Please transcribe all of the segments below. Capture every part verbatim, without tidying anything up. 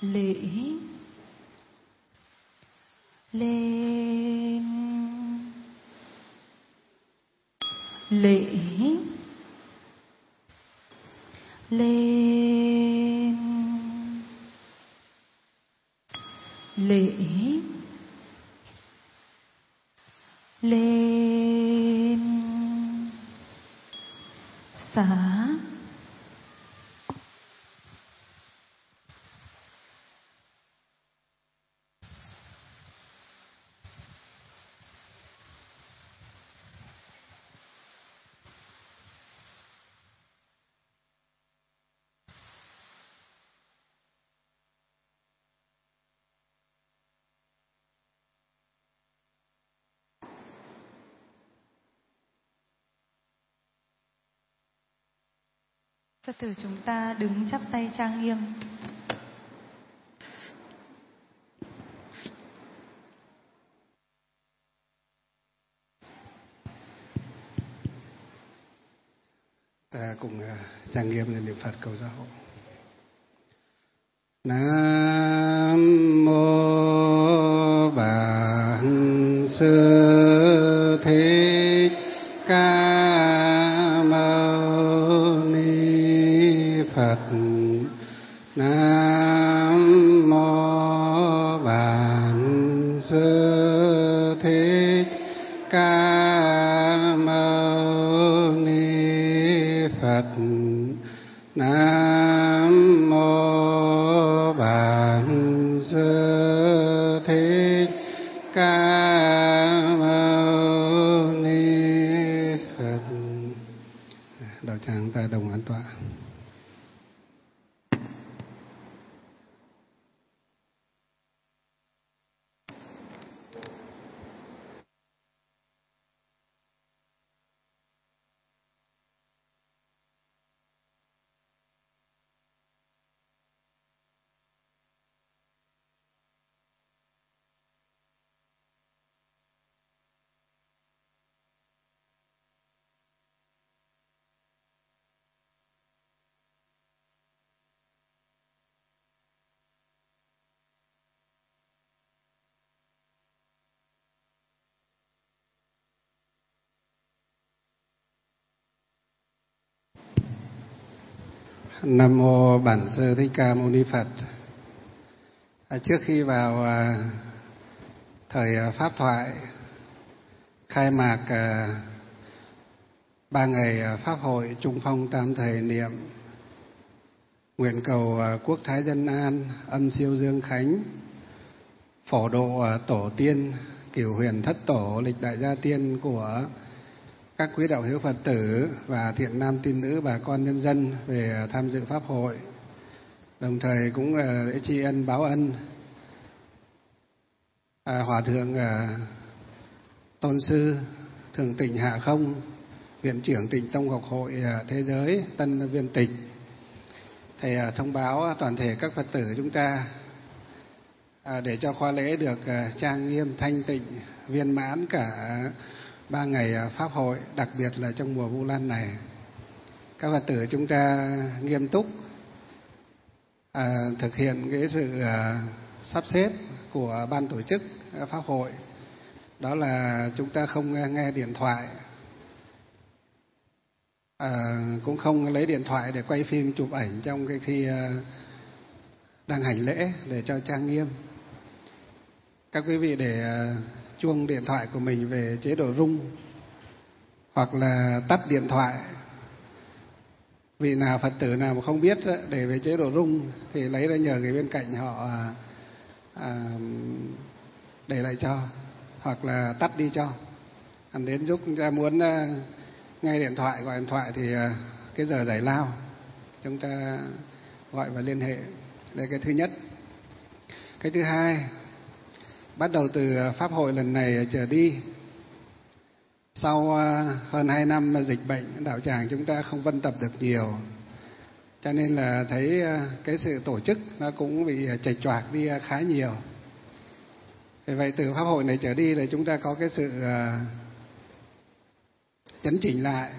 lễ lên, lễ lên, lễ lên, xá Phật tử chúng ta đứng chắp tay trang nghiêm. Ta cùng trang nghiêm lên niệm Phật cầu gia hộ. Nam mô Bản Sư Thích Ca Mâu Ni Phật. Nam mô Bản Sư Thích Ca Mâu Ni Phật. Nam mô Bản Sư Thích Ca Mâu Ni Phật. Đạo tràng ta đồng an tọa. Nam mô Bản Sư Thích Ca Mâu Ni Phật. À, trước khi vào à, thời à, pháp thoại khai mạc à, ba ngày à, pháp hội Trung Phong Tam Thời Niệm, nguyện cầu à, quốc thái dân an, ân siêu dương khánh, phổ độ à, tổ tiên, cửu huyền thất tổ, lịch đại gia tiên của các quý đạo hữu Phật tử và thiện nam tín nữ bà con nhân dân về tham dự pháp hội. Đồng thời cũng là lễ tri ân báo ân à, Hòa thượng à, Tôn sư Thượng tịnh Hạ Không, Viện trưởng Tịnh Tông Học hội à, Thế giới Tân Viên Tịch. Thầy à, thông báo toàn thể các Phật tử chúng ta à, để cho khóa lễ được à, trang nghiêm, thanh tịnh, viên mãn cả ba ngày pháp hội, đặc biệt là trong mùa Vu Lan này. Các Phật tử chúng ta nghiêm túc à, thực hiện cái sự à, sắp xếp của ban tổ chức pháp hội. Đó là chúng ta không nghe, nghe điện thoại, à, cũng không lấy điện thoại để quay phim chụp ảnh trong cái khi à, đang hành lễ để cho trang nghiêm. Các quý vị để à, chuông điện thoại của mình về chế độ rung hoặc là tắt điện thoại. Vị nào Phật tử nào mà không biết để về chế độ rung thì lấy ra nhờ người bên cạnh họ à, à, để lại cho, hoặc là tắt đi cho. Anh đến giúp chúng ta muốn à, nghe điện thoại, gọi điện thoại thì à, cái giờ giải lao chúng ta gọi và liên hệ. Đây cái thứ nhất. Cái thứ hai, bắt đầu từ pháp hội lần này trở đi, sau hơn hai năm dịch bệnh, đạo tràng chúng ta không vân tập được nhiều, cho nên là thấy cái sự tổ chức nó cũng bị chệch choạc đi khá nhiều. Vì vậy từ pháp hội này trở đi là chúng ta có cái sự chấn chỉnh lại.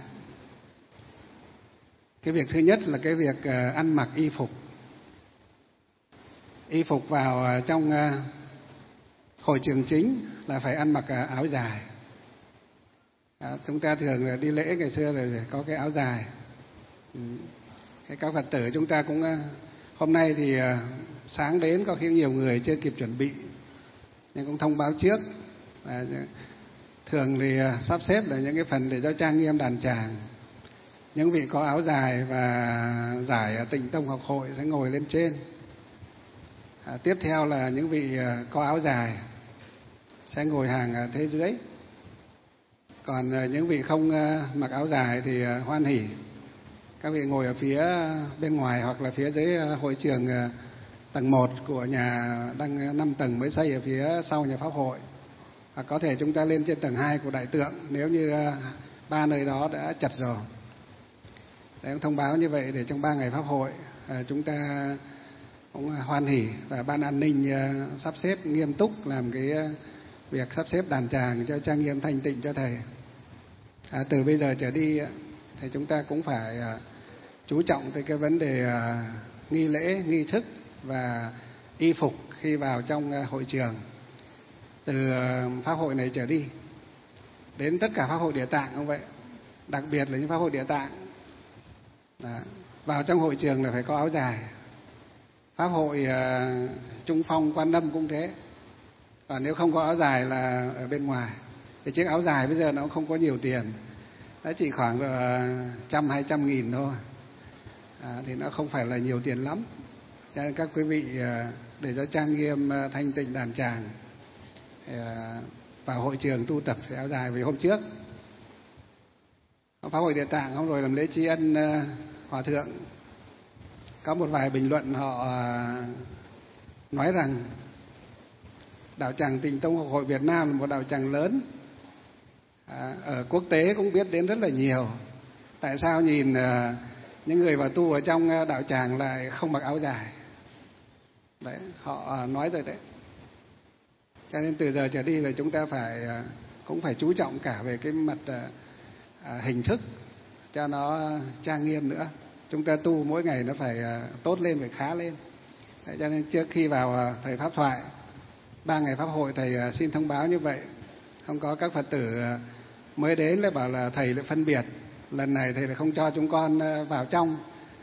Cái việc thứ nhất là cái việc ăn mặc y phục. y phục vào trong hội trường chính là phải ăn mặc áo dài. À, chúng ta thường đi lễ ngày xưa là có cái áo dài. Ừ. Các Phật tử chúng ta cũng hôm nay thì sáng đến có khi nhiều người chưa kịp chuẩn bị, nhưng cũng thông báo trước. À, thường thì sắp xếp là những cái phần để cho trang nghiêm đàn tràng. Những vị có áo dài và giải Tịnh Tông Học Hội sẽ ngồi lên trên. À, tiếp theo là những vị có áo dài sẽ ngồi hàng thế dưới. Còn những vị không mặc áo dài thì hoan hỉ, các vị ngồi ở phía bên ngoài hoặc là phía dưới hội trường tầng một của nhà đang năm tầng mới xây ở phía sau nhà Pháp hội. Hoặc có thể chúng ta lên trên tầng hai của Đại Tượng nếu như ba nơi đó đã chật rồi. Để thông báo như vậy để trong ba ngày Pháp hội chúng ta cũng hoan hỉ và ban an ninh sắp xếp nghiêm túc làm cái việc sắp xếp đàn tràng cho trang nghiêm thanh tịnh cho thầy. À, từ bây giờ trở đi thì chúng ta cũng phải chú trọng tới cái vấn đề nghi lễ, nghi thức và y phục khi vào trong hội trường. Từ Pháp hội này trở đi đến tất cả Pháp hội Địa Tạng không vậy, đặc biệt là những Pháp hội Địa Tạng. Đó. Vào trong hội trường là phải có áo dài. Pháp hội uh, Trung Phong, Quan Âm cũng thế. Còn nếu không có áo dài là ở bên ngoài. Cái chiếc áo dài bây giờ nó không có nhiều tiền, nó chỉ khoảng uh, trăm hai trăm nghìn thôi. À, thì nó không phải là nhiều tiền lắm. Cho nên các quý vị uh, để cho trang nghiêm uh, thanh tịnh đàn tràng uh, vào hội trường tu tập phải áo dài. Vì hôm trước Pháp hội Địa Tạng hôm rồi làm lễ tri ân uh, Hòa Thượng, có một vài bình luận họ nói rằng đạo tràng Tịnh Tông Học Hội Việt Nam là một đạo tràng lớn, à, ở quốc tế cũng biết đến rất là nhiều. Tại sao nhìn à, những người vào tu ở trong đạo tràng lại không mặc áo dài? Đấy, họ nói rồi đấy. Cho nên từ giờ trở đi là chúng ta phải cũng phải chú trọng cả về cái mặt à, hình thức cho nó trang nghiêm nữa. Chúng ta tu mỗi ngày nó phải tốt lên, phải khá lên. Đấy, cho nên trước khi vào thầy pháp thoại ba ngày Pháp hội, thầy xin thông báo như vậy. Không có các Phật tử mới đến lại bảo là thầy lại phân biệt, lần này thầy lại không cho chúng con vào trong.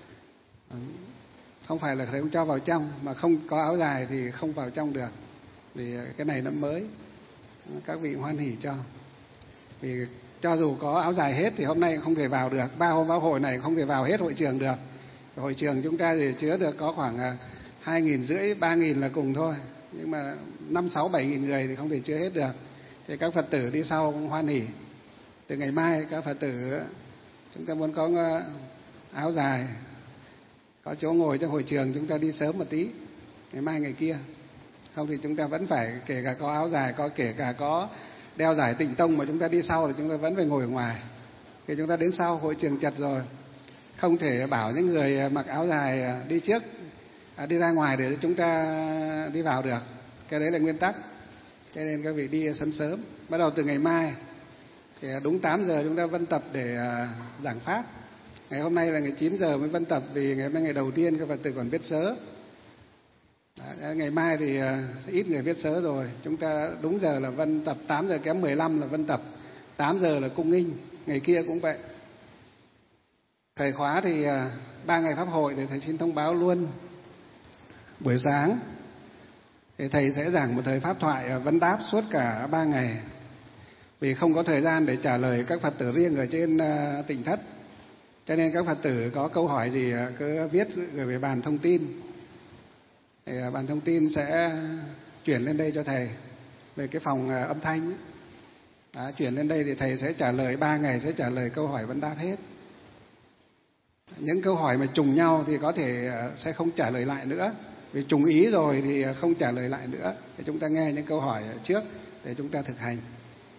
Không phải là thầy không cho vào trong, mà không có áo dài thì không vào trong được. Vì cái này nó mới, các vị hoan hỉ cho. Vì cho dù có áo dài hết thì hôm nay không thể vào được. Ba hôm Pháp hội này không thể vào hết hội trường được. Hội trường chúng ta thì chứa được có khoảng hai nghìn rưỡi, ba nghìn là cùng thôi. Nhưng mà năm, sáu, bảy nghìn người thì không thể chứa hết được. Thì các Phật tử đi sau cũng hoan hỉ. Từ ngày mai các Phật tử chúng ta muốn có áo dài, có chỗ ngồi trong hội trường, chúng ta đi sớm một tí. Ngày mai ngày kia. Không thì chúng ta vẫn phải, kể cả có áo dài, có kể cả có đeo giải Tịnh Tông mà chúng ta đi sau thì chúng ta vẫn phải ngồi ở ngoài. Khi chúng ta đến sau hội trường chật rồi, không thể bảo những người mặc áo dài đi trước, đi ra ngoài để chúng ta đi vào được. Cái đấy là nguyên tắc. Cho nên các vị đi sớm sớm. Bắt đầu từ ngày mai thì đúng tám giờ chúng ta vân tập để giảng pháp. Ngày hôm nay là ngày chín giờ mới vân tập, vì ngày hôm nay ngày đầu tiên các Phật tử còn viết sớ. Đó, ngày mai thì ít người viết sớ rồi. Chúng ta đúng giờ là vân tập, tám giờ kém mười lăm là vân tập, tám giờ là cung nghinh. Ngày kia cũng vậy. Thời khóa thì ba ngày Pháp hội thì thầy xin thông báo luôn. Buổi sáng thì thầy sẽ giảng một thời pháp thoại vấn đáp suốt cả ba ngày. Vì không có thời gian để trả lời các Phật tử riêng ở trên Tỉnh Thất. Cho nên các Phật tử có câu hỏi gì cứ viết gửi về bàn thông tin. Thì bàn thông tin sẽ chuyển lên đây cho thầy về cái phòng âm thanh. Đó, chuyển lên đây thì thầy sẽ trả lời, ba ngày sẽ trả lời câu hỏi vấn đáp hết. Những câu hỏi mà trùng nhau thì có thể sẽ không trả lời lại nữa. Vì trùng ý rồi thì không trả lời lại nữa. Thì chúng ta nghe những câu hỏi trước để chúng ta thực hành.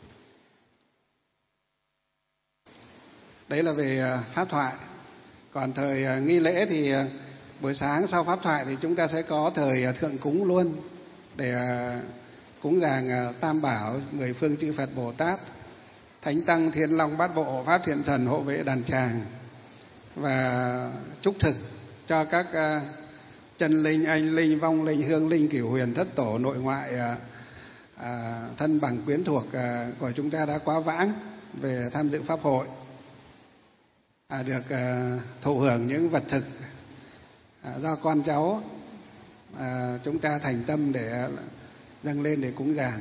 Đấy là về pháp thoại. Còn thời nghi lễ thì buổi sáng sau pháp thoại thì chúng ta sẽ có thời thượng cúng luôn, để cúng dường Tam Bảo, mười phương chư Phật Bồ Tát, Thánh Tăng, Thiên Long, Bát Bộ, Hộ Pháp, Thiện Thần, hộ vệ đàn tràng, và chúc thực cho các chân linh, anh linh, vong linh, hương linh, cửu huyền, thất tổ, nội ngoại, à, à, thân bằng quyến thuộc à, của chúng ta đã quá vãng về tham dự pháp hội, à, được à, thụ hưởng những vật thực à, do con cháu à, chúng ta thành tâm để dâng lên để cúng dường.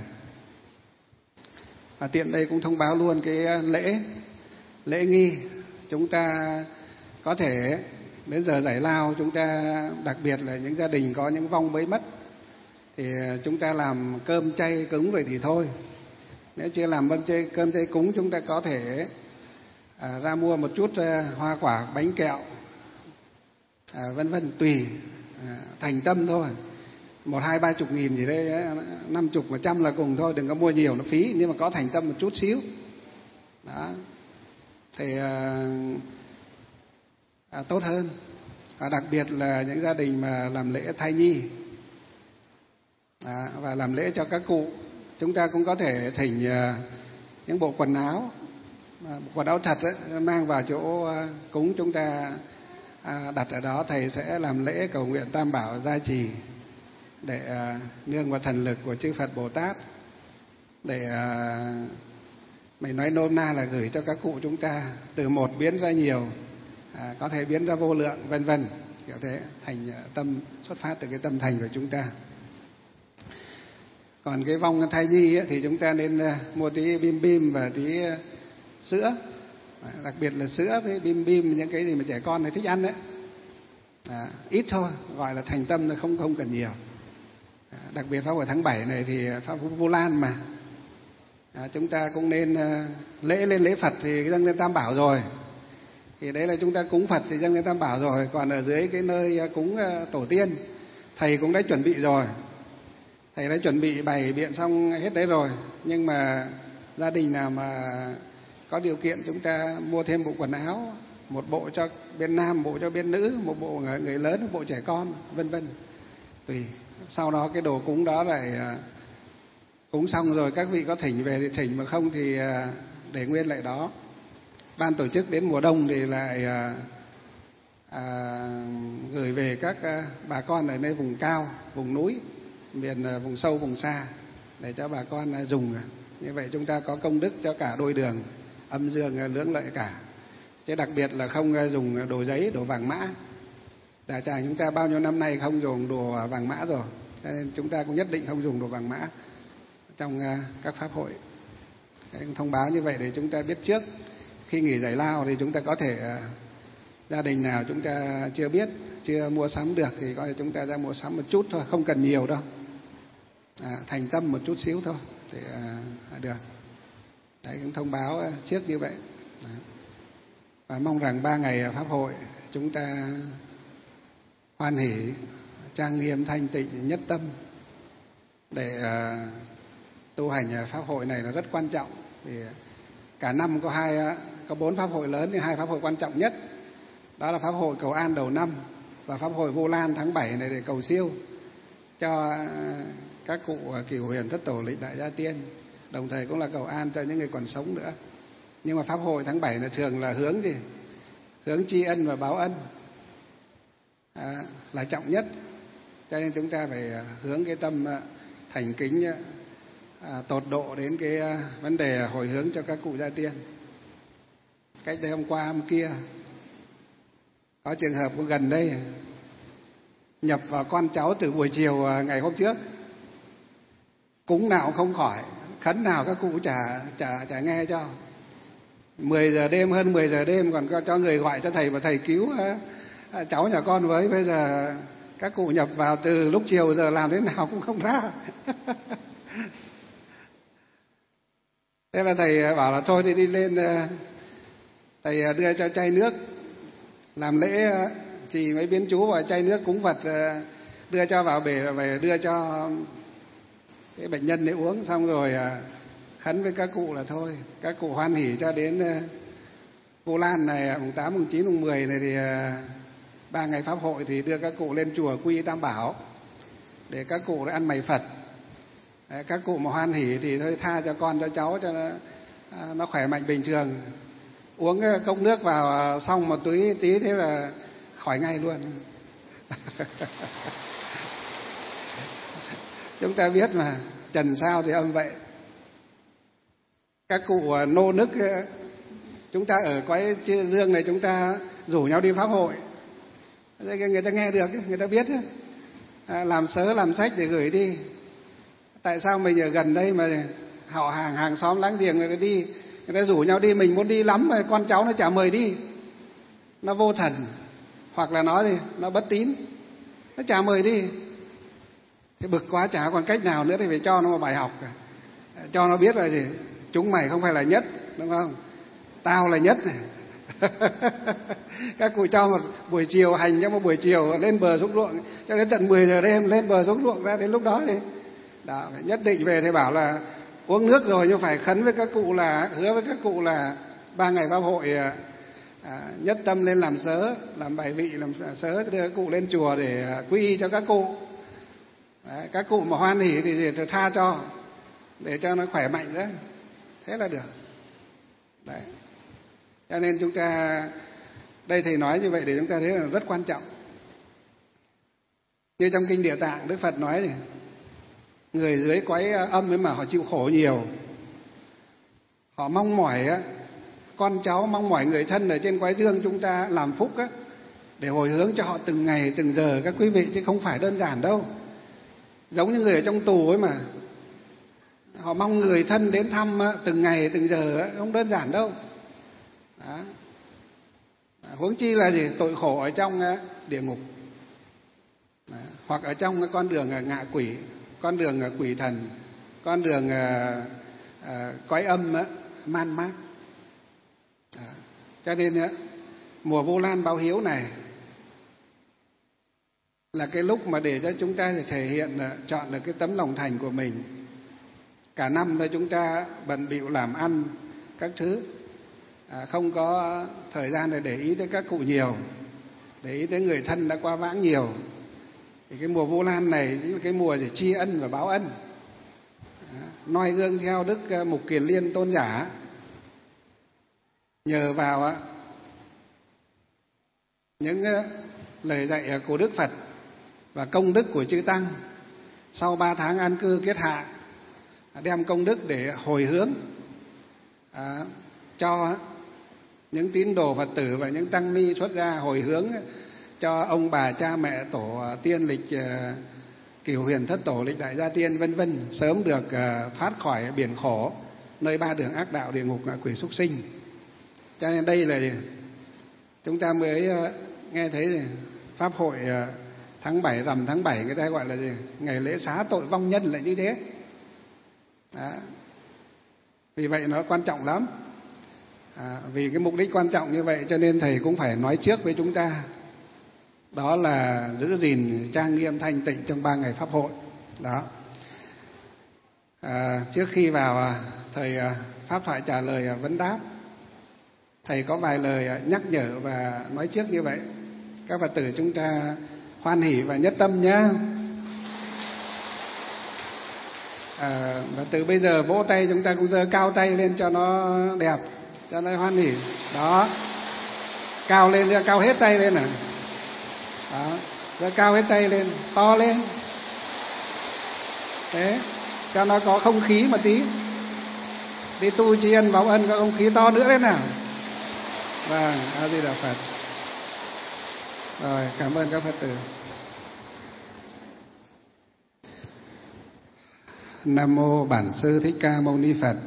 Và tiện đây cũng thông báo luôn cái lễ lễ nghi chúng ta có thể đến giờ giải lao, chúng ta đặc biệt là những gia đình có những vong mới mất thì chúng ta làm cơm chay cúng rồi thì thôi. Nếu chưa làm cơm chay, cơm chay cúng, chúng ta có thể à, ra mua một chút à, hoa quả, bánh kẹo, à, vân vân tùy, à, thành tâm thôi. Một hai ba chục nghìn gì đây, năm chục một trăm là cùng thôi, đừng có mua nhiều nó phí, nhưng mà có thành tâm một chút xíu. Đó, thì à, à, tốt hơn. Và đặc biệt là những gia đình mà làm lễ thai nhi à, và làm lễ cho các cụ, chúng ta cũng có thể thỉnh à, những bộ quần áo, à, quần áo thật ấy, mang vào chỗ à, cúng, chúng ta à, đặt ở đó. Thầy sẽ làm lễ cầu nguyện Tam Bảo gia trì để à, nương vào thần lực của chư Phật Bồ Tát, để à, mày nói nôm na là gửi cho các cụ chúng ta từ một biến ra nhiều, à, có thể biến ra vô lượng, vân vân, kiểu thế, thành tâm xuất phát từ cái tâm thành của chúng ta. Còn cái vong thai nhi ấy, thì chúng ta nên mua tí bim bim và tí sữa, đặc biệt là sữa với bim bim, những cái gì mà trẻ con này thích ăn đấy, à, ít thôi, gọi là thành tâm, không không cần nhiều. À, đặc biệt pháp hội tháng bảy này thì pháp Vu Lan mà, à, chúng ta cũng nên lễ lên lễ Phật thì dâng lên Tam Bảo rồi, thì đấy là chúng ta cúng Phật thì dâng lên Tam Bảo rồi. Còn ở dưới cái nơi cúng tổ tiên, thầy cũng đã chuẩn bị rồi, thầy đã chuẩn bị bày biện xong hết đấy rồi. Nhưng mà gia đình nào mà có điều kiện, chúng ta mua thêm bộ quần áo, một bộ cho bên nam, bộ cho bên nữ, một bộ người lớn, một bộ trẻ con, vân vân, tùy. Sau đó cái đồ cúng đó lại cúng xong rồi các vị có thỉnh về thì thỉnh, mà không thì để nguyên lại đó. Ban tổ chức đến mùa đông thì lại à, à, gửi về các à, bà con ở nơi vùng cao, vùng núi, miền à, vùng sâu, vùng xa, để cho bà con à, dùng. Như vậy chúng ta có công đức cho cả đôi đường, âm dương à, lưỡng lợi cả. Chứ đặc biệt là không à, dùng đồ giấy, đồ vàng mã. Đại tràng chúng ta bao nhiêu năm nay không dùng đồ vàng mã rồi, cho nên chúng ta cũng nhất định không dùng đồ vàng mã trong à, các pháp hội. Đấy, thông báo như vậy để chúng ta biết trước. Khi nghỉ giải lao thì chúng ta có thể, gia đình nào chúng ta chưa biết, chưa mua sắm được thì có thể chúng ta ra mua sắm một chút thôi, không cần nhiều đâu, à, thành tâm một chút xíu thôi thì à, được. Đấy, cũng thông báo trước như vậy. Đấy. Và mong rằng ba ngày pháp hội chúng ta hoan hỷ, trang nghiêm, thanh tịnh, nhất tâm để à, tu hành pháp hội này là rất quan trọng. Thì cả năm có hai, có bốn pháp hội lớn, thì hai pháp hội quan trọng nhất đó là pháp hội cầu an đầu năm và pháp hội Vu Lan tháng bảy này để cầu siêu cho các cụ cửu huyền, thất tổ, lịch đại gia tiên, đồng thời cũng là cầu an cho những người còn sống nữa. Nhưng mà pháp hội tháng bảy là thường là hướng gì? Hướng tri ân và báo ân à, là trọng nhất, cho nên chúng ta phải hướng cái tâm thành kính À, tột độ đến cái à, vấn đề hồi hướng cho các cụ gia tiên. Cách đây hôm qua hôm kia có trường hợp gần đây nhập vào con cháu từ buổi chiều à, ngày hôm trước, cúng nào không khỏi, khấn nào các cụ chả chả chả nghe cho. Mười giờ đêm, hơn mười giờ đêm còn cho, cho người gọi cho thầy và thầy cứu à, à, cháu nhà con với. Bây giờ các cụ nhập vào từ lúc chiều giờ làm thế nào cũng không ra. Thế là thầy bảo là thôi thì đi lên, thầy đưa cho chai nước làm lễ, thì mấy biến chú và chai nước cúng Phật đưa cho vào bể, về đưa cho cái bệnh nhân để uống. Xong rồi khấn với các cụ là thôi, các cụ hoan hỉ cho đến Vu Lan này, mùng tám, mùng chín, mùng mười này thì ba ngày pháp hội thì đưa các cụ lên chùa quy Tam Bảo để các cụ ăn mày Phật. Đấy, các cụ mà hoan hỉ thì thôi tha cho con cho cháu cho nó, nó khỏe mạnh bình thường. Uống cốc nước vào xong một túi tí thế là khỏi ngay luôn. Chúng ta biết mà, trần sao thì âm vậy. Các cụ nô nức, chúng ta ở cõi dương này chúng ta rủ nhau đi pháp hội, người ta nghe được, người ta biết, làm sớ làm sách để gửi đi. Tại sao mình ở gần đây mà họ hàng hàng xóm láng giềng người ta đi, người ta rủ nhau đi, mình muốn đi lắm mà con cháu nó chả mời đi, nó vô thần, hoặc là nó thì nó bất tín, nó chả mời đi. Thế bực quá, chả còn cách nào nữa thì phải cho nó một bài học, cho nó biết là gì, chúng mày không phải là nhất, đúng không? Tao là nhất này. Các cụ cho một buổi chiều hành cho một buổi chiều lên bờ xuống ruộng cho đến tận mười giờ đêm, lên bờ xuống ruộng ra đến lúc đó thì đó, nhất định về thì bảo là uống nước rồi, nhưng phải khấn với các cụ, là hứa với các cụ là ba ngày pháp hội à, nhất tâm lên làm sớ, làm bài vị, làm sớ đưa các cụ lên chùa để quy y cho các cụ. Đấy, các cụ mà hoan hỉ thì, thì tha cho, để cho nó khỏe mạnh đó, thế là được. Đấy. Cho nên chúng ta, đây thầy nói như vậy để chúng ta thấy là rất quan trọng. Như trong kinh Địa Tạng, Đức Phật nói này, người dưới cõi âm ấy mà họ chịu khổ nhiều, họ mong mỏi á, con cháu mong mỏi người thân ở trên cõi dương chúng ta làm phúc á, để hồi hướng cho họ từng ngày từng giờ các quý vị, chứ không phải đơn giản đâu. Giống như người ở trong tù ấy mà, họ mong người thân đến thăm á, từng ngày từng giờ á, không đơn giản đâu. Đó. Huống chi là gì, tội khổ ở trong địa ngục. Đó. Hoặc ở trong cái con đường ngạ quỷ, con đường quỷ thần, con đường à, à, cõi âm á, man mác. Đó. Cho nên á, mùa Vu Lan báo hiếu này là cái lúc mà để cho chúng ta thể hiện, chọn được cái tấm lòng thành của mình. Cả năm thôi chúng ta bận bịu làm ăn các thứ, à, không có thời gian để để ý tới các cụ nhiều, để ý tới người thân đã qua vãng nhiều. Thì cái mùa Vu Lan này chính là cái mùa để tri ân và báo ân. À, noi gương theo Đức Mục Kiền Liên Tôn giả, nhờ vào những lời dạy của Đức Phật và công đức của chư Tăng, sau ba tháng an cư kiết hạ, đem công đức để hồi hướng à, cho những tín đồ Phật tử và những tăng ni xuất gia, hồi hướng cho ông bà cha mẹ tổ tiên lịch Cửu Huyền Thất Tổ, lịch Đại Gia Tiên vân vân sớm được thoát khỏi biển khổ nơi ba đường ác đạo, địa ngục, ngạ quỷ, súc sinh. Cho nên đây là chúng ta mới nghe thấy pháp hội tháng bảy, rằm tháng bảy, người ta gọi là gì? Ngày lễ xá tội vong nhân là như thế. Đó. Vì vậy nó quan trọng lắm. À, vì cái mục đích quan trọng như vậy cho nên thầy cũng phải nói trước với chúng ta, đó là giữ gìn trang nghiêm thanh tịnh trong ba ngày pháp hội. Đó. À, trước khi vào thầy pháp thoại trả lời vấn đáp, thầy có vài lời nhắc nhở và nói trước như vậy. Các Phật tử chúng ta hoan hỷ và nhất tâm nhé. À, và từ bây giờ vỗ tay chúng ta cũng giơ cao tay lên cho nó đẹp, cho nó hoan hỷ. Đó, cao lên, cao hết tay lên à. Đó, giơ cao hết tay lên, to lên. Thế, cho nó có không khí một tí. Đi tu tri ân báo ân có không khí to nữa đấy nào. Vâng, A Di Đà Phật. Rồi, cảm ơn các Phật tử. Nam mô Bản Sư Thích Ca Mâu Ni Phật.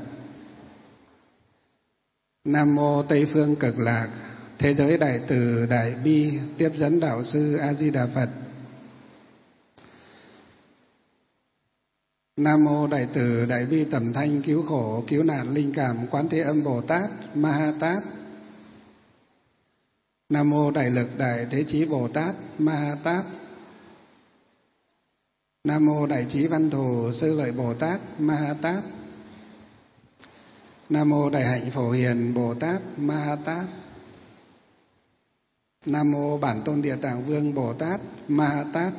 Nam mô Tây Phương Cực Lạc Thế Giới Đại Từ Đại Bi Tiếp Dẫn Đạo Sư A Di Đà Phật. Nam mô Đại Từ Đại Bi Tầm Thanh Cứu Khổ Cứu Nạn Linh Cảm Quán Thế Âm Bồ Tát Ma Ha Tát. Nam mô Đại Lực Đại Thế Chí Bồ Tát Ma Ha Tát. Nam mô Đại Trí Văn Thù Sư Lợi Bồ Tát Ma Ha Tát. Nam mô Đại Hạnh Phổ Hiền Bồ Tát Ma Ha Tát. Nam mô Bản Tôn Địa Tạng Vương Bồ Tát Ma Ha Tát.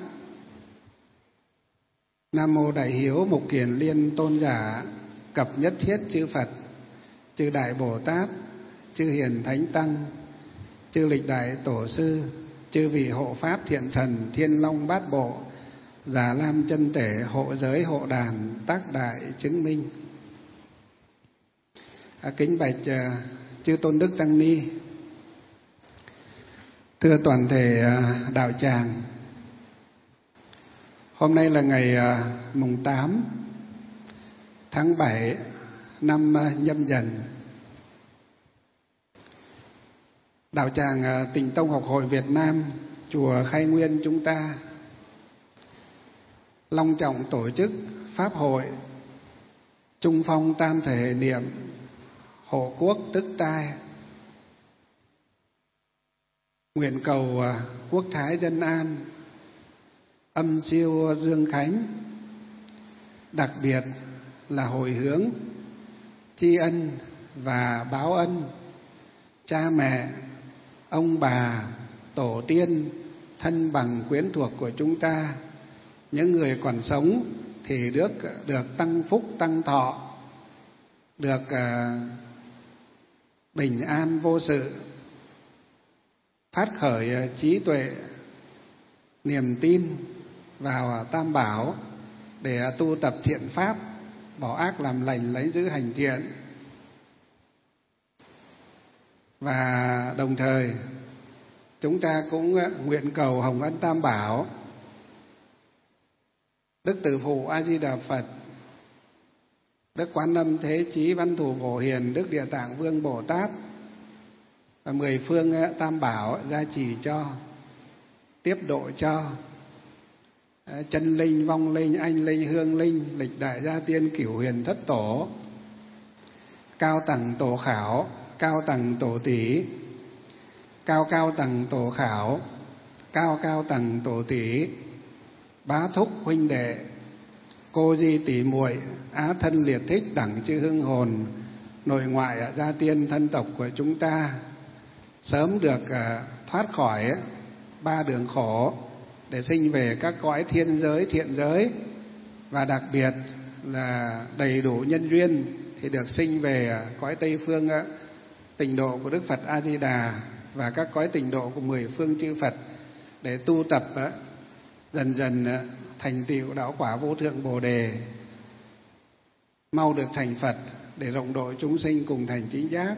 Nam mô Đại Hiếu Mục Kiền Liên Tôn giả Cập Nhất Thiết chư Phật, chư Đại Bồ Tát, chư Hiền Thánh Tăng, chư Lịch Đại Tổ Sư, chư vị hộ pháp thiện thần, thiên long bát bộ, Già Lam chân tể, hộ giới hộ đàn, tác đại chứng minh. À, kính bạch uh, chư tôn đức tăng ni, thưa toàn thể uh, đạo tràng. Hôm nay là ngày uh, mùng tám tháng bảy năm uh, Nhâm Dần. Đạo tràng uh, Tịnh Tông Học Hội Việt Nam, chùa Khai Nguyên chúng ta long trọng tổ chức pháp hội Trung Phong tam thể niệm hộ quốc tức tai, nguyện cầu quốc thái dân an, âm siêu dương khánh, đặc biệt là hồi hướng tri ân và báo ân cha mẹ, ông bà, tổ tiên, thân bằng quyến thuộc của chúng ta. Những người còn sống thì được được tăng phúc tăng thọ, được uh, bình an vô sự, phát khởi uh, trí tuệ, niềm tin vào uh, Tam Bảo để uh, tu tập thiện pháp, bỏ ác làm lành, lấy giữ hành thiện. Và đồng thời chúng ta cũng uh, nguyện cầu hồng ân Tam Bảo, Đức Từ Phụ A Di Đà Phật, Đức Quán Âm Thế Chí Văn Thù Phổ Hiền, Đức Địa Tạng Vương Bồ Tát và mười phương Tam Bảo gia trì cho, tiếp độ cho chân linh, vong linh, anh linh, hương linh, lịch đại gia tiên, cửu huyền thất tổ, cao tầng tổ khảo, cao tầng tổ tỷ, cao cao tầng tổ khảo, cao cao tầng tổ tỷ, bá thúc huynh đệ, cô di tỷ muội, á thân liệt thích, đẳng chư hương hồn, nội ngoại gia tiên thân tộc của chúng ta sớm được thoát khỏi ba đường khổ để sinh về các cõi thiên giới, thiện giới, và đặc biệt là đầy đủ nhân duyên thì được sinh về cõi Tây phương tịnh độ của Đức Phật A Di Đà và các cõi tịnh độ của mười phương chư Phật để tu tập dần dần thành tựu đạo quả vô thượng Bồ đề, mau được thành Phật để rộng độ chúng sinh cùng thành chính giác.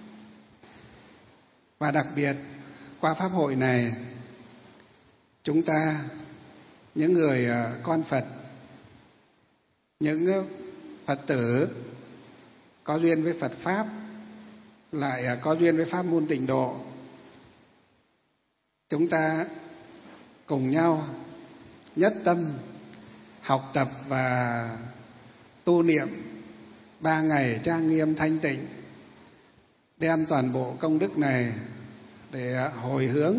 Và đặc biệt qua pháp hội này, chúng ta những người con Phật, những Phật tử có duyên với Phật pháp, lại có duyên với pháp môn tịnh độ, chúng ta cùng nhau nhất tâm học tập và tu niệm ba ngày trang nghiêm thanh tịnh, đem toàn bộ công đức này để hồi hướng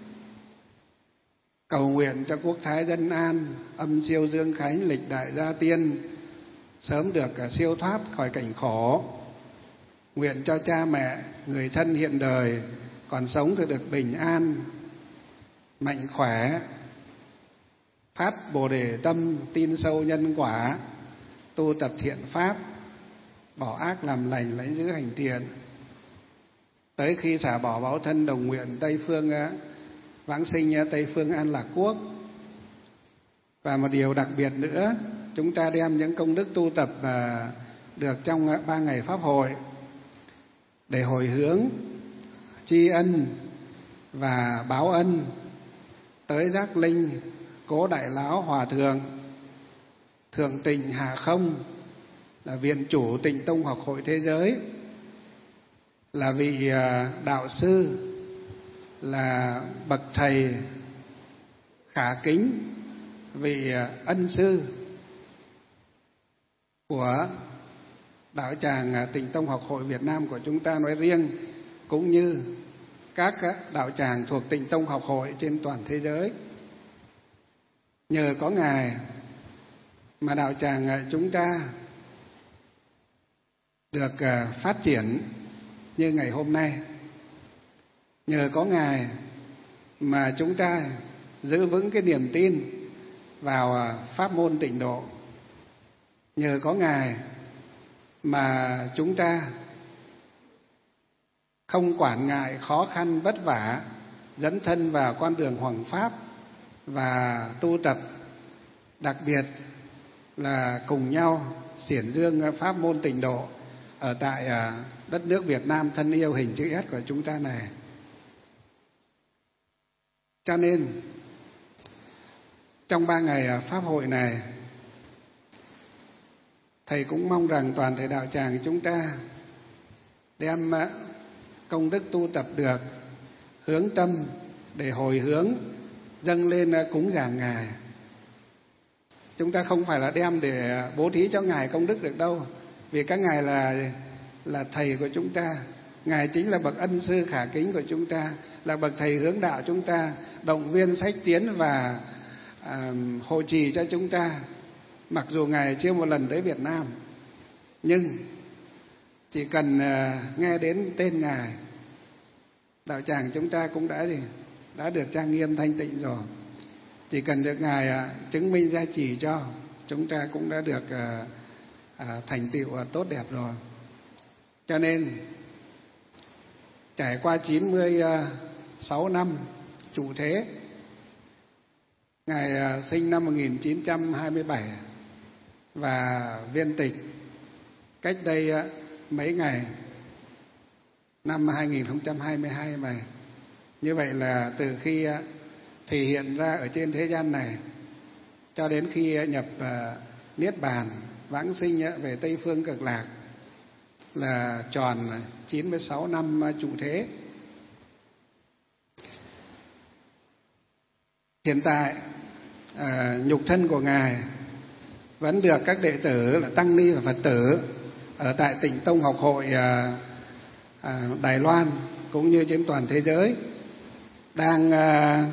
cầu nguyện cho quốc thái dân an, âm siêu dương khánh, lịch đại gia tiên sớm được siêu thoát khỏi cảnh khổ. Nguyện cho cha mẹ, người thân hiện đời còn sống thì được bình an, mạnh khỏe, phát Bồ đề tâm, tin sâu nhân quả, tu tập thiện pháp, bỏ ác làm lành, lấy giữ hành thiện. Tới khi xả bỏ báo thân đồng nguyện Tây phương vãng sinh Tây phương An Lạc Quốc. Và một điều đặc biệt nữa, chúng ta đem những công đức tu tập và được trong ba ngày pháp hội để hồi hướng tri ân và báo ân tới giác linh Cố Đại Lão Hòa Thượng Thượng Tịnh Hà Không, là viện chủ Tịnh Tông Học Hội Thế Giới, là vị đạo sư, là bậc thầy khả kính, vị ân sư của đạo tràng Tịnh Tông Học Hội Việt Nam của chúng ta nói riêng, cũng như các đạo tràng thuộc Tịnh Tông Học Hội trên toàn thế giới. Nhờ có Ngài mà đạo tràng chúng ta được phát triển như ngày hôm nay. Nhờ có Ngài mà chúng ta giữ vững cái niềm tin vào pháp môn tịnh độ. Nhờ có Ngài mà chúng ta không quản ngại khó khăn vất vả dấn thân vào con đường hoằng pháp và tu tập, đặc biệt là cùng nhau xiển dương pháp môn tịnh độ ở tại đất nước Việt Nam thân yêu hình chữ S của chúng ta này. Cho nên trong ba ngày pháp hội này, thầy cũng mong rằng toàn thể đạo tràng chúng ta đem công đức tu tập được, hướng tâm để hồi hướng dâng lên cúng dường Ngài. Chúng ta không phải là đem để bố thí cho Ngài công đức được đâu, vì các Ngài là là thầy của chúng ta. Ngài chính là bậc ân sư khả kính của chúng ta, là bậc thầy hướng đạo chúng ta, động viên sách tiến và à, hộ trì cho chúng ta. Mặc dù Ngài chưa một lần tới Việt Nam, nhưng chỉ cần à, nghe đến tên Ngài, đạo tràng chúng ta cũng đã gì đã được trang nghiêm thanh tịnh rồi. Chỉ cần được Ngài à, chứng minh gia trì cho, chúng ta cũng đã được à, à, thành tựu à, tốt đẹp rồi. Cho nên trải qua chín mươi sáu năm trụ thế, Ngài à, sinh năm một nghìn chín trăm hai mươi bảy và viên tịch cách đây à, mấy ngày, năm hai nghìn không trăm hai mươi hai này. Như vậy là từ khi à, thể hiện ra ở trên thế gian này cho đến khi nhập à, niết bàn vãng sinh à, về Tây Phương Cực Lạc là tròn chín mươi sáu năm trụ thế. Hiện tại à, nhục thân của Ngài vẫn được các đệ tử là tăng ni và Phật tử ở tại Tịnh Tông Học Hội à, à, Đài Loan cũng như trên toàn thế giới đang à,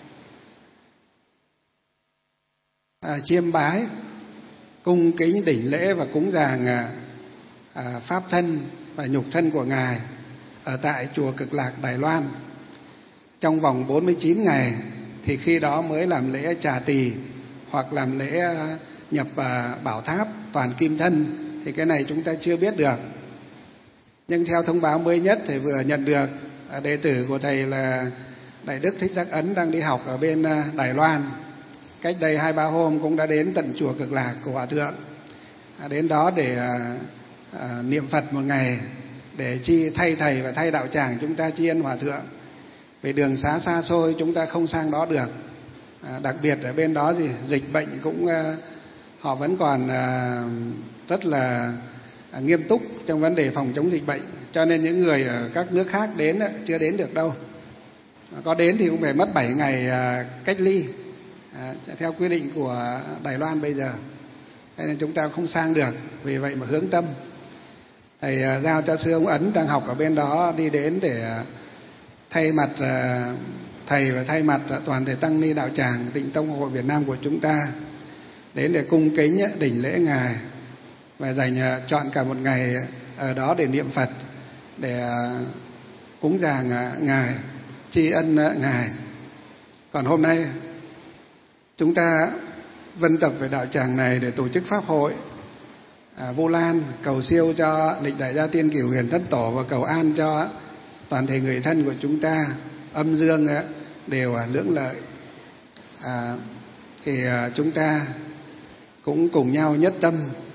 à, chiêm bái, cung kính đảnh lễ và cúng dường à, à, pháp thân và nhục thân của Ngài ở tại chùa Cực Lạc Đài Loan trong vòng bốn mươi chín ngày. Thì khi đó mới làm lễ trà tỳ hoặc làm lễ nhập bảo tháp toàn kim thân, thì cái này chúng ta chưa biết được. Nhưng theo thông báo mới nhất thì vừa nhận được, đệ tử của thầy là Đại Đức Thích Giác Ấn đang đi học ở bên Đài Loan, cách đây hai ba hôm cũng đã đến tận chùa Cực Lạc của Hòa Thượng, đến đó để à, à, niệm Phật một ngày để chi thay thầy và thay đạo tràng chúng ta tri ân Hòa Thượng. Vì đường xá xa xôi chúng ta không sang đó được, à, đặc biệt ở bên đó gì dịch bệnh cũng à, họ vẫn còn à, rất là à, nghiêm túc trong vấn đề phòng chống dịch bệnh, cho nên những người ở các nước khác đến à, chưa đến được đâu. À, có đến thì cũng phải mất bảy ngày à, cách ly à, theo quy định của Đài Loan bây giờ, nên chúng ta không sang được. Vì vậy mà hướng tâm thầy à, giao cho sư ông Ấn đang học ở bên đó đi đến để à, thay mặt thầy và thay mặt toàn thể tăng ni đạo tràng Tịnh Tông Hội Việt Nam của chúng ta đến để cung kính đảnh lễ Ngài và dành chọn cả một ngày ở đó để niệm Phật, để cúng dường Ngài, tri ân Ngài. Còn hôm nay chúng ta vân tập về đạo tràng này để tổ chức pháp hội à, Vu Lan cầu siêu cho lịch đại gia tiên Cửu Huyền Thất Tổ và cầu an cho toàn thể người thân của chúng ta, âm dương đều lưỡng lợi. À, thì chúng ta cũng cùng nhau nhất tâm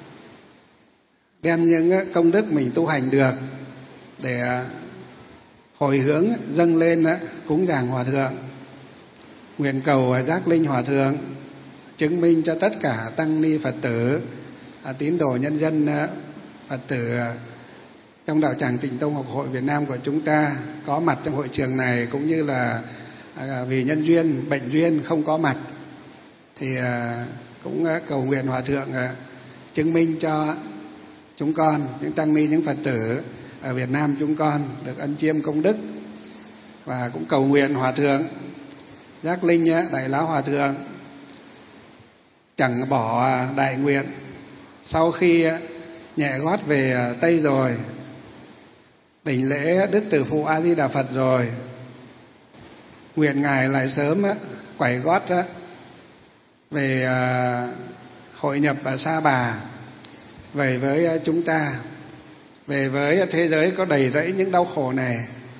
đem những công đức mình tu hành được để hồi hướng dâng lên cúng dường Hòa Thượng, nguyện cầu giác linh Hòa Thượng chứng minh cho tất cả tăng ni Phật tử, tín đồ nhân dân Phật tử trong đạo tràng Tịnh Tông Học Hội Việt Nam của chúng ta có mặt trong hội trường này, cũng như là vì nhân duyên bệnh duyên không có mặt thì cũng cầu nguyện Hòa Thượng chứng minh cho chúng con, những tăng ni, những Phật tử ở Việt Nam chúng con được ân chiêm công đức. Và cũng cầu nguyện Hòa Thượng giác linh Đại Lão Hòa Thượng chẳng bỏ đại nguyện, sau khi nhẹ gót về Tây rồi, đảnh lễ Đức Tử Phụ A Di Đà Phật rồi, nguyện Ngài lại sớm quẩy gót về hội nhập ở Sa Bà, về với chúng ta, về với thế giới có đầy rẫy những đau khổ này,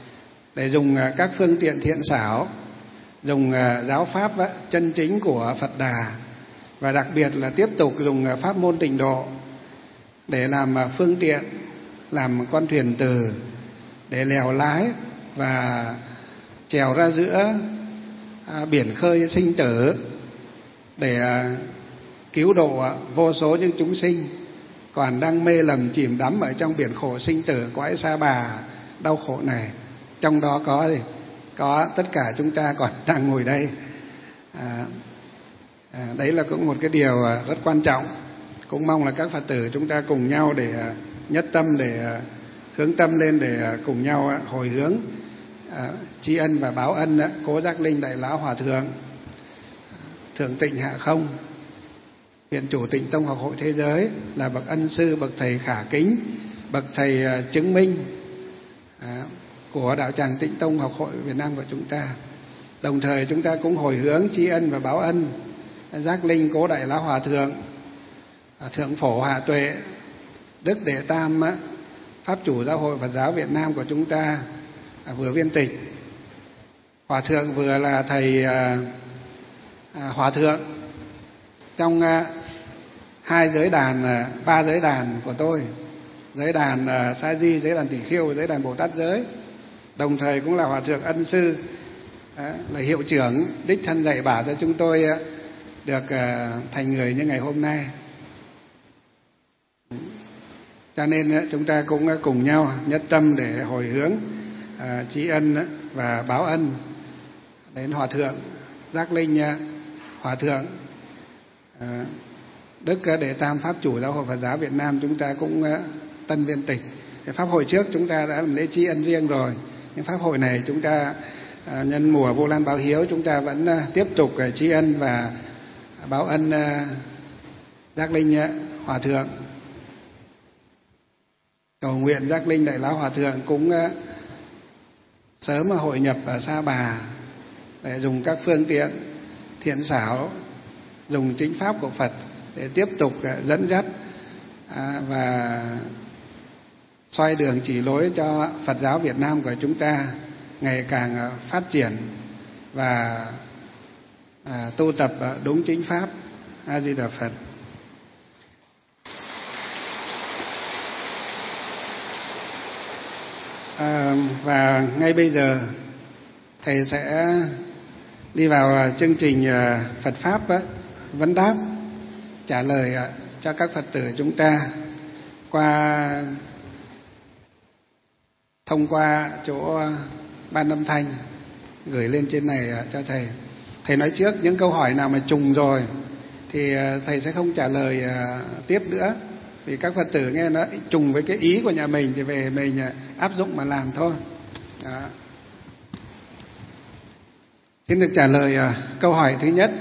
để dùng các phương tiện thiện xảo, dùng giáo pháp chân chính của Phật Đà, và đặc biệt là tiếp tục dùng pháp môn tịnh độ để làm phương tiện, làm con thuyền từ để lèo lái và chèo ra giữa biển khơi sinh tử, để cứu độ vô số những chúng sinh còn đang mê lầm chìm đắm ở trong biển khổ sinh tử cõi Sa Bà đau khổ này. Trong đó có gì? Có tất cả chúng ta còn đang ngồi đây. À, à, đấy là cũng một cái điều rất quan trọng. Cũng mong là các Phật tử chúng ta cùng nhau để nhất tâm, để hướng tâm lên, để cùng nhau hồi hướng à, tri ân và báo ân Cố Giác Linh Đại Lão Hòa Thượng, Thượng Tịnh Hạ Không, Viện Chủ Tịnh Tông Học Hội Thế Giới, là bậc ân sư, bậc thầy khả kính, bậc thầy chứng minh à, của đạo tràng Tịnh Tông Học Hội Việt Nam của chúng ta. Đồng thời chúng ta cũng hồi hướng tri ân và báo ân Giác Linh Cố Đại Lão Hòa Thượng, Thượng Phổ Hạ Tuệ, Đức Đệ Tam, Pháp Chủ Giáo hội Phật giáo Việt Nam của chúng ta, vừa viên tịch. Hòa Thượng vừa là thầy à, à, Hòa Thượng trong à, hai giới đàn, à, ba giới đàn của tôi, giới đàn à, Sa Di, giới đàn Tỷ Khiêu, giới đàn Bồ Tát Giới. Đồng thời cũng là Hòa Thượng ân sư, à, là hiệu trưởng đích thân dạy bảo cho chúng tôi à, được à, thành người như ngày hôm nay. Cho nên chúng ta cũng cùng nhau nhất tâm để hồi hướng à, tri ân và báo ân đến Hòa Thượng Giác Linh Hòa Thượng, à, Đức Đệ Tam Pháp Chủ Giáo hội Phật giáo Việt Nam. Chúng ta cũng tân viên tịch. Cái pháp hội trước chúng ta đã làm lễ tri ân riêng rồi, nhưng pháp hội này chúng ta à, nhân mùa Vu Lan báo hiếu, chúng ta vẫn à, tiếp tục à, tri ân và báo ân à, Giác Linh à, Hòa Thượng. Cầu nguyện Giác Linh Đại Lão Hòa Thượng cũng uh, sớm mà hội nhập ở Sa Bà để dùng các phương tiện thiện xảo, dùng chính pháp của Phật để tiếp tục uh, dẫn dắt uh, và soi đường chỉ lối cho Phật giáo Việt Nam của chúng ta ngày càng uh, phát triển và uh, tu tập uh, đúng chính pháp. A Di Đà Phật. À, và ngay bây giờ thầy sẽ đi vào chương trình Phật Pháp vấn đáp, trả lời cho các Phật tử chúng ta qua thông qua chỗ ban âm thanh gửi lên trên này cho thầy. Thầy nói trước, những câu hỏi nào mà trùng rồi thì thầy sẽ không trả lời tiếp nữa, vì các Phật tử nghe nó trùng với cái ý của nhà mình thì về mình áp dụng mà làm thôi. Đó. Xin được trả lời câu hỏi thứ nhất.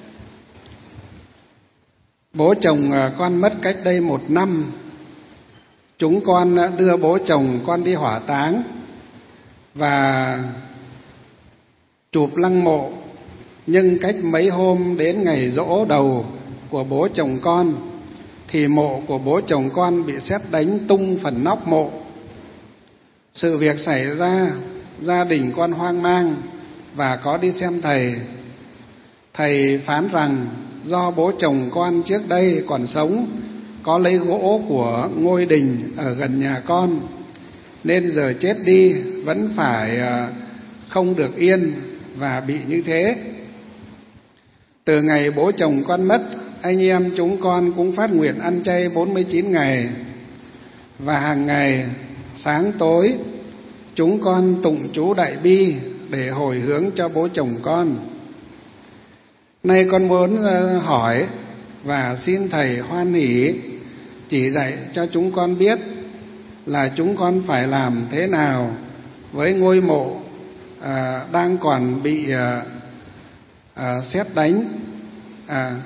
Bố chồng con mất cách đây một năm. Chúng con đưa bố chồng con đi hỏa táng và chụp lăng mộ. Nhưng cách mấy hôm đến ngày giỗ đầu của bố chồng con thì mộ của bố chồng con bị sét đánh tung phần nóc mộ. Sự việc xảy ra, gia đình con hoang mang và có đi xem thầy. Thầy phán rằng do bố chồng con trước đây còn sống có lấy gỗ của ngôi đình ở gần nhà con, nên giờ chết đi vẫn phải không được yên và bị như thế. Từ ngày bố chồng con mất, anh em chúng con cũng phát nguyện ăn chay bốn mươi chín ngày, và hàng ngày sáng tối chúng con tụng chú Đại Bi để hồi hướng cho bố chồng con. Nay con muốn hỏi và xin thầy hoan hỷ chỉ dạy cho chúng con biết là chúng con phải làm thế nào với ngôi mộ à, đang còn bị à, à, sét đánh. À,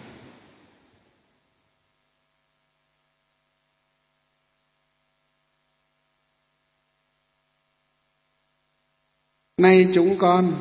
Nay chúng con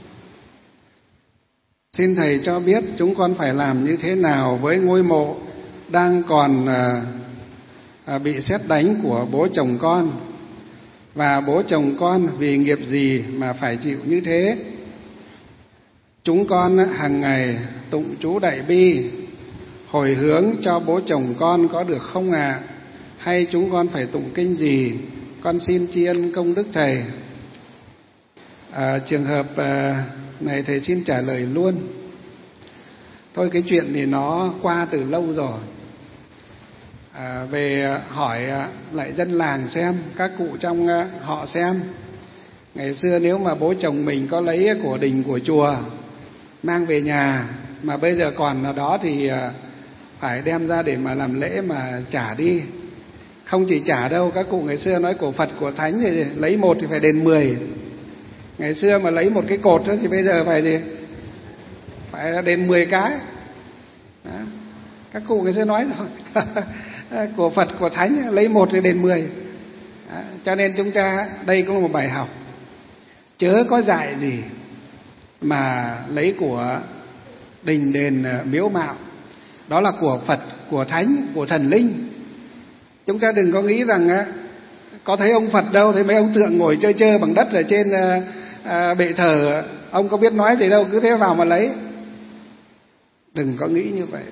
xin thầy cho biết chúng con phải làm như thế nào với ngôi mộ đang còn à, à, bị sét đánh của bố chồng con. Và bố chồng con vì nghiệp gì mà phải chịu như thế? Chúng con hàng ngày tụng chú Đại Bi hồi hướng cho bố chồng con có được không ạ? À? Hay chúng con phải tụng kinh gì? Con xin tri ân công đức Thầy. À, trường hợp à, này Thầy xin trả lời luôn. Thôi cái chuyện thì nó qua từ lâu rồi. À, về hỏi lại dân làng xem, các cụ trong họ xem. Ngày xưa nếu mà bố chồng mình có lấy của đình của chùa mang về nhà mà bây giờ còn ở đó thì phải đem ra để mà làm lễ mà trả đi. Không chỉ trả đâu, các cụ ngày xưa nói của Phật của Thánh thì lấy một thì phải đền mười. Ngày xưa mà lấy một cái cột đó thì bây giờ phải gì? Phải đền mười cái. Đó. Các cụ ngày xưa nói rồi. Của Phật của Thánh lấy một thì đền mười. Đó. Cho nên chúng ta đây cũng là một bài học. Chớ có dạy gì mà lấy của đình đền miếu mạo. Đó là của Phật, của Thánh, của thần linh. Chúng ta đừng có nghĩ rằng á, có thấy ông Phật đâu, thấy mấy ông tượng ngồi chơi chơi bằng đất ở trên à, à, bệ thờ, ông có biết nói gì đâu, cứ thế vào mà lấy. Đừng có nghĩ như vậy.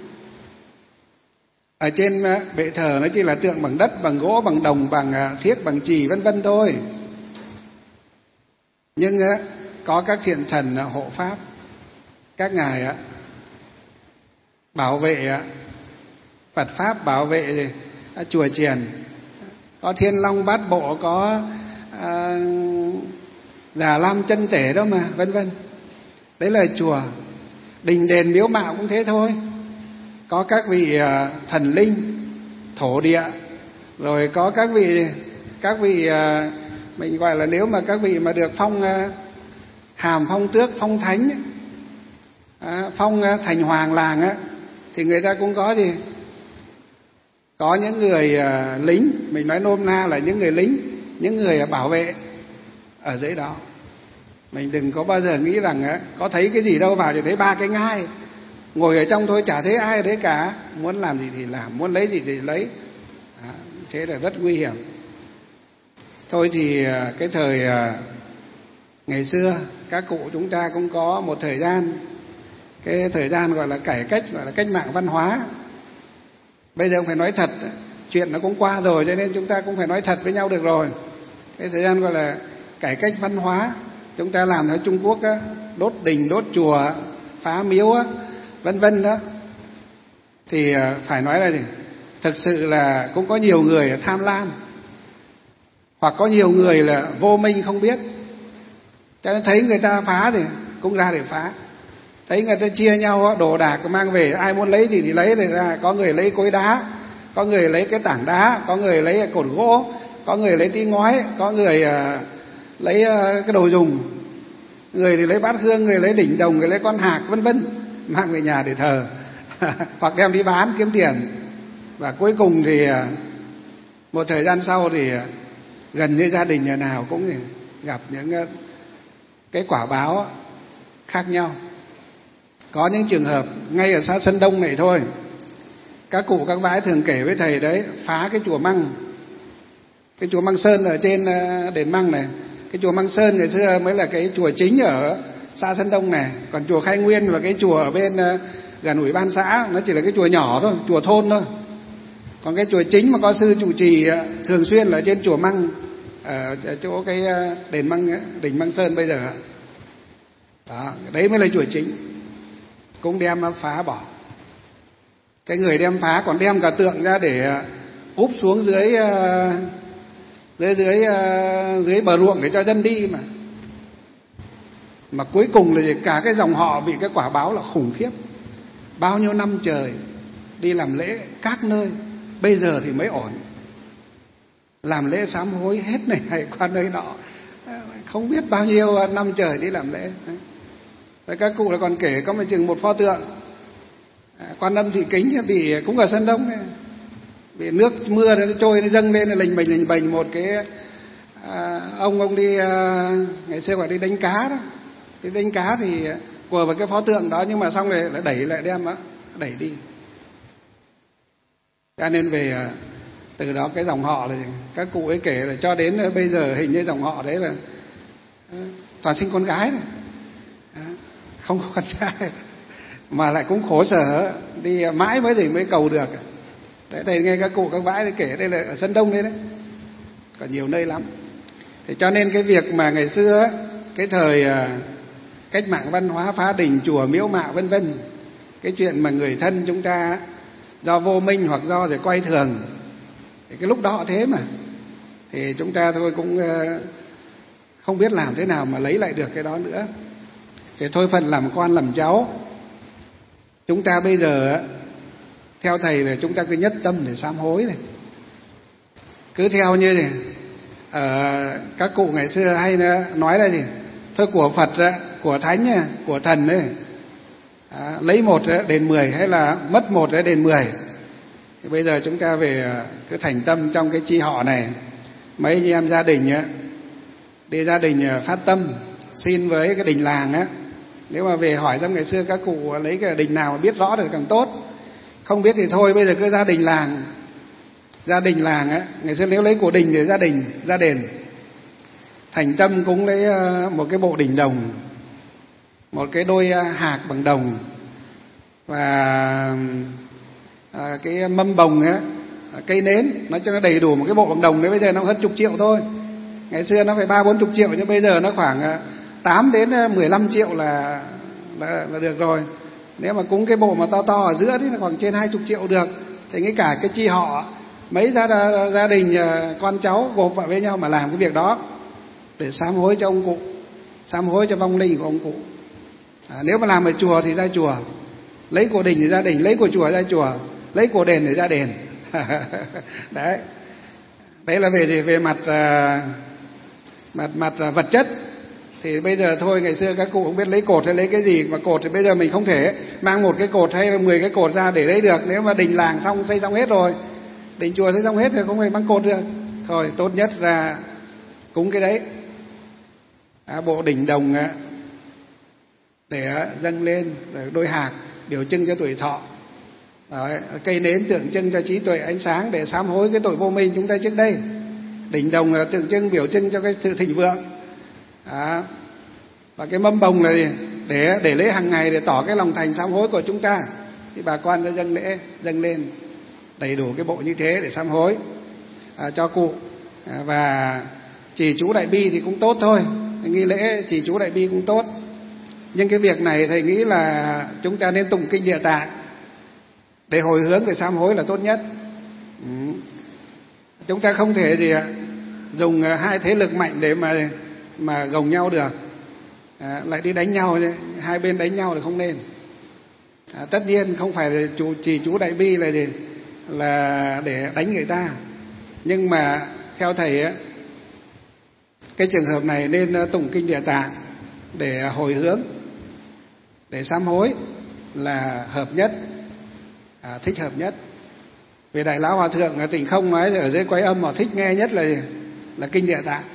Ở trên à, bệ thờ nó chỉ là tượng bằng đất, bằng gỗ, bằng đồng, bằng à, thiếc, bằng chì vân vân thôi. Nhưng á, có các thiện thần à, hộ pháp, các ngài á, bảo vệ á, Phật pháp bảo vệ à, chùa chiền. Có Thiên Long Bát Bộ, có à, Già Lam Chân Tể đó mà, vân vân. Đấy là chùa. Đình đền miếu mạo cũng thế thôi. Có các vị à, thần linh, thổ địa, rồi có các vị các vị à, mình gọi là nếu mà các vị mà được phong à, hàm, phong tước, phong thánh, à, phong à, thành hoàng làng á, thì người ta cũng có gì? Có những người uh, lính, mình nói nôm na là những người lính, những người bảo vệ ở dưới đó. Mình đừng có bao giờ nghĩ rằng uh, có thấy cái gì đâu vào chỉ thấy ba cái ngai, ngồi ở trong thôi, chả thấy ai ở đấy cả. Muốn làm gì thì làm, muốn lấy gì thì lấy. Đó, thế là rất nguy hiểm. Thôi thì uh, cái thời uh, ngày xưa các cụ chúng ta cũng có một thời gian, cái thời gian gọi là cải cách, gọi là cách mạng văn hóa. Bây giờ cũng phải nói thật, chuyện nó cũng qua rồi cho nên chúng ta cũng phải nói thật với nhau được rồi. Cái thời gian gọi là cải cách văn hóa, chúng ta làm theo Trung Quốc á, đốt đình, đốt chùa, phá miếu á, vân vân đó. Thì phải nói là gì? Thực sự là cũng có nhiều người tham lam, hoặc có nhiều người là vô minh không biết. Cho nên thấy người ta phá thì cũng ra để phá. Thấy người ta chia nhau đồ đạc mang về, ai muốn lấy gì thì lấy thì ra. Có người lấy cối đá, có người lấy cái tảng đá, có người lấy cột gỗ, có người lấy tí ngói, có người uh, lấy uh, cái đồ dùng, người thì lấy bát hương, người lấy đỉnh đồng, người lấy con hạc, vân vân, mang về nhà để thờ hoặc đem đi bán kiếm tiền. Và cuối cùng thì uh, một thời gian sau thì uh, gần như gia đình nhà nào cũng gặp những uh, cái quả báo khác nhau. Có những trường hợp ngay ở xã Sơn Đông này thôi, các cụ các bái thường kể với thầy đấy, phá cái chùa Măng, cái chùa Măng Sơn ở trên đền Măng này. Cái chùa Măng Sơn ngày xưa mới là cái chùa chính ở xã Sơn Đông này, còn chùa Khai Nguyên và cái chùa ở bên gần ủy ban xã nó chỉ là cái chùa nhỏ thôi, chùa thôn thôi. Còn cái chùa chính mà có sư trụ trì thường xuyên là trên chùa Măng, ở chỗ cái đền Măng, đỉnh Măng Sơn bây giờ. Đó, đấy mới là chùa chính. Cũng đem phá bỏ. Cái người đem phá còn đem cả tượng ra để úp xuống dưới dưới dưới dưới bờ ruộng để cho dân đi mà. Mà cuối cùng là cả cái dòng họ bị cái quả báo là khủng khiếp. Bao nhiêu năm trời đi làm lễ các nơi, bây giờ thì mới ổn. Làm lễ sám hối hết này này qua nơi nọ, không biết bao nhiêu năm trời đi làm lễ. Rồi các cụ là còn kể có một chừng một pho tượng Quan Âm Thị Kính bị cũng ở Sơn Đông này, bị nước mưa nó trôi nó dâng lên, lình bềnh lình bềnh một cái à, ông ông đi à, ngày xưa phải đi đánh cá đó, đi đánh cá thì của vào cái pho tượng đó, nhưng mà xong rồi lại đẩy lại đem đó, đẩy đi. Cho nên về Từ đó cái dòng họ là các cụ ấy kể là cho đến bây giờ hình như dòng họ đấy là toàn sinh con gái này, không có con trai, mà lại cũng khổ sở, đi mãi mới thì mới cầu được. Đấy, đây nghe các cụ các bãi kể, đây là ở Sơn Đông đây đấy, còn nhiều nơi lắm. Thì cho nên cái việc mà ngày xưa cái thời cách mạng văn hóa phá đình chùa miếu mạo vân vân, cái chuyện mà người thân chúng ta do vô minh hoặc do rồi quay thường, thì cái lúc đó thế mà, thì chúng ta thôi cũng không biết làm thế nào mà lấy lại được cái đó nữa. Thì thôi phần làm con làm cháu, chúng ta bây giờ theo thầy là chúng ta cứ nhất tâm để sám hối này, cứ theo như này. Ở các cụ ngày xưa hay nói là gì, thôi của Phật, của Thánh, của Thần ấy, à, lấy một đền mười hay là mất một đền mười. Thì bây giờ chúng ta về cứ thành tâm trong cái chi họ này, mấy anh em gia đình á, đi gia đình phát tâm xin với cái đình làng á, nếu mà về hỏi xem ngày xưa các cụ lấy cái đình nào biết rõ được càng tốt, không biết thì thôi bây giờ cứ gia đình làng. Gia đình làng á, ngày xưa nếu lấy của đình thì gia đình gia đền, thành tâm cũng lấy một cái bộ đình đồng, một cái đôi hạc bằng đồng, và à, cái mâm bồng á, cây nến, nói cho nó đầy đủ một cái bộ bằng đồng đấy. Bây giờ nó hơn chục triệu thôi, ngày xưa nó phải ba bốn chục triệu, nhưng bây giờ nó khoảng tám đến mười lăm triệu là, là là được rồi. Nếu mà cúng cái bộ mà to to ở giữa thì nó khoảng trên hai chục triệu được. Thì ngay cả cái chi họ, mấy gia, gia đình con cháu gộp vào với nhau mà làm cái việc đó để sám hối cho ông cụ, sám hối cho vong linh của ông cụ. À, nếu mà làm ở chùa thì ra chùa, lấy của đình thì ra đình, lấy của chùa ra chùa, lấy của đền thì ra đền. Đấy, đấy là về gì, về mặt mặt mặt vật chất. Thì bây giờ thôi, ngày xưa các cụ không biết lấy cột hay lấy cái gì, mà cột thì bây giờ mình không thể mang một cái cột hay là mười cái cột ra để lấy được. Nếu mà đình làng xong xây xong hết rồi, đình chùa xây xong hết rồi, không phải mang cột được. Thôi tốt nhất ra cúng cái đấy, à, bộ đỉnh đồng để dâng lên, để đôi hạc biểu trưng cho tuổi thọ. Đấy, cây nến tượng trưng cho trí tuệ ánh sáng để sám hối cái tội vô minh chúng ta trước đây. Đỉnh đồng là tượng trưng biểu trưng cho cái sự thịnh vượng. À, và cái mâm bồng là gì? để để lễ hàng ngày để tỏ cái lòng thành sám hối của chúng ta. Thì bà con sẽ dâng lễ dâng lên đầy đủ cái bộ như thế để sám hối à, cho cụ. À, và trì chú đại bi thì cũng tốt thôi, nghi lễ trì chú đại bi cũng tốt. Nhưng cái việc này thầy nghĩ là chúng ta nên tụng kinh Địa Tạng để hồi hướng để sám hối là tốt nhất. Ừ. Chúng ta không thể gì dùng hai thế lực mạnh để mà mà gồng nhau được, à, lại đi đánh nhau, hai bên đánh nhau thì không nên. À, tất nhiên không phải là chủ trì chú đại bi là gì là để đánh người ta, nhưng mà theo thầy á, cái trường hợp này nên tụng kinh Địa Tạng để hồi hướng, để sám hối là hợp nhất, à, thích hợp nhất. Vì Đại Lão Hòa Thượng Tịnh Không nói ở dưới Quái Âm họ thích nghe nhất là là kinh Địa Tạng.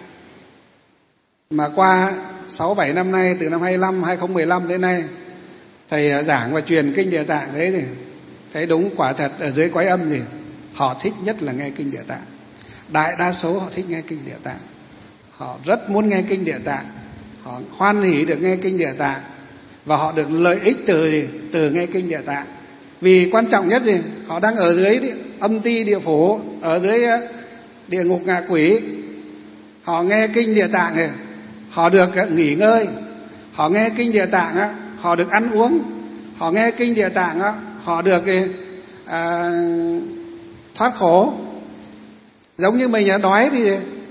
Mà qua sáu bảy năm nay, từ năm hai lăm, hai không một lăm đến nay, thầy giảng và truyền kinh Địa Tạng đấy thì thấy đúng, quả thật ở dưới Quái Âm thì họ thích nhất là nghe kinh Địa Tạng. Đại đa số họ thích nghe kinh Địa Tạng, họ rất muốn nghe kinh Địa Tạng, họ hoan hỉ được nghe kinh Địa Tạng, và họ được lợi ích từ từ nghe kinh Địa Tạng. Vì quan trọng nhất gì, họ đang ở dưới âm ti địa phủ, ở dưới địa ngục ngạ quỷ, họ nghe kinh Địa Tạng này, họ được nghỉ ngơi. Họ nghe kinh Địa Tạng á, họ được ăn uống. Họ nghe kinh Địa Tạng á, họ được à, thoát khổ. Giống như mình đói thì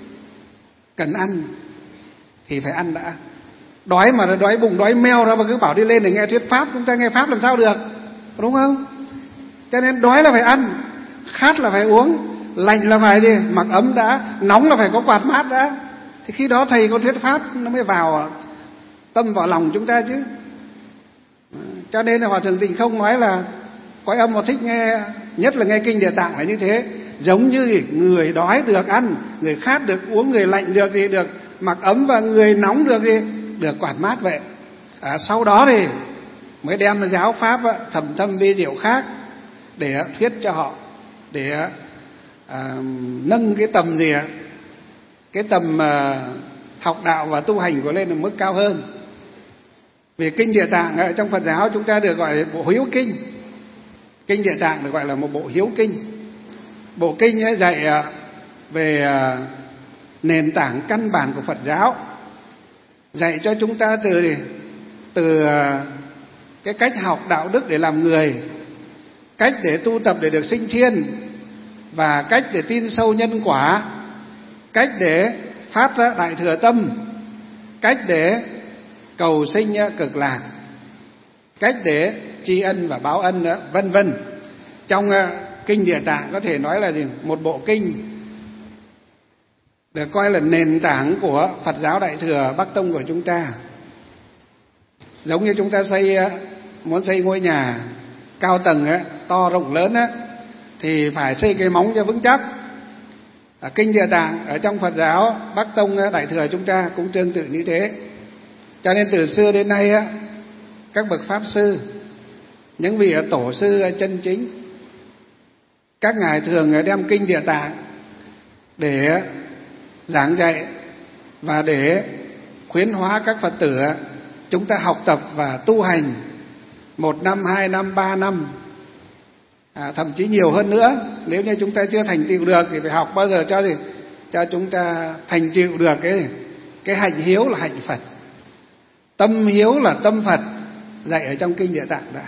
cần ăn thì phải ăn đã. Đói mà đói bụng đói meo ra mà cứ bảo đi lên để nghe thuyết pháp, chúng ta nghe pháp làm sao được, đúng không? Cho nên đói là phải ăn, khát là phải uống, lạnh là phải gì mặc ấm đã, nóng là phải có quạt mát đã. Thì khi đó thầy có thuyết pháp nó mới vào tâm vào lòng chúng ta chứ. Cho nên là Hòa Thượng Tịnh Không nói là Quái Âm họ thích nghe nhất là nghe kinh Địa Tạng phải như thế. Giống như người đói được ăn, người khát được uống, người lạnh được thì được mặc ấm, và người nóng được thì được quạt mát vậy. À, sau đó thì mới đem giáo pháp thầm thâm vi diệu khác để thuyết cho họ, để à, nâng cái tầm gì ạ, cái tầm à, học đạo và tu hành của lên ở mức cao hơn. Vì kinh Địa Tạng ở trong Phật giáo chúng ta được gọi là bộ hiếu kinh. Kinh Địa Tạng được gọi là một bộ hiếu kinh. Bộ kinh ấy dạy về nền tảng căn bản của Phật giáo, dạy cho chúng ta từ từ cái cách học đạo đức để làm người, cách để tu tập để được sinh thiên, và cách để tin sâu nhân quả, cách để phát ra đại thừa tâm, cách để cầu sinh cực lạc, cách để tri ân và báo ân, vân vân. Trong kinh Địa Tạng có thể nói là gì? Một bộ kinh được coi là nền tảng của Phật giáo Đại thừa Bắc Tông của chúng ta. Giống như chúng ta xây muốn xây ngôi nhà cao tầng ấy, to rộng lớn ấy, thì phải xây cái móng cho vững chắc. Ở kinh Địa Tạng ở trong Phật giáo Bắc Tông Đại thừa chúng ta cũng tương tự như thế. Cho nên từ xưa đến nay á, các bậc pháp sư, những vị tổ sư chân chính, các ngài thường đem kinh Địa Tạng để giảng dạy và để khuyến hóa các Phật tử chúng ta học tập và tu hành một năm, hai năm, ba năm, à, thậm chí nhiều hơn nữa. Nếu như chúng ta chưa thành tựu được thì phải học bao giờ cho gì cho chúng ta thành tựu được cái cái hạnh hiếu là hạnh Phật, tâm hiếu là tâm Phật, dạy ở trong kinh Địa Tạng đã.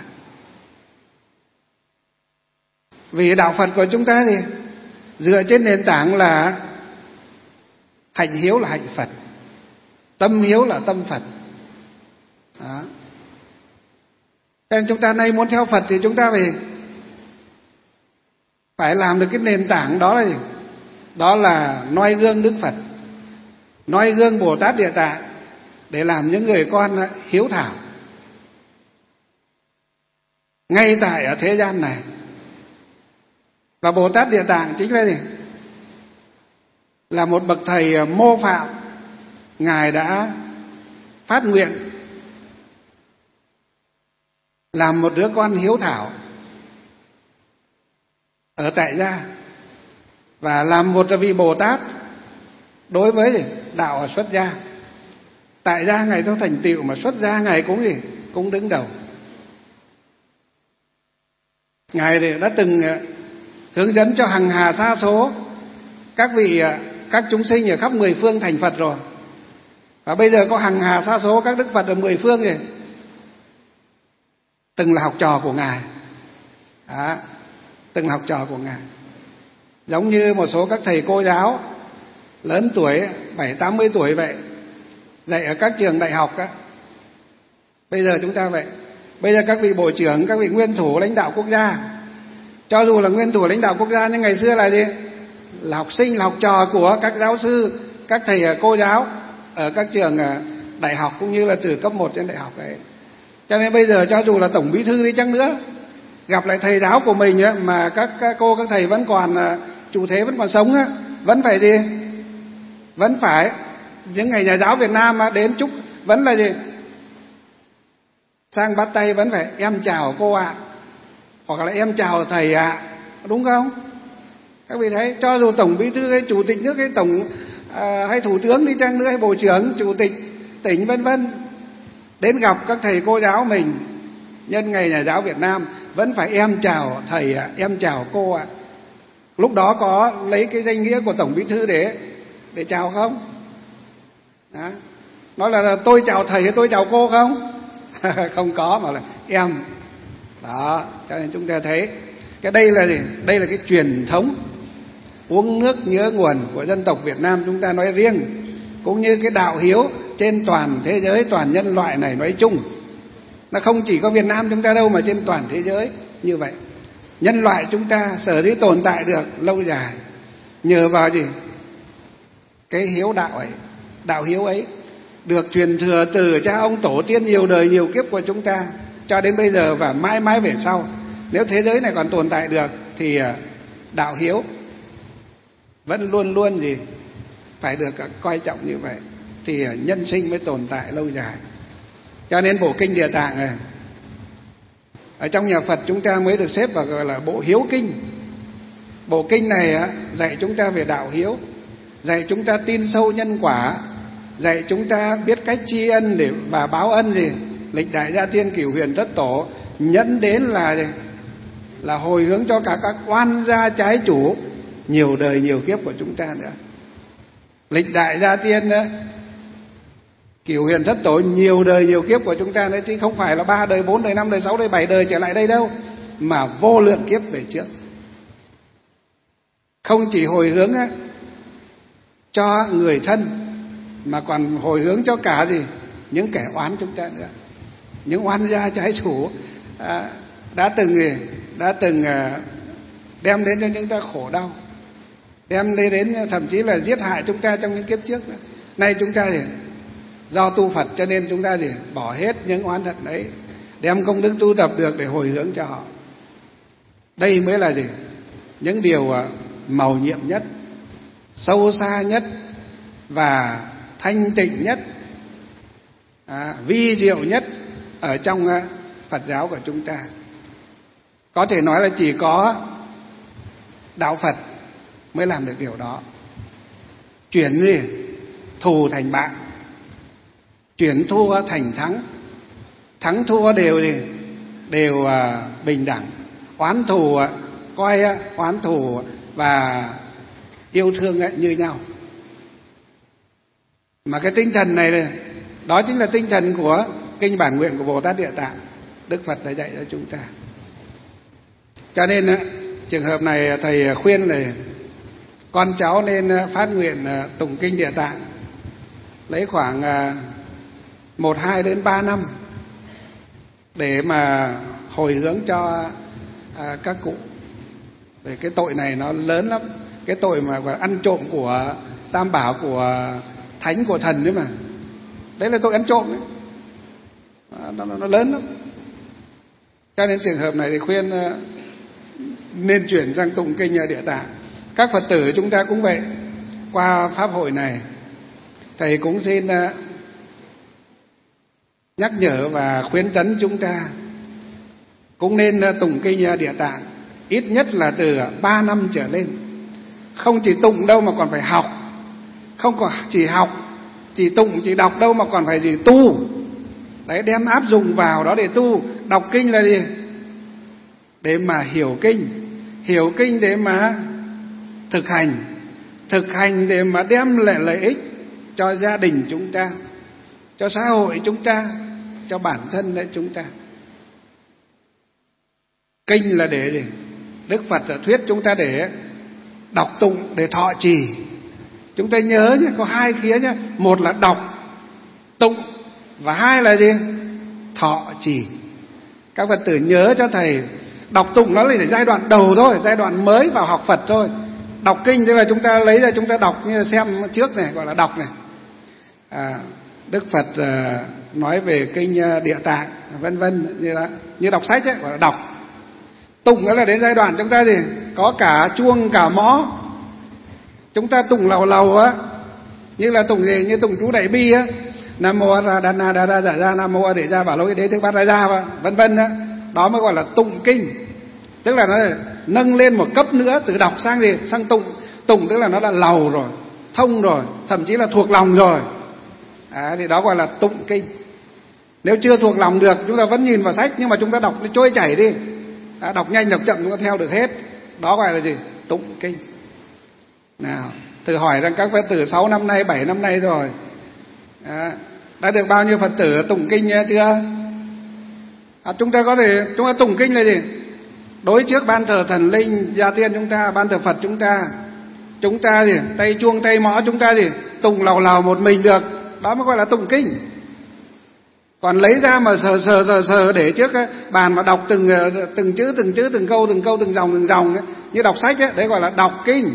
Vì đạo Phật của chúng ta thì dựa trên nền tảng là hạnh hiếu là hạnh Phật, tâm hiếu là tâm Phật. Đó. Nên chúng ta nay muốn theo Phật thì chúng ta phải phải làm được cái nền tảng đó là gì? Đó là noi gương Đức Phật, noi gương Bồ Tát Địa Tạng để làm những người con hiếu thảo ngay tại ở thế gian này. Và Bồ Tát Địa Tạng chính là gì? Là một bậc thầy mô phạm. Ngài đã phát nguyện làm một đứa con hiếu thảo ở tại gia, và làm một vị Bồ Tát đối với đạo xuất gia. Tại gia Ngài cho thành tựu, mà xuất gia Ngài cũng gì? Cũng đứng đầu. Ngài đã từng hướng dẫn cho hằng hà sa số các vị các chúng sinh ở khắp mười phương thành Phật rồi. Và bây giờ có hằng hà sa số các đức Phật ở mười phương rồi, từng là học trò của Ngài. Đó, từng là học trò của Ngài. Giống như một số các thầy cô giáo lớn tuổi, bảy tám mươi tuổi vậy, dạy ở các trường đại học á. Bây giờ chúng ta vậy. Bây giờ các vị bộ trưởng, các vị nguyên thủ lãnh đạo quốc gia, cho dù là nguyên thủ lãnh đạo quốc gia nhưng ngày xưa là gì? Là học sinh, là học trò của các giáo sư, các thầy cô giáo ở các trường đại học cũng như là từ cấp một trên đại học ấy. Cho nên bây giờ cho dù là tổng bí thư đi chăng nữa, gặp lại thầy giáo của mình ấy, mà các, các cô các thầy vẫn còn trụ thế, vẫn còn sống ấy, vẫn phải gì? Vẫn phải những ngày nhà giáo Việt Nam đến chúc vẫn là gì? Sang bắt tay vẫn phải em chào cô ạ, à, hoặc là em chào thầy ạ, à, đúng không? Các vị thấy, cho dù tổng bí thư hay chủ tịch nước hay tổng à, hay thủ tướng đi chăng nữa, hay bộ trưởng, chủ tịch tỉnh vân vân, đến gặp các thầy cô giáo mình nhân ngày nhà giáo Việt Nam vẫn phải em chào thầy ạ, à, em chào cô ạ. À. Lúc đó có lấy cái danh nghĩa của tổng bí thư để để chào không? Đó. Nói là, là tôi chào thầy hay tôi chào cô không? Không có, mà là em. Đó, cho nên chúng ta thấy cái đây là gì? Đây là cái truyền thống uống nước nhớ nguồn của dân tộc Việt Nam chúng ta nói riêng, cũng như cái đạo hiếu trên toàn thế giới, toàn nhân loại này nói chung. Nó không chỉ có Việt Nam chúng ta đâu, mà trên toàn thế giới như vậy. Nhân loại chúng ta sở dĩ tồn tại được lâu dài nhờ vào gì? Cái hiếu đạo ấy, đạo hiếu ấy được truyền thừa từ cha ông tổ tiên nhiều đời nhiều kiếp của chúng ta cho đến bây giờ và mãi mãi về sau. Nếu thế giới này còn tồn tại được thì đạo hiếu vẫn luôn luôn gì phải được coi trọng như vậy, thì nhân sinh mới tồn tại lâu dài. Cho nên bộ kinh Địa Tạng này ở trong nhà Phật chúng ta mới được xếp vào gọi là bộ hiếu kinh. Bộ kinh này dạy chúng ta về đạo hiếu, dạy chúng ta tin sâu nhân quả, dạy chúng ta biết cách tri ân để và báo ân gì, lịch đại gia tiên cửu huyền thất tổ, nhẫn đến là là hồi hướng cho cả các oan gia trái chủ nhiều đời nhiều kiếp của chúng ta nữa. Lịch đại gia tiên đó, cửu huyền thất tổ nhiều đời nhiều kiếp của chúng ta đấy, chứ không phải là ba đời, bốn đời, năm đời, sáu đời, bảy đời trở lại đây đâu, mà vô lượng kiếp về trước. Không chỉ hồi hướng á, cho người thân, mà còn hồi hướng cho cả gì, những kẻ oán chúng ta nữa, những oan gia trái chủ à, đã từng đã từng à, đem đến cho chúng ta khổ đau, đem đến thậm chí là giết hại chúng ta trong những kiếp trước nữa. Nay chúng ta thì do tu Phật cho nên chúng ta thì bỏ hết những oán hận đấy, đem công đức tu tập được để hồi hướng cho họ. Đây mới là gì, những điều màu nhiệm nhất, sâu xa nhất và thanh tịnh nhất, à, vi diệu nhất ở trong Phật giáo của chúng ta. Có thể nói là chỉ có đạo Phật mới làm được điều đó. Chuyển gì thù thành bạn, chuyển thua thành thắng, thắng thua đều gì đều uh, bình đẳng, oán thù uh, coi uh, oán thù và yêu thương uh, như nhau. Mà cái tinh thần này, này đó chính là tinh thần của kinh bản nguyện của Bồ Tát Địa Tạng, Đức Phật đã dạy cho chúng ta. Cho nên uh, trường hợp này thầy khuyên là con cháu nên phát nguyện uh, tụng kinh Địa Tạng, lấy khoảng uh, một hai đến ba năm để mà hồi hướng cho à, các cụ. Để cái tội này nó lớn lắm, cái tội mà ăn trộm của tam bảo, của thánh, của thần đấy mà, đấy là tội ăn trộm đấy. À, nó, nó lớn lắm. Cho nên trường hợp này thì khuyên uh, nên chuyển sang tụng kinh Địa Tạng. Các Phật tử chúng ta cũng vậy. Qua pháp hội này, thầy cũng xin uh, nhắc nhở và khuyến tấn chúng ta cũng nên tụng kinh Địa Tạng ít nhất là từ ba năm trở lên. Không chỉ tụng đâu mà còn phải học, không còn chỉ học, chỉ tụng, chỉ đọc đâu mà còn phải gì tu. Đấy, đem áp dụng vào đó để tu. Đọc kinh là gì? Để mà hiểu kinh, hiểu kinh để mà thực hành, thực hành để mà đem lại lợi ích cho gia đình chúng ta, cho xã hội chúng ta, cho bản thân đấy chúng ta. Kinh là để gì? Đức Phật đã thuyết chúng ta để đọc tụng, để thọ trì. Chúng ta nhớ nhé, có hai khía nhé. Một là đọc, tụng, và hai là gì? Thọ trì. Các Phật tử nhớ cho thầy, đọc tụng nó là giai đoạn đầu thôi, giai đoạn mới vào học Phật thôi. Đọc kinh tức là chúng ta lấy ra chúng ta đọc, như xem trước này, gọi là đọc này. À, Đức Phật uh, nói về kinh uh, Địa Tạng vân vân, như, như đọc sách ấy, gọi là đọc. Tụng đó là đến giai đoạn chúng ta gì có cả chuông cả mõ, chúng ta tụng lầu lầu á, như là tụng gì, như tụng chú Đại Bi á, Nam mô A Ra Đa Na Đa Ra Giả Ra, Nam mô A Để Ra Bảo Lỗi Đế Thức Bát Ra Ra vân vân á. Đó mới gọi là tụng kinh. Tức là nó nâng lên một cấp nữa, từ đọc sang gì, sang tụng. Tụng tức là nó đã lầu rồi, thông rồi, thậm chí là thuộc lòng rồi. À, thì đó gọi là tụng kinh. Nếu chưa thuộc lòng được, chúng ta vẫn nhìn vào sách, nhưng mà chúng ta đọc trôi chảy đi. À, đọc nhanh đọc chậm chúng ta theo được hết. Đó gọi là gì? Tụng kinh. Nào, thử hỏi rằng các Phật tử sáu năm nay, bảy năm nay rồi, à, đã được bao nhiêu Phật tử tụng kinh chưa? À, chúng ta có thể, chúng ta tụng kinh là gì? Đối trước ban thờ thần linh gia tiên chúng ta, ban thờ Phật chúng ta, chúng ta gì? Tay chuông tay mõ chúng ta gì? Tụng lầu lầu một mình được. Đó mới gọi là tụng kinh. Còn lấy ra mà sờ sờ sờ sờ để trước cái bàn mà đọc từng từng chữ từng chữ từng câu từng câu từng dòng từng dòng ấy, như đọc sách ấy, đấy gọi là đọc kinh.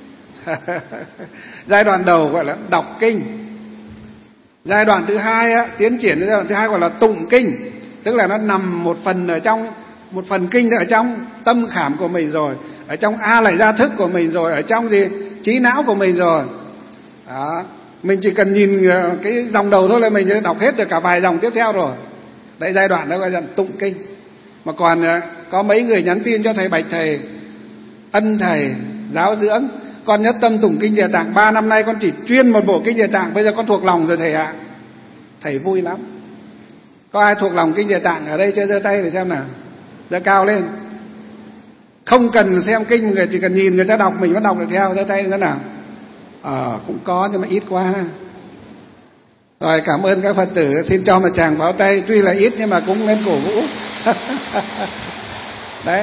Giai đoạn đầu gọi là đọc kinh. Giai đoạn thứ hai á, tiến triển đến giai đoạn thứ hai gọi là tụng kinh, tức là nó nằm một phần ở trong một phần kinh ở trong tâm khảm của mình rồi, ở trong a lại gia thức của mình rồi, ở trong gì trí não của mình rồi. Đó, mình chỉ cần nhìn cái dòng đầu thôi là mình đã đọc hết được cả vài dòng tiếp theo rồi. Đấy, giai đoạn đó gọi là tụng kinh. Mà còn có mấy người nhắn tin cho thầy, bạch thầy, ân thầy giáo dưỡng. Con nhất tâm tụng kinh Địa Tạng, ba năm nay con chỉ chuyên một bộ kinh Địa Tạng, bây giờ con thuộc lòng rồi thầy ạ. Thầy vui lắm. Có ai thuộc lòng kinh Địa Tạng ở đây chưa? Giơ tay để xem nào, giơ cao lên. Không cần xem kinh, người chỉ cần nhìn người ta đọc mình vẫn đọc được theo, giơ tay thế nào. Ờ cũng có nhưng mà ít quá. Rồi cảm ơn các Phật tử, xin cho một tràng pháo tay, tuy là ít nhưng mà cũng nên cổ vũ. Đấy.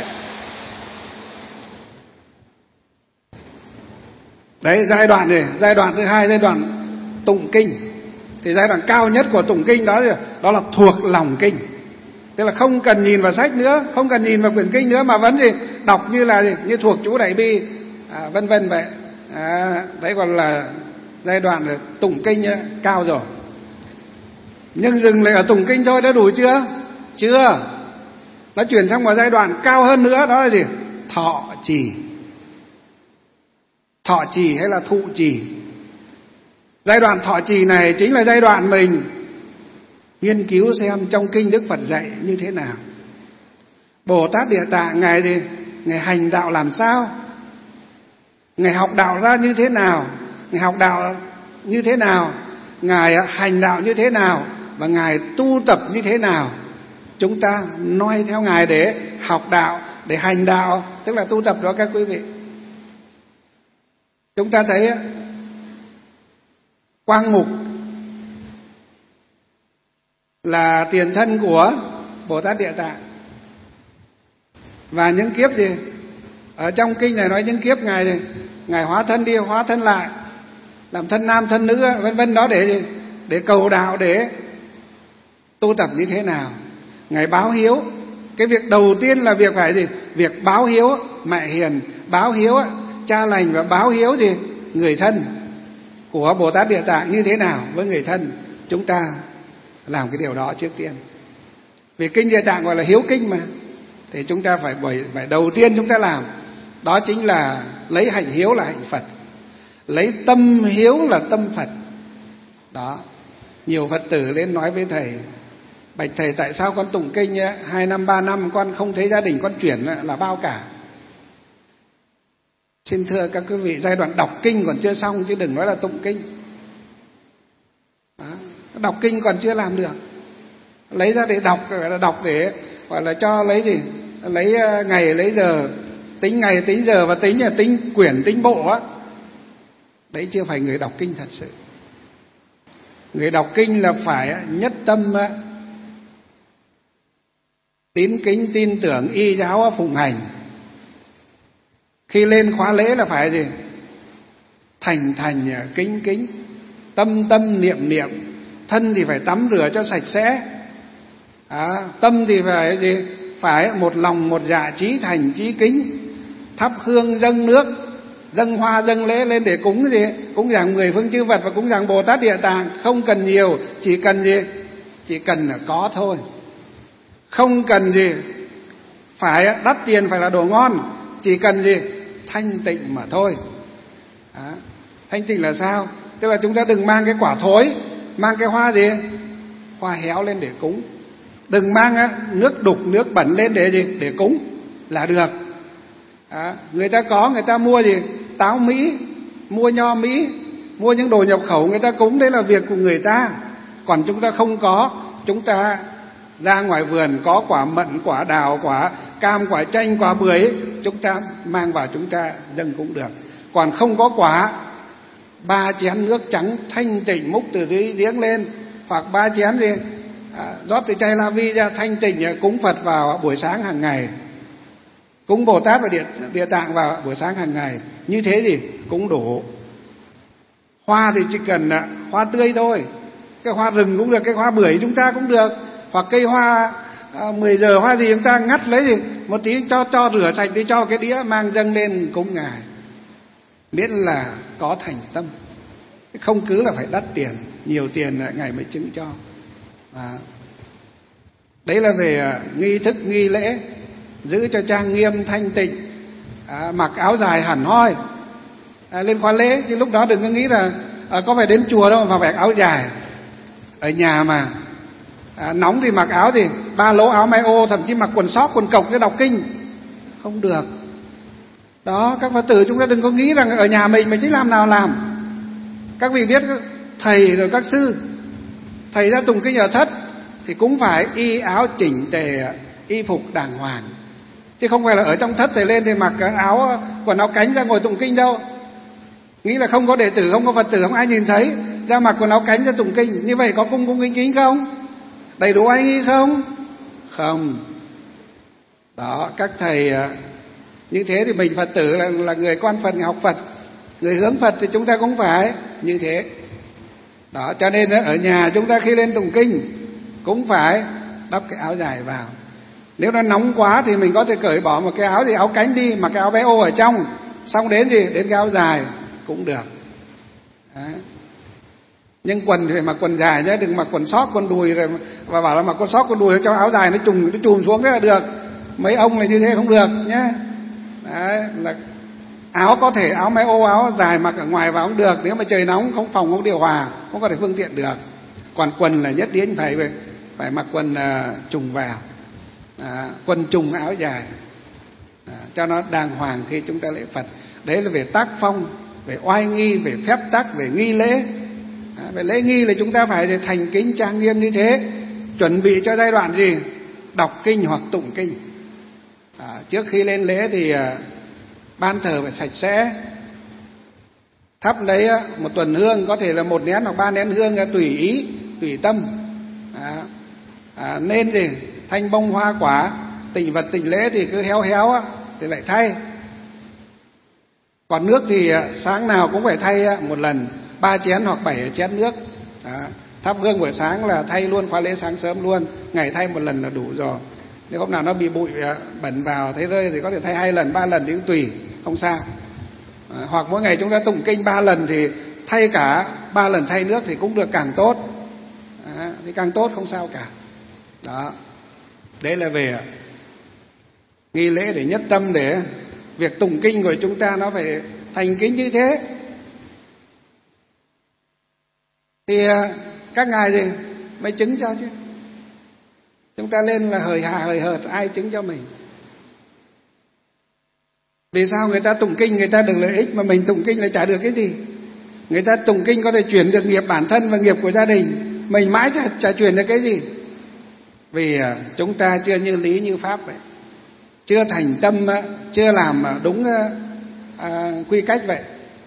Đấy, giai đoạn này, giai đoạn thứ hai, giai đoạn tụng kinh. Thì giai đoạn cao nhất của tụng kinh đó là, đó là thuộc lòng kinh. Tức là không cần nhìn vào sách nữa, không cần nhìn vào quyển kinh nữa, mà vẫn gì đọc như là gì? Như thuộc chú đại bi, à, vân vân vậy. À, đấy còn là giai đoạn là tụng kinh ấy, cao rồi. Nhưng dừng lại ở tụng kinh thôi đã đủ chưa? Chưa. Nó chuyển sang một giai đoạn cao hơn nữa, đó là gì? Thọ trì. Thọ trì hay là thụ trì? Giai đoạn thọ trì này chính là giai đoạn mình nghiên cứu xem trong kinh Đức Phật dạy như thế nào. Bồ Tát Địa Tạng ngài gì? Ngài hành đạo làm sao? Ngài học đạo ra như thế nào? Ngài học đạo như thế nào? Ngài hành đạo như thế nào? Và ngài tu tập như thế nào? Chúng ta noi theo ngài để học đạo, để hành đạo, tức là tu tập đó các quý vị. Chúng ta thấy Quang Mục là tiền thân của Bồ Tát Địa Tạng. Và những kiếp gì? Ở trong kinh này nói những kiếp ngài gì? Ngài hóa thân đi, hóa thân lại, làm thân nam thân nữ, vân vân đó để gì? Để cầu đạo, để tu tập như thế nào. Ngài báo hiếu. Cái việc đầu tiên là việc phải gì? Việc báo hiếu mẹ hiền, báo hiếu cha lành, và báo hiếu gì? Người thân của Bồ Tát Địa Tạng như thế nào với người thân. Chúng ta làm cái điều đó trước tiên. Vì kinh Địa Tạng gọi là hiếu kinh mà, thì chúng ta phải, phải đầu tiên chúng ta làm đó chính là lấy hạnh hiếu là hạnh Phật, lấy tâm hiếu là tâm Phật. Đó. Nhiều Phật tử lên nói với thầy: bạch thầy, tại sao con tụng kinh ấy, hai năm ba năm con không thấy gia đình con chuyển là bao cả? Xin thưa các quý vị, giai đoạn đọc kinh còn chưa xong, chứ đừng nói là tụng kinh. Đó. Đọc kinh còn chưa làm được, lấy ra để đọc, gọi là đọc để gọi là cho lấy gì, lấy ngày lấy giờ, tính ngày tính giờ, và tính là tính quyển tính bộ á. Đấy chưa phải người đọc kinh thật sự. Người đọc kinh là phải nhất tâm tín kính tin tưởng y giáo phụng hành. Khi lên khóa lễ là phải gì? Thành thành kính kính, tâm tâm niệm niệm. Thân thì phải tắm rửa cho sạch sẽ, à, tâm thì phải gì? Phải một lòng một dạ chí thành chí kính. Thắp hương dâng nước, dâng hoa dâng lễ lên để cúng gì? Cúng dường mười phương chư Phật và cúng dường Bồ Tát Địa Tạng. Không cần nhiều, chỉ cần gì? Chỉ cần là có thôi. Không cần gì phải đắt tiền, phải là đồ ngon, chỉ cần gì? Thanh tịnh mà thôi. Đó. Thanh tịnh là sao? Tức là chúng ta đừng mang cái quả thối, mang cái hoa gì? Hoa héo lên để cúng. Đừng mang nước đục, nước bẩn lên để gì? Để cúng là được. Đó. Người ta có, người ta mua gì? Táo Mỹ, mua nho Mỹ, mua những đồ nhập khẩu người ta cúng, đấy là việc của người ta. Còn chúng ta không có, chúng ta ra ngoài vườn có quả mận, quả đào, quả cam, quả chanh, quả bưởi, chúng ta mang vào chúng ta dâng cũng được. Còn không có quả, ba chén nước trắng thanh tịnh múc từ dưới giếng lên, hoặc ba chén gì à, rót từ chai la vi ra thanh tịnh cúng Phật vào buổi sáng hàng ngày, cúng Bồ Tát và Địa, Địa Tạng vào buổi sáng hàng ngày. Như thế thì cũng đủ. Hoa thì chỉ cần hoa tươi thôi, cái hoa rừng cũng được, cái hoa bưởi chúng ta cũng được, hoặc cây hoa à, mười giờ hoa gì chúng ta ngắt lấy gì một tí, cho cho rửa sạch thì cho cái đĩa mang dâng lên cúng ngài, miễn là có thành tâm, không cứ là phải đắt tiền, nhiều tiền ngài mới chứng cho. À, đấy là về nghi thức nghi lễ, giữ cho trang nghiêm thanh tịnh, à, mặc áo dài hẳn hoi à, lên khóa lễ. Chứ lúc đó đừng có nghĩ là à, có phải đến chùa đâu mà phải áo dài. Ở nhà mà à, nóng thì mặc áo thì ba lỗ áo may ô, thậm chí mặc quần sóc quần cộc để đọc kinh không được. Đó, các Phật tử chúng ta đừng có nghĩ rằng ở nhà mình mình thích làm nào làm. Các vị biết thầy rồi các sư, thầy ra tụng kinh ở thất thì cũng phải y áo chỉnh tề, y phục đàng hoàng, chứ không phải là ở trong thất thầy lên thì mặc cái áo quần áo cánh ra ngồi tụng kinh đâu. Nghĩ là không có đệ tử, không có Phật tử, không ai nhìn thấy, ra mặc quần áo cánh ra tụng kinh, như vậy có cung cung kính kính không? Đầy đủ anh nghi không? Không. Đó, các thầy như thế thì mình Phật tử là, là người con Phật, học Phật, người hướng Phật thì chúng ta cũng phải như thế. Đó, cho nên ở nhà chúng ta khi lên tụng kinh cũng phải đắp cái áo dài vào. Nếu nó nóng quá thì mình có thể cởi bỏ một cái áo gì áo cánh đi, mặc cái áo bé ô ở trong, xong đến gì đến cái áo dài cũng được. Đấy. Nhưng quần thì phải mặc quần dài nhé, đừng mặc quần sót quần đùi rồi và bảo là mặc quần sót quần đùi cho áo dài nó trùng nó trùm xuống cái là được. Mấy ông là như thế không được nhé. Đấy, là áo có thể áo máy ô áo dài mặc ở ngoài vào cũng được, nếu mà trời nóng không phòng không điều hòa không có thể phương tiện được. Còn quần là nhất định phải phải mặc quần uh, trùng vào, à, quần trùng áo dài, à, cho nó đàng hoàng khi chúng ta lễ Phật. Đấy là về tác phong, về oai nghi, về phép tắc, về nghi lễ. À, về lễ nghi là chúng ta phải thành kính trang nghiêm như thế, chuẩn bị cho giai đoạn gì? Đọc kinh hoặc tụng kinh. À, trước khi lên lễ thì uh, ban thờ phải sạch sẽ, thắp lấy uh, một tuần hương, có thể là một nén hoặc ba nén hương, uh, tùy ý, tùy tâm. À, à, nên thì thanh bông hoa quả, tịnh vật tịnh lễ thì cứ héo héo uh, thì lại thay. Còn nước thì uh, sáng nào cũng phải thay uh, một lần, ba chén hoặc bảy chén nước. À, thắp hương buổi sáng là thay luôn, khóa lễ sáng sớm luôn, ngày thay một lần là đủ rồi. Nếu hôm nào nó bị bụi bẩn vào thấy rơi thì có thể thay hai lần, ba lần thì cũng tùy, không sao. À, hoặc mỗi ngày chúng ta tụng kinh ba lần thì thay cả ba lần thay nước thì cũng được, càng tốt. À, thì càng tốt không sao cả. Đó, đấy là về nghi lễ để nhất tâm, để việc tụng kinh của chúng ta nó phải thành kính như thế. Thì các ngài thì mới chứng cho chứ. Chúng ta lên là hời hà hời hợt, ai chứng cho mình? Vì sao người ta tụng kinh người ta được lợi ích mà mình tụng kinh lại chả được cái gì? Người ta tụng kinh có thể chuyển được nghiệp bản thân và nghiệp của gia đình, mình mãi chả, chả chuyển được cái gì. Vì chúng ta chưa như lý như pháp vậy, chưa thành tâm, chưa làm đúng à, quy cách vậy.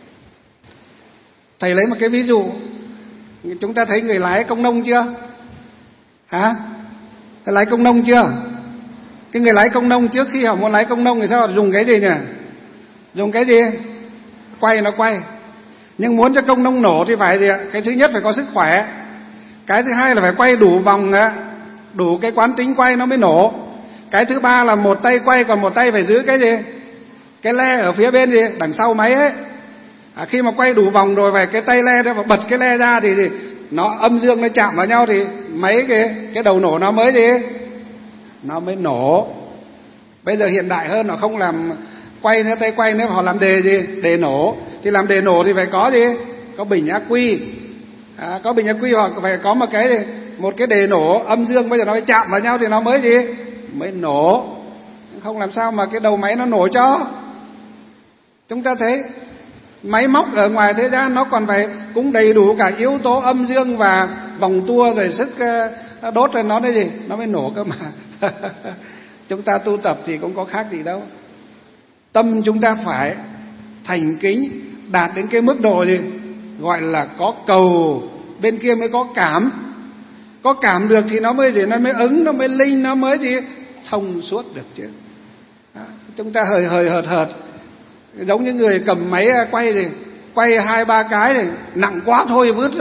Thầy lấy một cái ví dụ, chúng ta thấy người lái công nông chưa? Hả? Thầy lái công nông chưa? Cái người lái công nông trước khi họ muốn lái công nông thì sao? Họ dùng cái gì nhỉ? Dùng cái gì? Quay nó quay. Nhưng muốn cho công nông nổ thì phải gì ạ? Cái thứ nhất phải có sức khỏe. Cái thứ hai là phải quay đủ vòng, đủ cái quán tính quay nó mới nổ. Cái thứ ba là một tay quay còn một tay phải giữ cái gì? Cái le ở phía bên gì? Đằng sau máy ấy. À, khi mà quay đủ vòng rồi phải cái tay le đó, bật cái le ra thì, thì nó âm dương nó chạm vào nhau thì mấy cái cái đầu nổ nó mới gì? Nó mới nổ. Bây giờ hiện đại hơn, nó không làm quay nữa, tay quay nữa, họ làm đề gì? Đề nổ. Thì làm đề nổ thì phải có gì? Có bình ắc quy. À, có bình ắc quy hoặc phải có một cái gì? Một cái đề nổ âm dương bây giờ nó phải chạm vào nhau thì nó mới gì? Mới nổ. Không làm sao mà cái đầu máy nó nổ cho. Chúng ta thấy máy móc ở ngoài thế gian nó còn phải cũng đầy đủ cả yếu tố âm dương và vòng tua rồi sức đốt rồi nó đấy gì? Nó mới nổ cơ mà. Chúng ta tu tập thì cũng có khác gì đâu. Tâm chúng ta phải thành kính, đạt đến cái mức độ gì? Gọi là có cầu, bên kia mới có cảm. Có cảm được thì nó mới gì? Nó mới ứng, nó mới linh, nó mới gì? Thông suốt được chứ. Đó. Chúng ta hời hời hợt hợt, giống như người cầm máy quay thì quay hai ba cái thì nặng quá thôi vứt,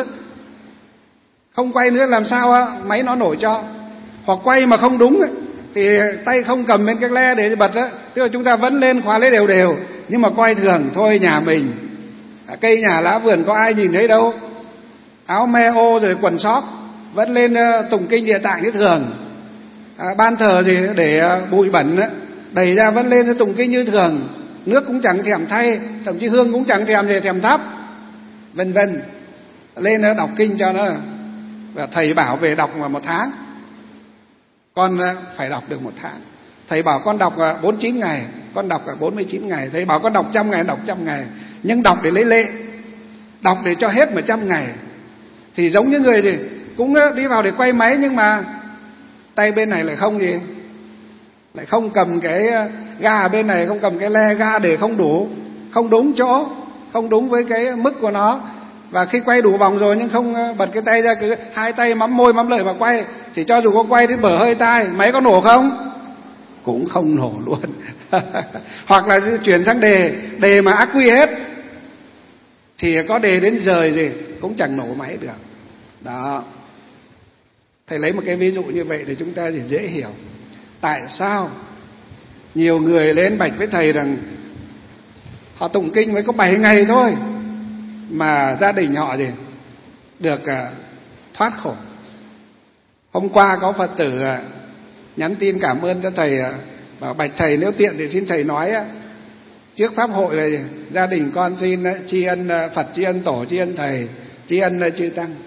không quay nữa làm sao á máy nó nổi cho. Hoặc quay mà không đúng ấy, thì tay không cầm lên cái le để bật á, tức là chúng ta vẫn lên khóa lấy đều đều, nhưng mà quay thường thôi. Nhà mình cây nhà lá vườn có ai nhìn thấy đâu, áo me ô rồi quần sót vẫn lên tụng kinh Địa Tạng như thường. À, ban thờ thì để bụi bẩn á, đẩy ra vẫn lên tụng kinh như thường. Nước cũng chẳng thèm thay, thậm chí hương cũng chẳng thèm để thèm thắp, vân vân. Lên nó đọc kinh cho nó. Và thầy bảo về đọc mà một tháng, con phải đọc được một tháng. Thầy bảo con đọc bốn chín ngày, con đọc cả bốn mươi chín ngày. Thầy bảo con đọc trăm ngày, đọc trăm ngày, nhưng đọc để lấy lệ, đọc để cho hết một trăm ngày. Thì giống như người gì cũng đi vào để quay máy, nhưng mà tay bên này lại không gì, lại không cầm cái ga bên này, không cầm cái le ga để không đủ, không đúng chỗ, không đúng với cái mức của nó. Và khi quay đủ vòng rồi nhưng không bật cái tay ra, cứ hai tay mắm môi mắm lợi mà quay, thì cho dù có quay đến bở hơi tai, máy có nổ không? Cũng không nổ luôn. Hoặc là chuyển sang đề, đề mà ắc quy hết, thì có đề đến rời gì cũng chẳng nổ máy được. Đó. Thầy lấy một cái ví dụ như vậy để chúng ta thì dễ hiểu tại sao nhiều người lên bạch với thầy rằng họ tụng kinh mới có bảy ngày thôi mà gia đình họ gì được uh, thoát khổ. Hôm qua có Phật tử uh, nhắn tin cảm ơn cho thầy, uh, bảo bạch thầy nếu tiện thì xin thầy nói uh, trước pháp hội là gì? Gia đình con xin uh, tri ân uh, Phật, tri ân tổ, tri ân thầy, tri ân uh, chư tăng.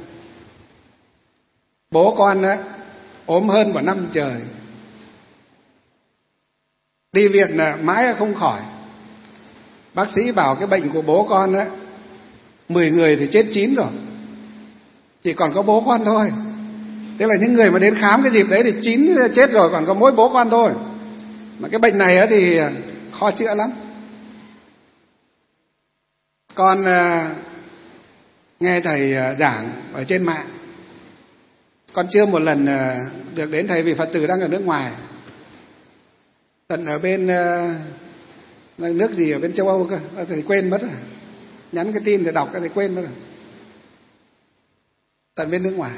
Bố con uh, ốm hơn một năm trời, đi viện là mãi không khỏi. Bác sĩ bảo cái bệnh của bố con á, mười người thì chết chín rồi, chỉ còn có bố con thôi. Tức là những người mà đến khám cái dịp đấy thì chín chết rồi, còn có mỗi bố con thôi. Mà cái bệnh này á thì khó chữa lắm. Con uh, nghe thầy uh, giảng ở trên mạng, con chưa một lần uh, được đến thầy vì Phật tử đang ở nước ngoài. Tận ở bên uh, nước gì ở bên châu Âu cơ, thầy quên mất rồi. Nhắn cái tin để đọc thầy quên mất rồi. Tận bên nước ngoài.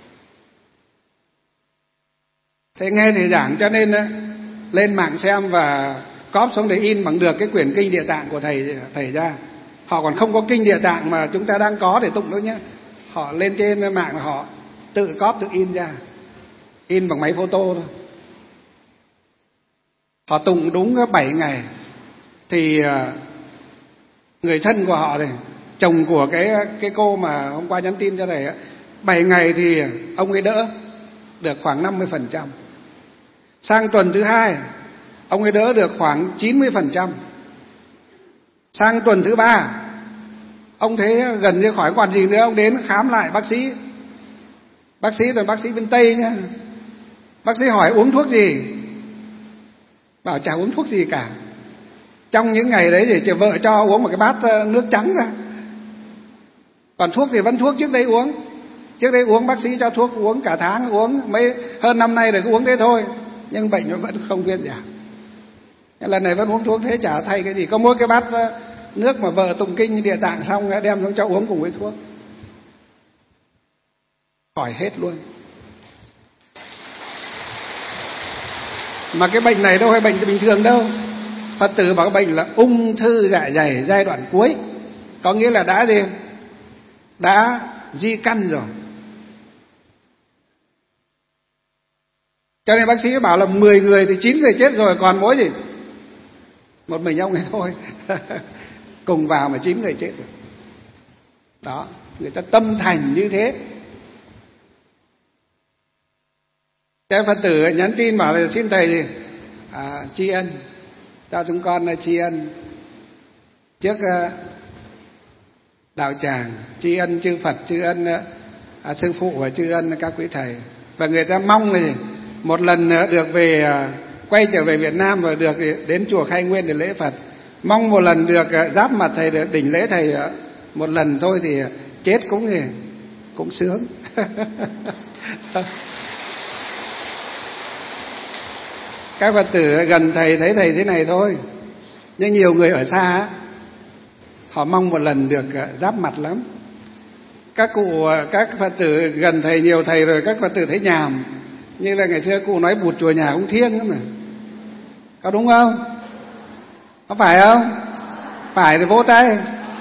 Thầy nghe thầy giảng cho nên uh, lên mạng xem và cóp xuống để in bằng được cái quyển kinh Địa Tạng của thầy thầy ra. Họ còn không có kinh Địa Tạng mà chúng ta đang có để tụng đâu nhé. Họ lên trên mạng là họ tự cóp tự in ra, in bằng máy photo thôi. Họ tụng đúng bảy ngày thì người thân của họ này, chồng của cái cái cô mà hôm qua nhắn tin cho thầy, bảy ngày thì ông ấy đỡ được khoảng năm mươi phần trăm. Sang tuần thứ hai ông ấy đỡ được khoảng chín mươi phần trăm. Sang tuần thứ ba ông thấy gần như khỏi còn gì nữa, ông đến khám lại bác sĩ. Bác sĩ là bác sĩ bên Tây nhá. Bác sĩ hỏi uống thuốc gì, bảo chả uống thuốc gì cả. Trong những ngày đấy thì chị vợ cho uống một cái bát nước trắng ra. Còn thuốc thì vẫn thuốc trước đây uống. Trước đây uống bác sĩ cho thuốc uống cả tháng, uống mấy hơn năm nay rồi cứ uống thế thôi, nhưng bệnh nó vẫn không thuyên giảm. Lần này vẫn uống thuốc thế chả thay cái gì, có mỗi cái bát nước mà vợ tụng kinh Địa Tạng xong đem xuống cho uống cùng với thuốc, khỏi hết luôn. Mà cái bệnh này đâu phải bệnh bình thường đâu. Phật tử bảo cái bệnh là ung thư dạ dày giai đoạn cuối, có nghĩa là đã gì? Đã di căn rồi. Cho nên bác sĩ bảo là mười người thì chín người chết rồi, còn mỗi gì? Một mình ông ấy thôi. Cùng vào mà chín người chết rồi. Đó, người ta tâm thành như thế. Cái Phật tử nhắn tin bảo là xin thầy gì? À, tri ân, cho chúng con là tri ân trước uh, đạo tràng, tri ân chư Phật, tri ân uh, sư phụ và tri ân các quý thầy. Và người ta mong là một lần được về uh, quay trở về Việt Nam và được đến chùa Khai Nguyên để lễ Phật. Mong một lần được uh, giáp mặt thầy, được đỉnh lễ thầy uh, một lần thôi thì uh, chết cũng gì cũng sướng. Các Phật tử gần thầy thấy thầy thế này thôi, nhưng nhiều người ở xa họ mong một lần được giáp mặt lắm. Các cụ, các Phật tử gần thầy nhiều thầy rồi, các Phật tử thấy nhàm. Như là ngày xưa cụ nói bụt chùa nhà cũng thiêng lắm mà, có đúng không? Có phải không? Phải thì vỗ tay.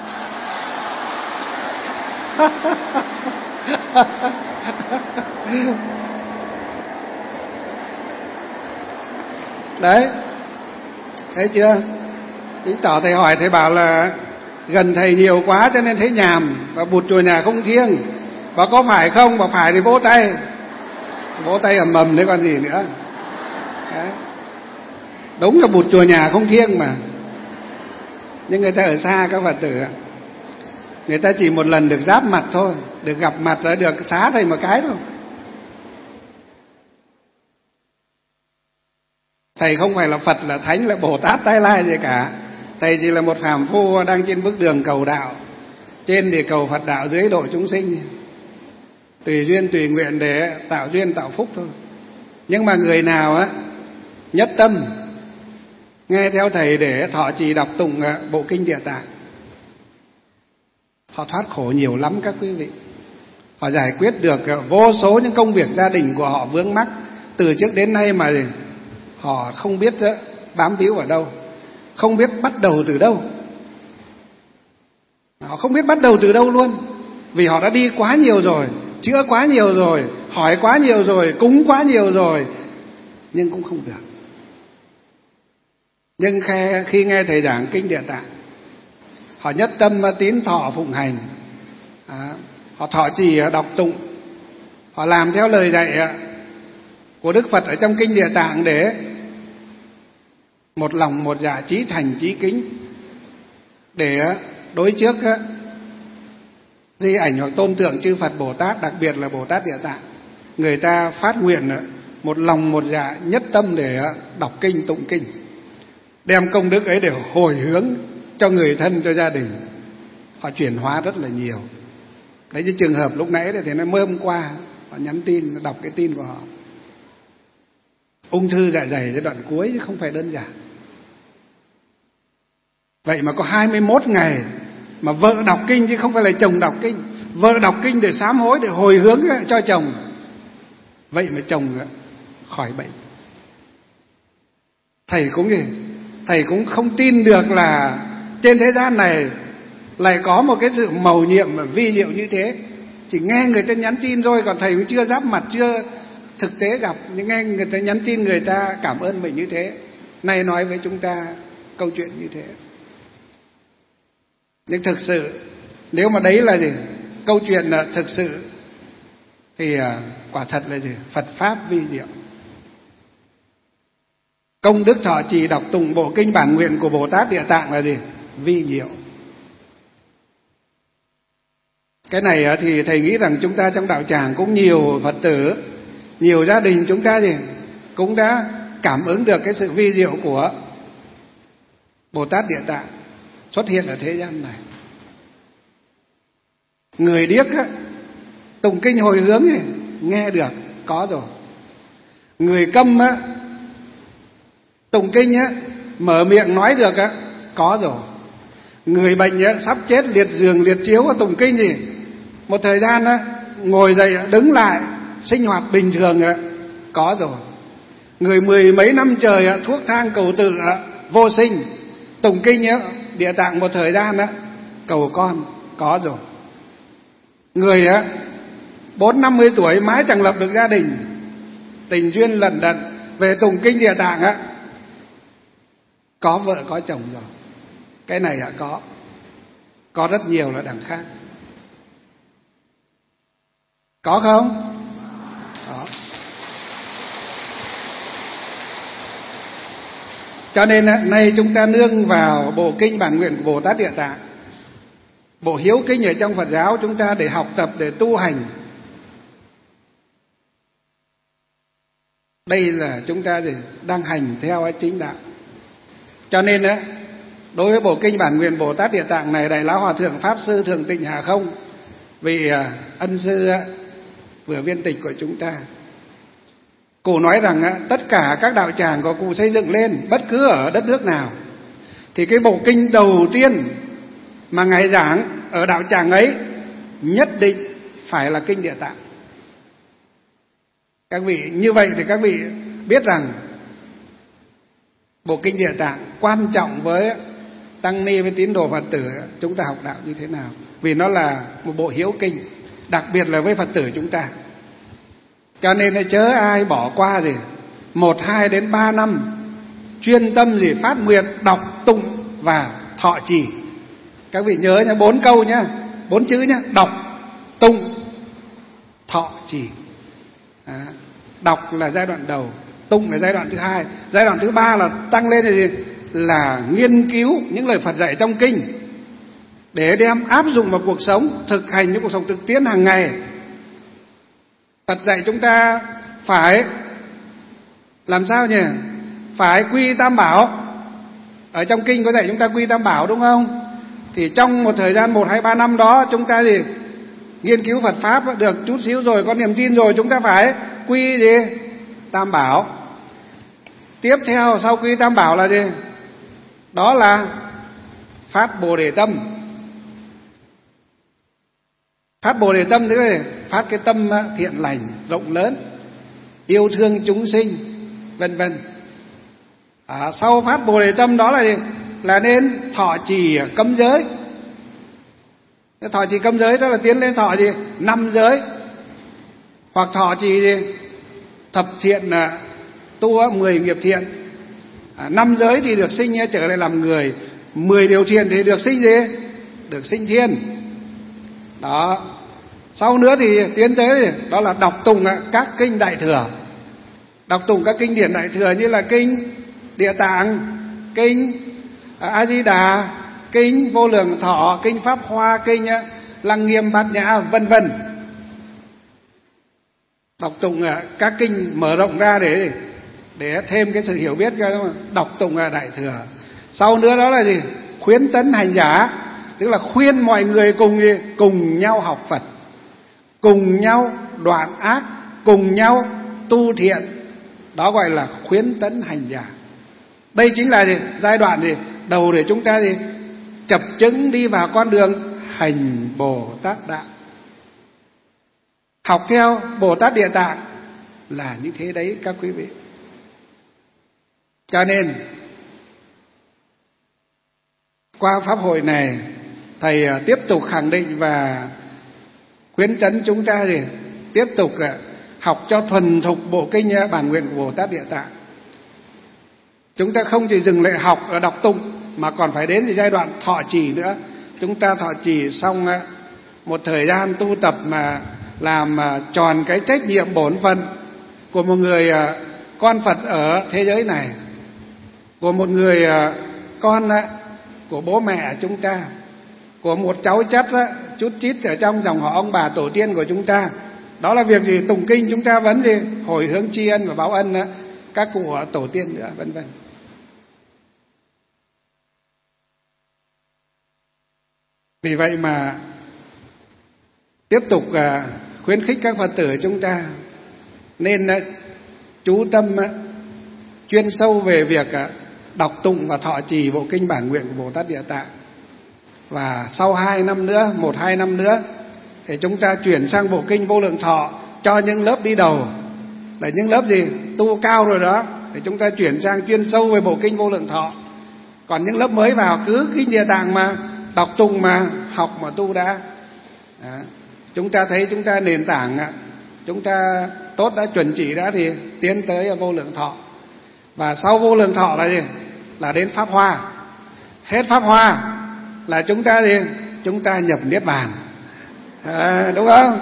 Đấy, thấy chưa? Chính tỏ thầy hỏi, thầy bảo là gần thầy nhiều quá cho nên thấy nhàm, và bụt chùa nhà không thiêng. Và có phải không? Mà phải thì vỗ tay. Vỗ tay ầm ầm đấy còn gì nữa. Đấy. Đúng là bụt chùa nhà không thiêng mà. Nhưng người ta ở xa các Phật tử ạ, người ta chỉ một lần được giáp mặt thôi, được gặp mặt rồi được xá thầy một cái thôi. Thầy không phải là Phật, là Thánh, là Bồ Tát, Tái Lai gì cả. Thầy chỉ là một phàm phu đang trên bước đường cầu đạo. Trên thì cầu Phật đạo, dưới độ chúng sinh, tùy duyên tùy nguyện để tạo duyên tạo phúc thôi. Nhưng mà người nào á nhất tâm nghe theo thầy để thọ trì đọc tụng bộ kinh Địa Tạng, họ thoát khổ nhiều lắm các quý vị. Họ giải quyết được vô số những công việc gia đình của họ vướng mắc từ trước đến nay mà họ không biết bám víu ở đâu, không biết bắt đầu từ đâu. Họ không biết bắt đầu từ đâu luôn, vì họ đã đi quá nhiều rồi, chữa quá nhiều rồi, hỏi quá nhiều rồi, cúng quá nhiều rồi, nhưng cũng không được. Nhưng khi nghe thầy giảng kinh Địa Tạng, họ nhất tâm tín thọ phụng hành, à, họ thọ trì đọc tụng, họ làm theo lời dạy của Đức Phật ở trong kinh Địa Tạng để một lòng một dạ chí thành chí kính, để đối trước di ảnh hoặc tôn tượng chư Phật Bồ Tát, đặc biệt là Bồ Tát Địa Tạng, người ta phát nguyện một lòng một dạ nhất tâm để đọc kinh tụng kinh, đem công đức ấy để hồi hướng cho người thân, cho gia đình. Họ chuyển hóa rất là nhiều. Đấy, như trường hợp lúc nãy thì nó mới hôm qua họ nhắn tin, đọc cái tin của họ, ung thư dạ dày giai đoạn cuối chứ không phải đơn giản. Vậy mà có hai mươi mốt ngày mà vợ đọc kinh chứ không phải là chồng đọc kinh. Vợ đọc kinh để sám hối, để hồi hướng cho chồng. Vậy mà chồng khỏi bệnh. Thầy cũng gì? Thầy cũng không tin được là trên thế gian này lại có một cái sự mầu nhiệm và vi diệu như thế. Chỉ nghe người ta nhắn tin thôi, còn thầy cũng chưa giáp mặt, chưa thực tế gặp, nhưng nghe người ta nhắn tin, người ta cảm ơn mình như thế. Nay nói với chúng ta câu chuyện như thế. Nhưng thực sự nếu mà đấy là gì, câu chuyện là thực sự thì quả thật là gì, Phật pháp vi diệu. Công đức thọ trì đọc tụng bộ kinh bản nguyện của Bồ Tát Địa Tạng là gì, vi diệu. Cái này thì thầy nghĩ rằng chúng ta trong đạo tràng cũng nhiều Phật tử, nhiều gia đình chúng ta gì cũng đã cảm ứng được cái sự vi diệu của Bồ Tát Địa Tạng xuất hiện ở thế gian này. Người điếc á, tụng kinh hồi hướng ấy, nghe được, có rồi. Người câm á, tụng kinh á, mở miệng nói được á, có rồi. Người bệnh á, sắp chết liệt giường liệt chiếu á, tụng kinh gì, một thời gian á, ngồi dậy đứng lại sinh hoạt bình thường á, có rồi. Người mười mấy năm trời á, thuốc thang cầu tự á, vô sinh, tụng kinh á, Địa Tạng một thời gian á, cầu con, có rồi. Người á bốn năm mươi tuổi mãi chẳng lập được gia đình, tình duyên lận đận, về tụng kinh Địa Tạng á, có vợ có chồng rồi. Cái này á có Có rất nhiều là đằng khác. Có không? Đó. Cho nên á, nay chúng ta nương vào bộ kinh bản nguyện của Bồ Tát Địa Tạng, bộ hiếu kinh ở trong Phật giáo chúng ta, để học tập, để tu hành. Đây là chúng ta đang hành theo chính đạo. Cho nên á, đối với bộ kinh bản nguyện Bồ Tát Địa Tạng này, Đại Lão Hòa Thượng Pháp Sư Thường Tịnh Hà Không, vị ân sư vừa viên tịch của chúng ta, cụ nói rằng tất cả các đạo tràng của cụ xây dựng lên bất cứ ở đất nước nào, thì cái bộ kinh đầu tiên mà ngài giảng ở đạo tràng ấy nhất định phải là kinh Địa Tạng. Các vị như vậy thì các vị biết rằng bộ kinh Địa Tạng quan trọng với tăng ni, với tín đồ Phật tử chúng ta học đạo như thế nào, vì nó là một bộ hiếu kinh, đặc biệt là với Phật tử chúng ta. Cho nên chớ ai bỏ qua gì một hai đến ba năm chuyên tâm gì phát nguyện đọc tụng và thọ trì. Các vị nhớ nhá, bốn câu nhá, bốn chữ nhá: đọc, tụng, thọ trì. À, đọc là giai đoạn đầu, Tụng là giai đoạn thứ hai. Giai đoạn thứ ba là tăng lên là gì? Là nghiên cứu những lời Phật dạy trong kinh để đem áp dụng vào cuộc sống, thực hành những cuộc sống thực tiễn hàng ngày. Phật dạy chúng ta phải làm sao nhỉ? Phải quy tam bảo. Ở trong kinh có dạy chúng ta quy tam bảo đúng không? Thì trong một thời gian một hai ba năm đó chúng ta gì? Nghiên cứu Phật Pháp được chút xíu rồi, có niềm tin rồi, chúng ta phải quy gì? Tam bảo. Tiếp theo sau quy tam bảo là gì? Đó là phát Bồ Đề tâm. Phát Bồ Đề tâm thế này, phát cái tâm thiện lành rộng lớn, yêu thương chúng sinh, vân vân. À, sau phát Bồ Đề tâm đó là gì? Là nên thọ trì cấm giới. Thọ trì cấm giới đó là tiến lên thọ gì? Năm giới. Hoặc thọ trì gì? Thập thiện là tu mười nghiệp thiện. À, năm giới thì được sinh trở lại làm người, mười điều thiện thì được sinh gì? Được sinh thiên. Đó. Sau nữa thì tiến tới đó là đọc tụng các kinh Đại Thừa. Đọc tụng các kinh điển Đại Thừa như là kinh Địa Tạng, kinh A Di Đà, kinh Vô Lượng Thọ, kinh Pháp Hoa, kinh Lăng Nghiêm Bát Nhã, vân vân. Đọc tụng các kinh mở rộng ra để để thêm cái sự hiểu biết, đọc tụng Đại Thừa. Sau nữa đó là gì? Khuyến tấn hành giả, tức là khuyên mọi người cùng gì? Cùng nhau học Phật, cùng nhau đoạn ác, cùng nhau tu thiện. Đó gọi là khuyến tấn hành giả. Đây chính là gì? Giai đoạn gì? Đầu để chúng ta gì? Chập chững đi vào con đường hành Bồ Tát Đạo. Học theo Bồ Tát Địa Tạng là như thế đấy các quý vị. Cho nên qua pháp hội này, thầy tiếp tục khẳng định và khuyến tấn chúng ta gì? Tiếp tục học cho thuần thục bộ kinh Bản Nguyện của Bồ Tát Địa Tạng. Chúng ta không chỉ dừng lại học ở đọc tụng mà còn phải đến giai đoạn thọ trì nữa. Chúng ta thọ trì xong một thời gian tu tập mà làm tròn cái trách nhiệm bổn phận của một người con Phật ở thế giới này, của một người con của bố mẹ chúng ta, của một cháu chắt chút chít ở trong dòng họ ông bà tổ tiên của chúng ta. Đó là việc gì? Tụng kinh chúng ta vẫn gì? Hồi hướng tri ân và báo ân các cụ tổ tiên nữa, vân vân. Vì vậy mà tiếp tục khuyến khích các Phật tử chúng ta nên chú tâm chuyên sâu về việc đọc tụng và thọ trì bộ kinh Bản Nguyện của Bồ Tát Địa Tạng. Và sau hai năm nữa, một hai năm nữa thì chúng ta chuyển sang bộ kinh Vô Lượng Thọ cho những lớp đi đầu. Là những lớp gì? Tu cao rồi đó, thì chúng ta chuyển sang chuyên sâu về bộ kinh Vô Lượng Thọ. Còn những lớp mới vào cứ kinh Địa Tạng mà đọc tụng mà học mà tu đã. Đó. Chúng ta thấy chúng ta nền tảng chúng ta tốt đã, chuẩn chỉ đã, thì tiến tới Vô Lượng Thọ. Và sau Vô Lượng Thọ là gì? Là đến Pháp Hoa. Hết Pháp Hoa là chúng ta gì? Chúng ta nhập Niết Bàn. À, đúng không?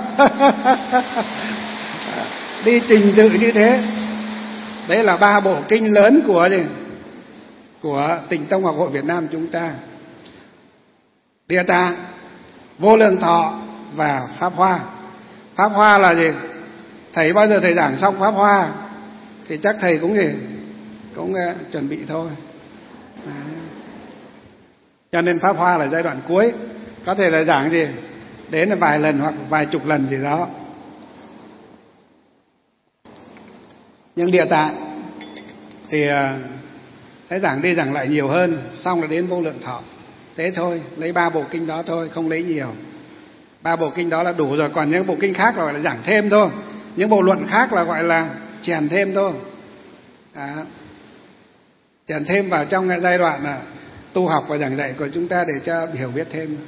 Đi trình tự như thế. Đấy là ba bộ kinh lớn của gì? Của Tịnh Tông Học Hội Việt Nam chúng ta: Địa Tạng, Vô Lượng Thọ và Pháp Hoa. Pháp Hoa là gì? Thầy bao giờ thầy giảng xong Pháp Hoa thì chắc thầy cũng gì? Cũng uh, chuẩn bị thôi. À. Cho nên Pháp Hoa là giai đoạn cuối. Có thể là giảng gì? Đến là vài lần hoặc vài chục lần gì đó. Nhưng Địa Tạng thì uh, sẽ giảng đi giảng lại nhiều hơn. Xong là đến Vô Lượng Thọ. Thế thôi, lấy ba bộ kinh đó thôi, không lấy nhiều. Ba bộ kinh đó là đủ rồi. Còn những bộ kinh khác là gọi là giảng thêm thôi. Những bộ luận khác là gọi là chèn thêm thôi. Đó. Chèn thêm vào trong cái giai đoạn là tu học và giảng dạy của chúng ta để cho hiểu biết thêm.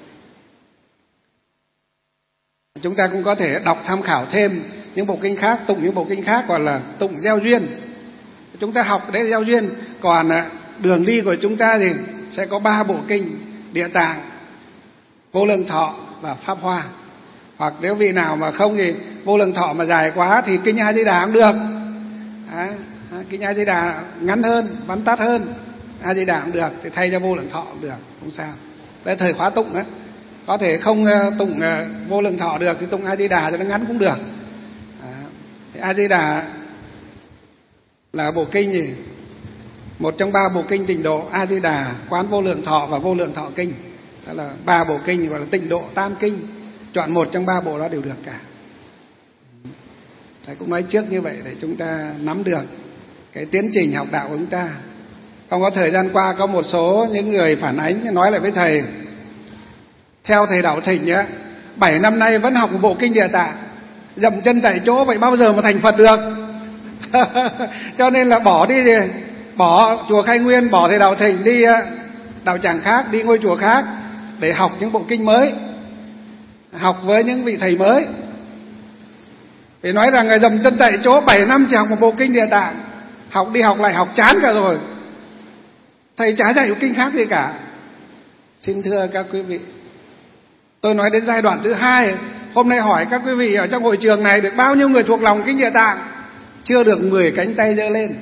Chúng ta cũng có thể đọc tham khảo thêm những bộ kinh khác, tụng những bộ kinh khác, gọi là tụng gieo duyên. Chúng ta học để gieo duyên. Còn đường đi của chúng ta thì sẽ có ba bộ kinh: Địa Tạng, Vô Lượng Thọ và Pháp Hoa. Hoặc nếu vị nào mà không thì Vô Lượng Thọ mà dài quá thì kinh A Di Đà cũng được. À, kinh A Di Đà ngắn hơn, vắn tắt hơn, A Di Đà cũng được, thì thay cho vô lượng thọ cũng được, không sao. Đây thời khóa tụng ấy, có thể không tụng vô lượng thọ được thì tụng A Di Đà cho nó ngắn cũng được. A Di Đà là bộ kinh gì? Một trong ba bộ kinh tịnh độ: A Di Đà, Quán Vô Lượng Thọ và Vô Lượng Thọ Kinh. Đó là ba bộ kinh gọi là tịnh độ tam kinh. Chọn một trong ba bộ đó đều được cả. Thầy cũng nói trước như vậy để chúng ta nắm được cái tiến trình học đạo của chúng ta. Không có thời gian qua có một số những người phản ánh nói lại với thầy, theo thầy Đạo Thịnh á, bảy năm nay vẫn học một bộ kinh Địa Tạng, dậm chân tại chỗ, vậy bao giờ mà thành Phật được? Cho nên là bỏ đi, bỏ chùa Khai Nguyên, bỏ thầy Đạo Thịnh, đi đạo tràng khác, đi ngôi chùa khác để học những bộ kinh mới, học với những vị thầy mới. Để nói rằng người dậm chân tại chỗ bảy năm chỉ học một bộ kinh Địa Tạng, học đi học lại học chán cả rồi, thầy chả dạy kinh khác gì cả. Xin thưa các quý vị, tôi nói đến giai đoạn thứ hai. Hôm nay hỏi các quý vị ở trong hội trường này được bao nhiêu người thuộc lòng kinh Địa Tạng? Chưa được mười cánh tay giơ lên.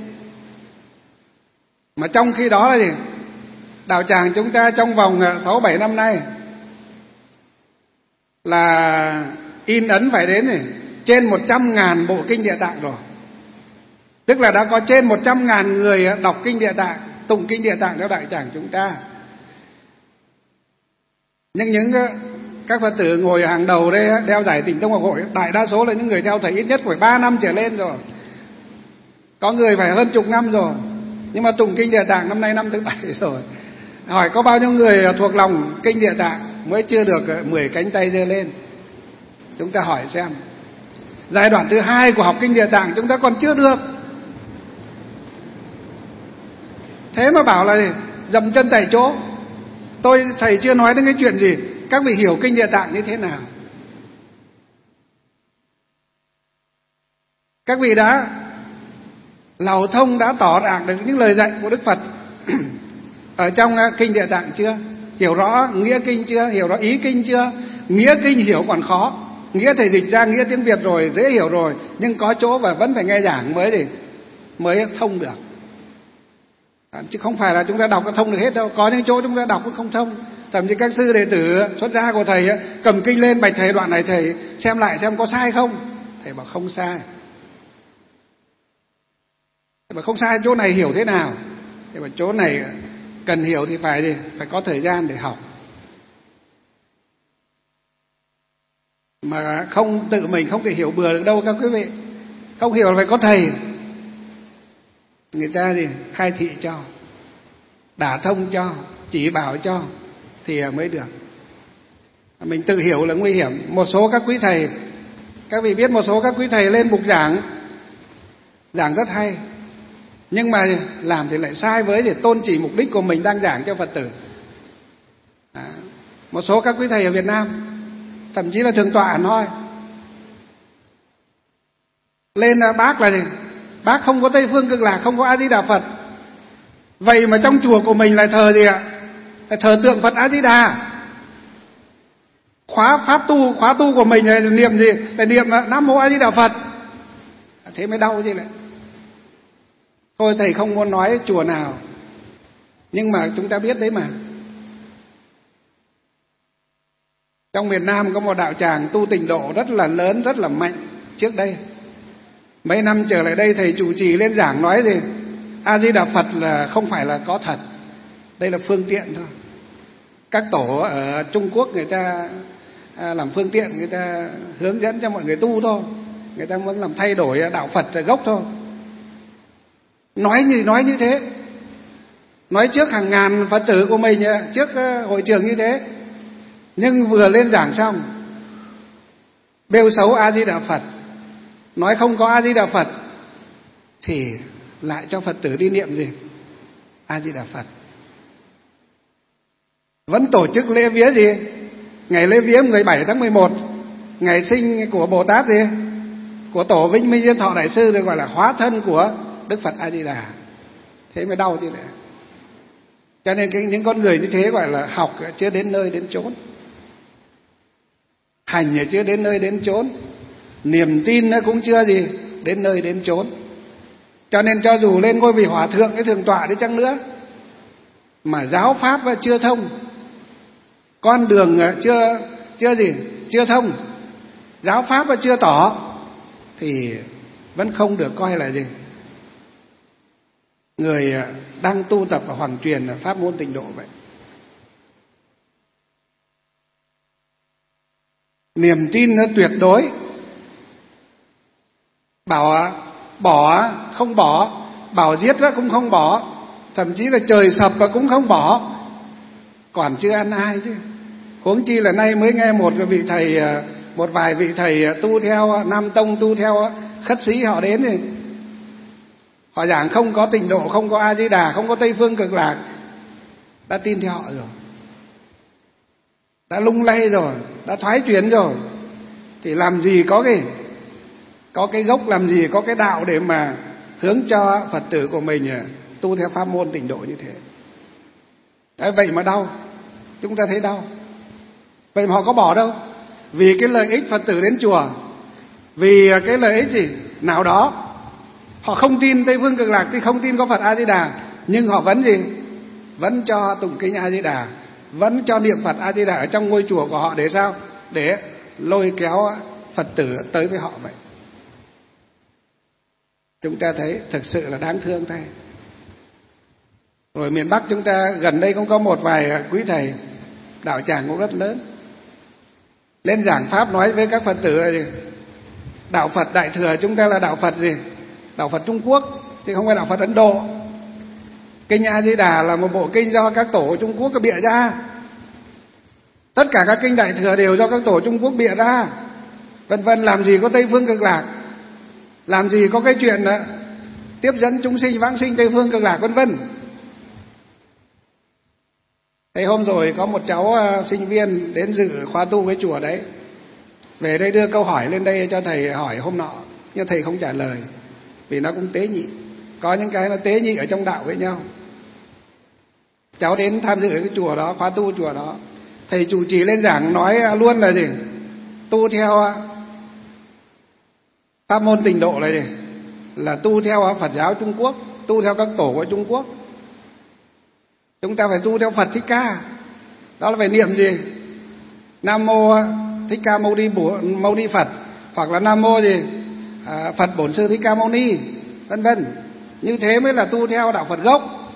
Mà trong khi đó là gì? Đạo tràng chúng ta trong vòng sáu bảy năm nay là in ấn phải đến này, trên một trăm ngàn bộ kinh Địa Tạng rồi. Tức là đã có trên một trăm ngàn người đọc kinh Địa Tạng, tụng kinh Địa Tạng theo đạo tràng chúng ta. Nhưng những các Phật tử ngồi hàng đầu đây đeo giải Tịnh Tông Học Hội, đại đa số là những người theo thầy ít nhất phải ba năm trở lên rồi, có người phải hơn chục năm rồi, nhưng mà tụng kinh Địa Tạng năm nay năm thứ bảy rồi. Hỏi có bao nhiêu người thuộc lòng kinh Địa Tạng mới chưa được mười cánh tay giơ lên? Chúng ta hỏi xem. Giai đoạn thứ hai của học kinh Địa Tạng chúng ta còn chưa được. Thế mà bảo là dậm chân tại chỗ. Tôi thầy chưa nói đến cái chuyện gì, các vị hiểu kinh Địa Tạng như thế nào? Các vị đã lầu thông, đã tỏ đạt được những lời dạy của Đức Phật ở trong kinh Địa Tạng chưa? Hiểu rõ nghĩa kinh chưa? Hiểu rõ ý kinh chưa? Nghĩa kinh hiểu còn khó, nghĩa thầy dịch ra nghĩa tiếng Việt rồi, dễ hiểu rồi, nhưng có chỗ và vẫn phải nghe giảng mới để mới thông được. À, chứ không phải là chúng ta đọc nó thông được hết đâu. Có những chỗ chúng ta đọc cũng không thông. Thậm chí các sư đệ tử xuất gia của thầy cầm kinh lên bạch thầy đoạn này, thầy xem lại xem có sai không. Thầy bảo không sai. Thầy bảo không sai, chỗ này hiểu thế nào? Thầy bảo chỗ này cần hiểu thì phải gì? Phải có thời gian để học. Mà không tự mình không thể hiểu bừa được đâu các quý vị. Không hiểu là phải có thầy, người ta gì khai thị cho, đả thông cho, chỉ bảo cho thì mới được. Mình tự hiểu là nguy hiểm. Một số các quý thầy, các vị biết một số các quý thầy lên bục giảng, giảng rất hay, nhưng mà làm thì lại sai với để tôn chỉ mục đích của mình đang giảng cho Phật tử. À, một số các quý thầy ở Việt Nam, thậm chí là thượng tọa nói lên là bác là gì? Bác không có Tây Phương Cực Lạc, không có A Di Đà Phật. Vậy mà trong chùa của mình lại thờ gì ạ? Lại thờ tượng Phật A Di Đà. Khóa pháp tu, khóa tu của mình là niệm gì? Là niệm Nam Mô A Di Đà Phật. Thế mới đau gì lại. Thôi thầy không muốn nói chùa nào, nhưng mà chúng ta biết đấy mà. Trong miền Nam có một đạo tràng tu tịnh độ rất là lớn, rất là mạnh trước đây. Mấy năm trở lại đây thầy chủ trì lên giảng nói gì? A Di Đà Phật là không phải là có thật, đây là phương tiện thôi. Các tổ ở Trung Quốc người ta làm phương tiện, người ta hướng dẫn cho mọi người tu thôi. Người ta muốn làm thay đổi đạo Phật gốc thôi. Nói gì nói như thế, nói trước hàng ngàn Phật tử của mình, trước hội trường như thế. Nhưng vừa lên giảng xong bêu xấu A Di Đà Phật, nói không có A Di Đà Phật, thì lại cho Phật tử đi niệm gì? A Di Đà Phật. Vẫn tổ chức lễ vía gì? Ngày lễ vía mười bảy tháng mười một, ngày sinh của Bồ Tát gì? Của Tổ Vinh Minh Diên Thọ Đại Sư, được gọi là hóa thân của Đức Phật A Di Đà. Thế mới đau chứ lại. Cho nên cái, những con người như thế gọi là học chưa đến nơi đến chốn, hành chưa đến nơi đến chốn, niềm tin nó cũng chưa gì đến nơi đến chốn. Cho nên cho dù lên ngôi vị hòa thượng cái thượng tọa đi chăng nữa, mà giáo pháp chưa thông, con đường chưa chưa gì chưa thông, giáo pháp chưa tỏ, thì vẫn không được coi là gì người đang tu tập và hoằng truyền pháp môn Tịnh độ vậy. Niềm tin nó tuyệt đối, bảo bỏ không bỏ, bảo giết cũng không bỏ, thậm chí là trời sập và cũng không bỏ, còn chưa ăn ai chứ. Huống chi là nay mới nghe một vị thầy, một vài vị thầy tu theo Nam Tông, tu theo khất sĩ họ đến thì họ giảng không có Tịnh độ, không có A Di Đà, không có Tây Phương Cực Lạc, đã tin theo họ rồi, đã lung lay rồi, đã thoái chuyển rồi, thì làm gì có cái có cái gốc, làm gì có cái đạo để mà hướng cho Phật tử của mình tu theo pháp môn Tịnh độ như thế. Đấy, vậy mà đau, chúng ta thấy đau. Vậy mà họ có bỏ đâu, vì cái lợi ích Phật tử đến chùa, vì cái lợi ích gì nào đó. Họ không tin Tây Phương Cực Lạc thì không tin có Phật A Di Đà, nhưng họ vẫn gì vẫn cho tụng kinh A Di Đà, vẫn cho niệm Phật A Di Đà ở trong ngôi chùa của họ. Để sao? Để lôi kéo Phật tử tới với họ vậy. Chúng ta thấy thực sự là đáng thương thay. Rồi miền Bắc chúng ta gần đây cũng có một vài quý thầy đạo tràng cũng rất lớn lên giảng pháp, nói với các Phật tử là gì? Đạo Phật Đại Thừa chúng ta là đạo Phật gì? Đạo Phật Trung Quốc, chứ không phải đạo Phật Ấn Độ. Kinh A Di Đà là một bộ kinh do các tổ Trung Quốc bịa ra. Tất cả các kinh Đại Thừa đều do các tổ Trung Quốc bịa ra, vân vân. Làm gì có Tây Phương Cực Lạc, làm gì có cái chuyện đó, tiếp dẫn chúng sinh vãng sinh Tây Phương Cực Lạc, vân vân. Thế hôm rồi có một cháu sinh viên đến dự khóa tu cái chùa đấy, về đây đưa câu hỏi lên đây cho thầy hỏi hôm nọ, nhưng thầy không trả lời, vì nó cũng tế nhị. Có những cái nó tế nhị ở trong đạo với nhau. Cháu đến tham dự cái chùa đó, khóa tu chùa đó, thầy chủ trì lên giảng nói luôn là gì? Tu theo pháp môn Tịnh độ là gì? Là tu theo Phật giáo Trung Quốc, tu theo các tổ của Trung Quốc. Chúng ta phải tu theo Phật Thích Ca. Đó là phải niệm gì? Nam Mô Thích Ca Mâu Ni, Mâu Ni Phật, hoặc là Nam Mô gì? À, Phật Bổn Sư Thích Ca Mâu Ni, vân vân. Như thế mới là tu theo đạo Phật gốc.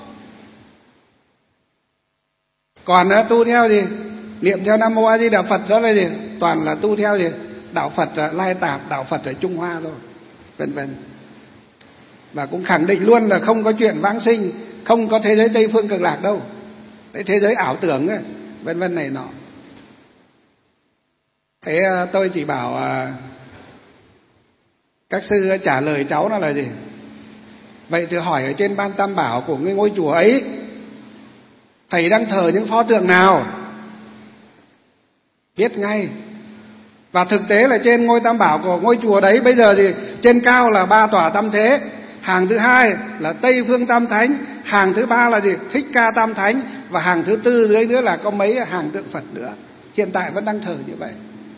Còn tu theo gì? Niệm theo Nam Mô A Di Đà Phật, đó là gì? Toàn là tu theo gì? Đạo Phật Lai Tạp, đạo Phật ở Trung Hoa thôi, vân vân. Và cũng khẳng định luôn là không có chuyện vãng sinh, không có thế giới Tây Phương Cực Lạc đâu, cái thế giới ảo tưởng ấy, vân vân này nọ. Thế tôi chỉ bảo các sư trả lời cháu nó là gì? Vậy thì hỏi ở trên ban tam bảo của cái ngôi chùa ấy, thầy đang thờ những pho tượng nào? Biết ngay. Và thực tế là trên ngôi tam bảo của ngôi chùa đấy bây giờ thì trên cao là ba tòa tam thế, hàng thứ hai là Tây Phương Tam Thánh, hàng thứ ba là gì? Thích Ca Tam Thánh, và hàng thứ tư dưới nữa là có mấy hàng tượng Phật nữa. Hiện tại vẫn đang thờ như vậy.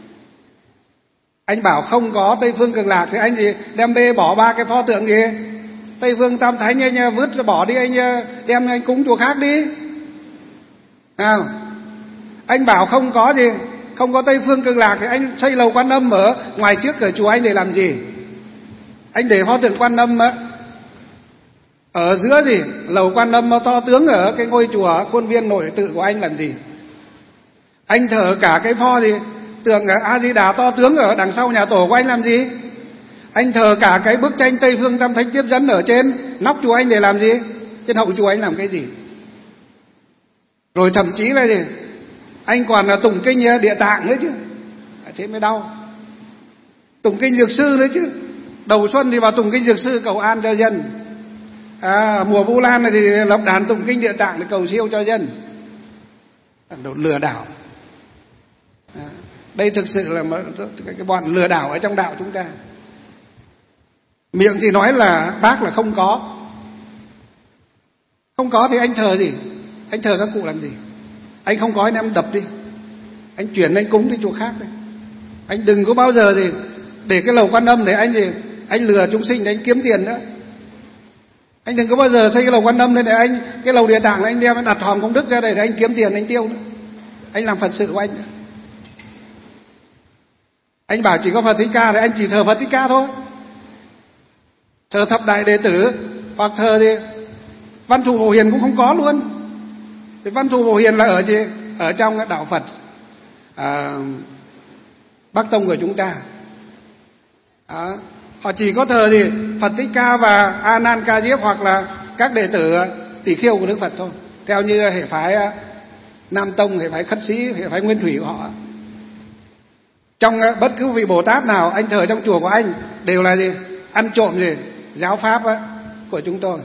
Anh bảo không có Tây Phương Cực Lạc thì anh gì đem bê bỏ ba cái pho tượng gì? Tây Phương Tam Thánh anh vứt rồi bỏ đi, anh đem anh cúng chùa khác đi. Nào, anh bảo không có gì, không có Tây Phương Cực Lạc thì anh xây lầu Quan Âm ở ngoài trước cửa chùa anh để làm gì? Anh để pho tượng Quan Âm á ở giữa gì? Lầu Quan Âm to tướng ở cái ngôi chùa khuôn viên nội tự của anh làm gì? Anh thờ cả cái pho gì? Tượng A Di Đà to tướng ở đằng sau nhà tổ của anh làm gì? Anh thờ cả cái bức tranh Tây Phương Tam Thánh tiếp dẫn ở trên nóc chùa anh để làm gì? Trên hậu chùa anh làm cái gì? Rồi thậm chí là gì? Anh còn là tụng kinh Địa Tạng nữa chứ, thế mới đau. Tụng kinh Dược Sư nữa chứ. Đầu xuân thì vào tụng kinh Dược Sư cầu an cho dân, à, mùa Vu Lan này thì lập đàn tụng kinh Địa Tạng để cầu siêu cho dân. Đồ lừa đảo. À, đây thực sự là cái bọn lừa đảo ở trong đạo chúng ta. Miệng thì nói là bác là không có, không có thì anh thờ gì? Anh thờ các cụ làm gì? Anh không có anh em đập đi, anh chuyển anh cúng đi chỗ khác đi. Anh đừng có bao giờ thì để cái lầu Quan Âm để anh gì anh lừa chúng sinh để anh kiếm tiền nữa. Anh đừng có bao giờ xây cái lầu Quan Âm lên để anh, cái lầu Địa Tạng là anh đem đặt hòm công đức ra để, để anh kiếm tiền anh tiêu nữa. Anh làm Phật sự của anh. Anh bảo chỉ có Phật Thích Ca thì anh chỉ thờ Phật Thích Ca thôi. Thờ thập đại đệ tử hoặc thờ thì Văn Thù Phổ Hiền cũng không có luôn. Thì Văn Thù Phổ Hiền là ở gì? Ở trong đạo Phật à, Bắc Tông của chúng ta. À, họ chỉ có thờ thì Phật Thích Ca và A Nan Ca Diếp hoặc là các đệ tử tỷ khiêu của Đức Phật thôi. Theo như hệ phái Nam Tông, hệ phái Khất Sĩ, hệ phái Nguyên Thủy của họ. Trong bất cứ vị Bồ Tát nào anh thờ trong chùa của anh đều là gì? Ăn trộm gì? Giáo pháp của chúng tôi.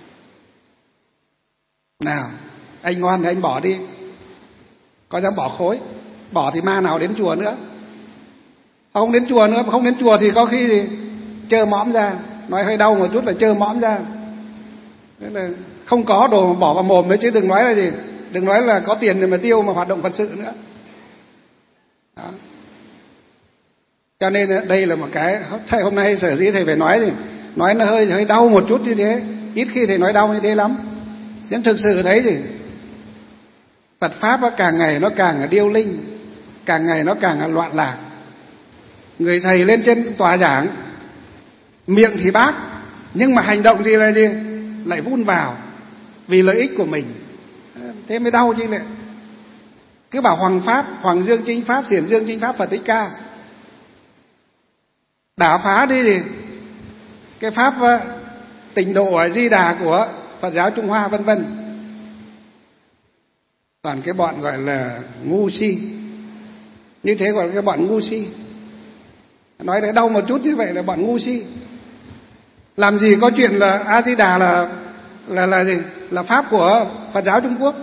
Nào, anh ngoan thì anh bỏ đi. Có dám bỏ khối? Bỏ thì ma nào đến chùa nữa? Không đến chùa nữa, không đến chùa thì có khi thì chơ mõm ra. Nói hơi đau một chút là chơ mõm ra. Thế là không có đồ bỏ vào mồm nữa, chứ đừng nói là gì, đừng nói là có tiền để mà tiêu mà hoạt động Phật sự nữa. Đó. Cho nên đây là một cái thầy hôm nay sở dĩ thầy phải nói thì nói nó hơi hơi đau một chút như thế, ít khi thầy nói đau như thế lắm. Nhưng thực sự thấy thì Phật pháp nó càng ngày nó càng điêu linh, càng ngày nó càng loạn lạc. Người thầy lên trên tòa giảng, miệng thì bác, nhưng mà hành động thì là gì? Lại vun vào vì lợi ích của mình. Thế mới đau chứ lại. Cứ bảo Hoàng Pháp, Hoàng Dương Chính Pháp, Xiển Dương Chính Pháp Phật Thích Ca, đả phá đi thì cái pháp tịnh độ ở Di Đà của Phật giáo Trung Hoa vân vân. Toàn cái bọn gọi là ngu si. Như thế gọi là cái bọn ngu si. Nói để đau một chút như vậy là bọn ngu si. Làm gì có chuyện là A Di Đà là là là gì? Là pháp của Phật giáo Trung Quốc.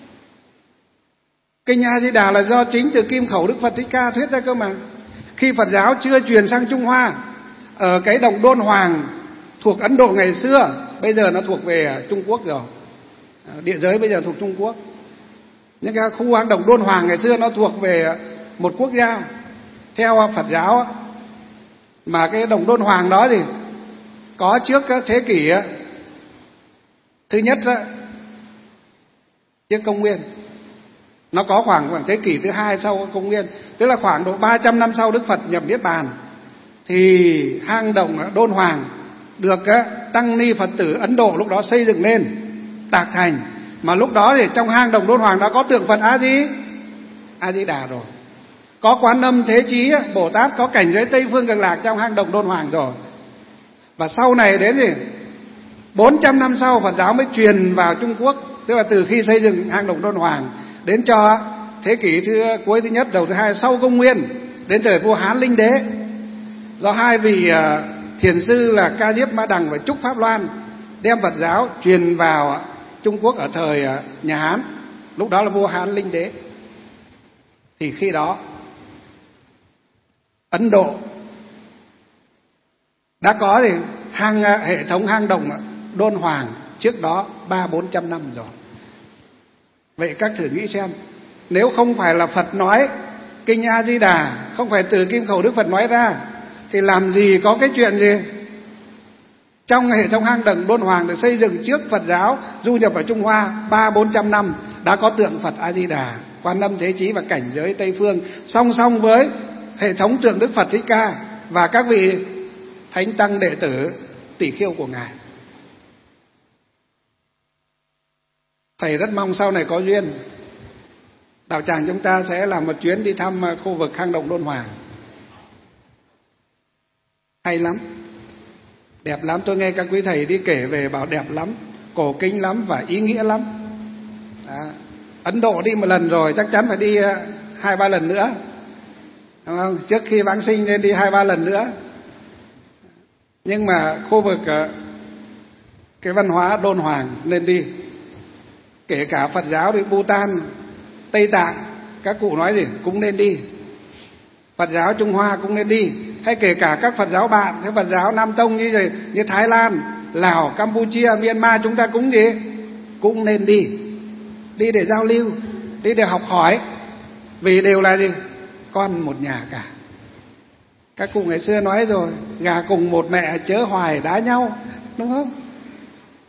Kinh A Di Đà là do chính từ kim khẩu Đức Phật Thích Ca thuyết ra cơ mà. Khi Phật giáo chưa truyền sang Trung Hoa, ở cái đồng Đôn Hoàng thuộc Ấn Độ ngày xưa, bây giờ nó thuộc về Trung Quốc rồi. Địa giới bây giờ thuộc Trung Quốc. Nhưng cái khu hang động Đôn Hoàng ngày xưa nó thuộc về một quốc gia theo Phật giáo. Mà cái đồng Đôn Hoàng đó thì có trước thế kỷ thứ nhất trước công nguyên. Nó có khoảng khoảng thế kỷ thứ hai sau công nguyên, tức là khoảng độ ba trăm năm sau Đức Phật nhập Niết Bàn, thì hang động Đôn Hoàng được tăng ni Phật tử Ấn Độ lúc đó xây dựng lên, tạc thành. Mà lúc đó thì trong hang động Đôn Hoàng đã có tượng Phật A Di A Di Đà rồi, có Quán Âm Thế Chí Bồ Tát, có cảnh giới Tây Phương Cực Lạc trong hang động Đôn Hoàng rồi. Và sau này đến thì bốn trăm năm sau Phật giáo mới truyền vào Trung Quốc, tức là từ khi xây dựng hang động Đôn Hoàng đến cho thế kỷ thứ cuối thứ nhất đầu thứ hai sau công nguyên, đến thời vua Hán Linh Đế, do hai vị uh, thiền sư là Ca Diếp Ma Đằng và Trúc Pháp Loan đem Phật giáo truyền vào Trung Quốc ở thời uh, nhà Hán, lúc đó là vua Hán Linh Đế. Thì khi đó Ấn Độ đã có thì hang uh, hệ thống hang động Đôn Hoàng trước đó ba bốn trăm năm rồi. Vậy các thử nghĩ xem, nếu không phải là Phật nói Kinh A Di Đà, không phải từ kim khẩu Đức Phật nói ra, thì làm gì có cái chuyện gì trong hệ thống hang động Đôn Hoàng được xây dựng trước Phật giáo du nhập vào Trung Hoa ba bốn trăm năm đã có tượng Phật A Di Đà, Quan Âm Thế Chí và cảnh giới Tây Phương, song song với hệ thống tượng Đức Phật Thích Ca và các vị thánh tăng đệ tử tỷ khiêu của ngài. Thầy rất mong sau này có duyên, đạo tràng chúng ta sẽ làm một chuyến đi thăm khu vực hang động Đôn Hoàng. Hay lắm, đẹp lắm. Tôi nghe các quý thầy đi kể về bảo đẹp lắm, cổ kính lắm và ý nghĩa lắm. Đó. Ấn Độ đi một lần rồi, chắc chắn phải đi hai ba lần nữa, đúng không? Trước khi vãng sinh nên đi hai ba lần nữa. Nhưng mà khu vực cái văn hóa Đôn Hoàng nên đi. Kể cả Phật giáo đi Bhutan, Tây Tạng, các cụ nói gì cũng nên đi. Phật giáo Trung Hoa cũng nên đi. Hay kể cả các Phật giáo bạn, các Phật giáo Nam Tông như gì, như Thái Lan, Lào, Campuchia, Myanmar, chúng ta cũng gì cũng nên đi. Đi để giao lưu, đi để học hỏi. Vì đều là gì con một nhà cả. Các cụ ngày xưa nói rồi, gà cùng một mẹ chớ hoài đá nhau, đúng không?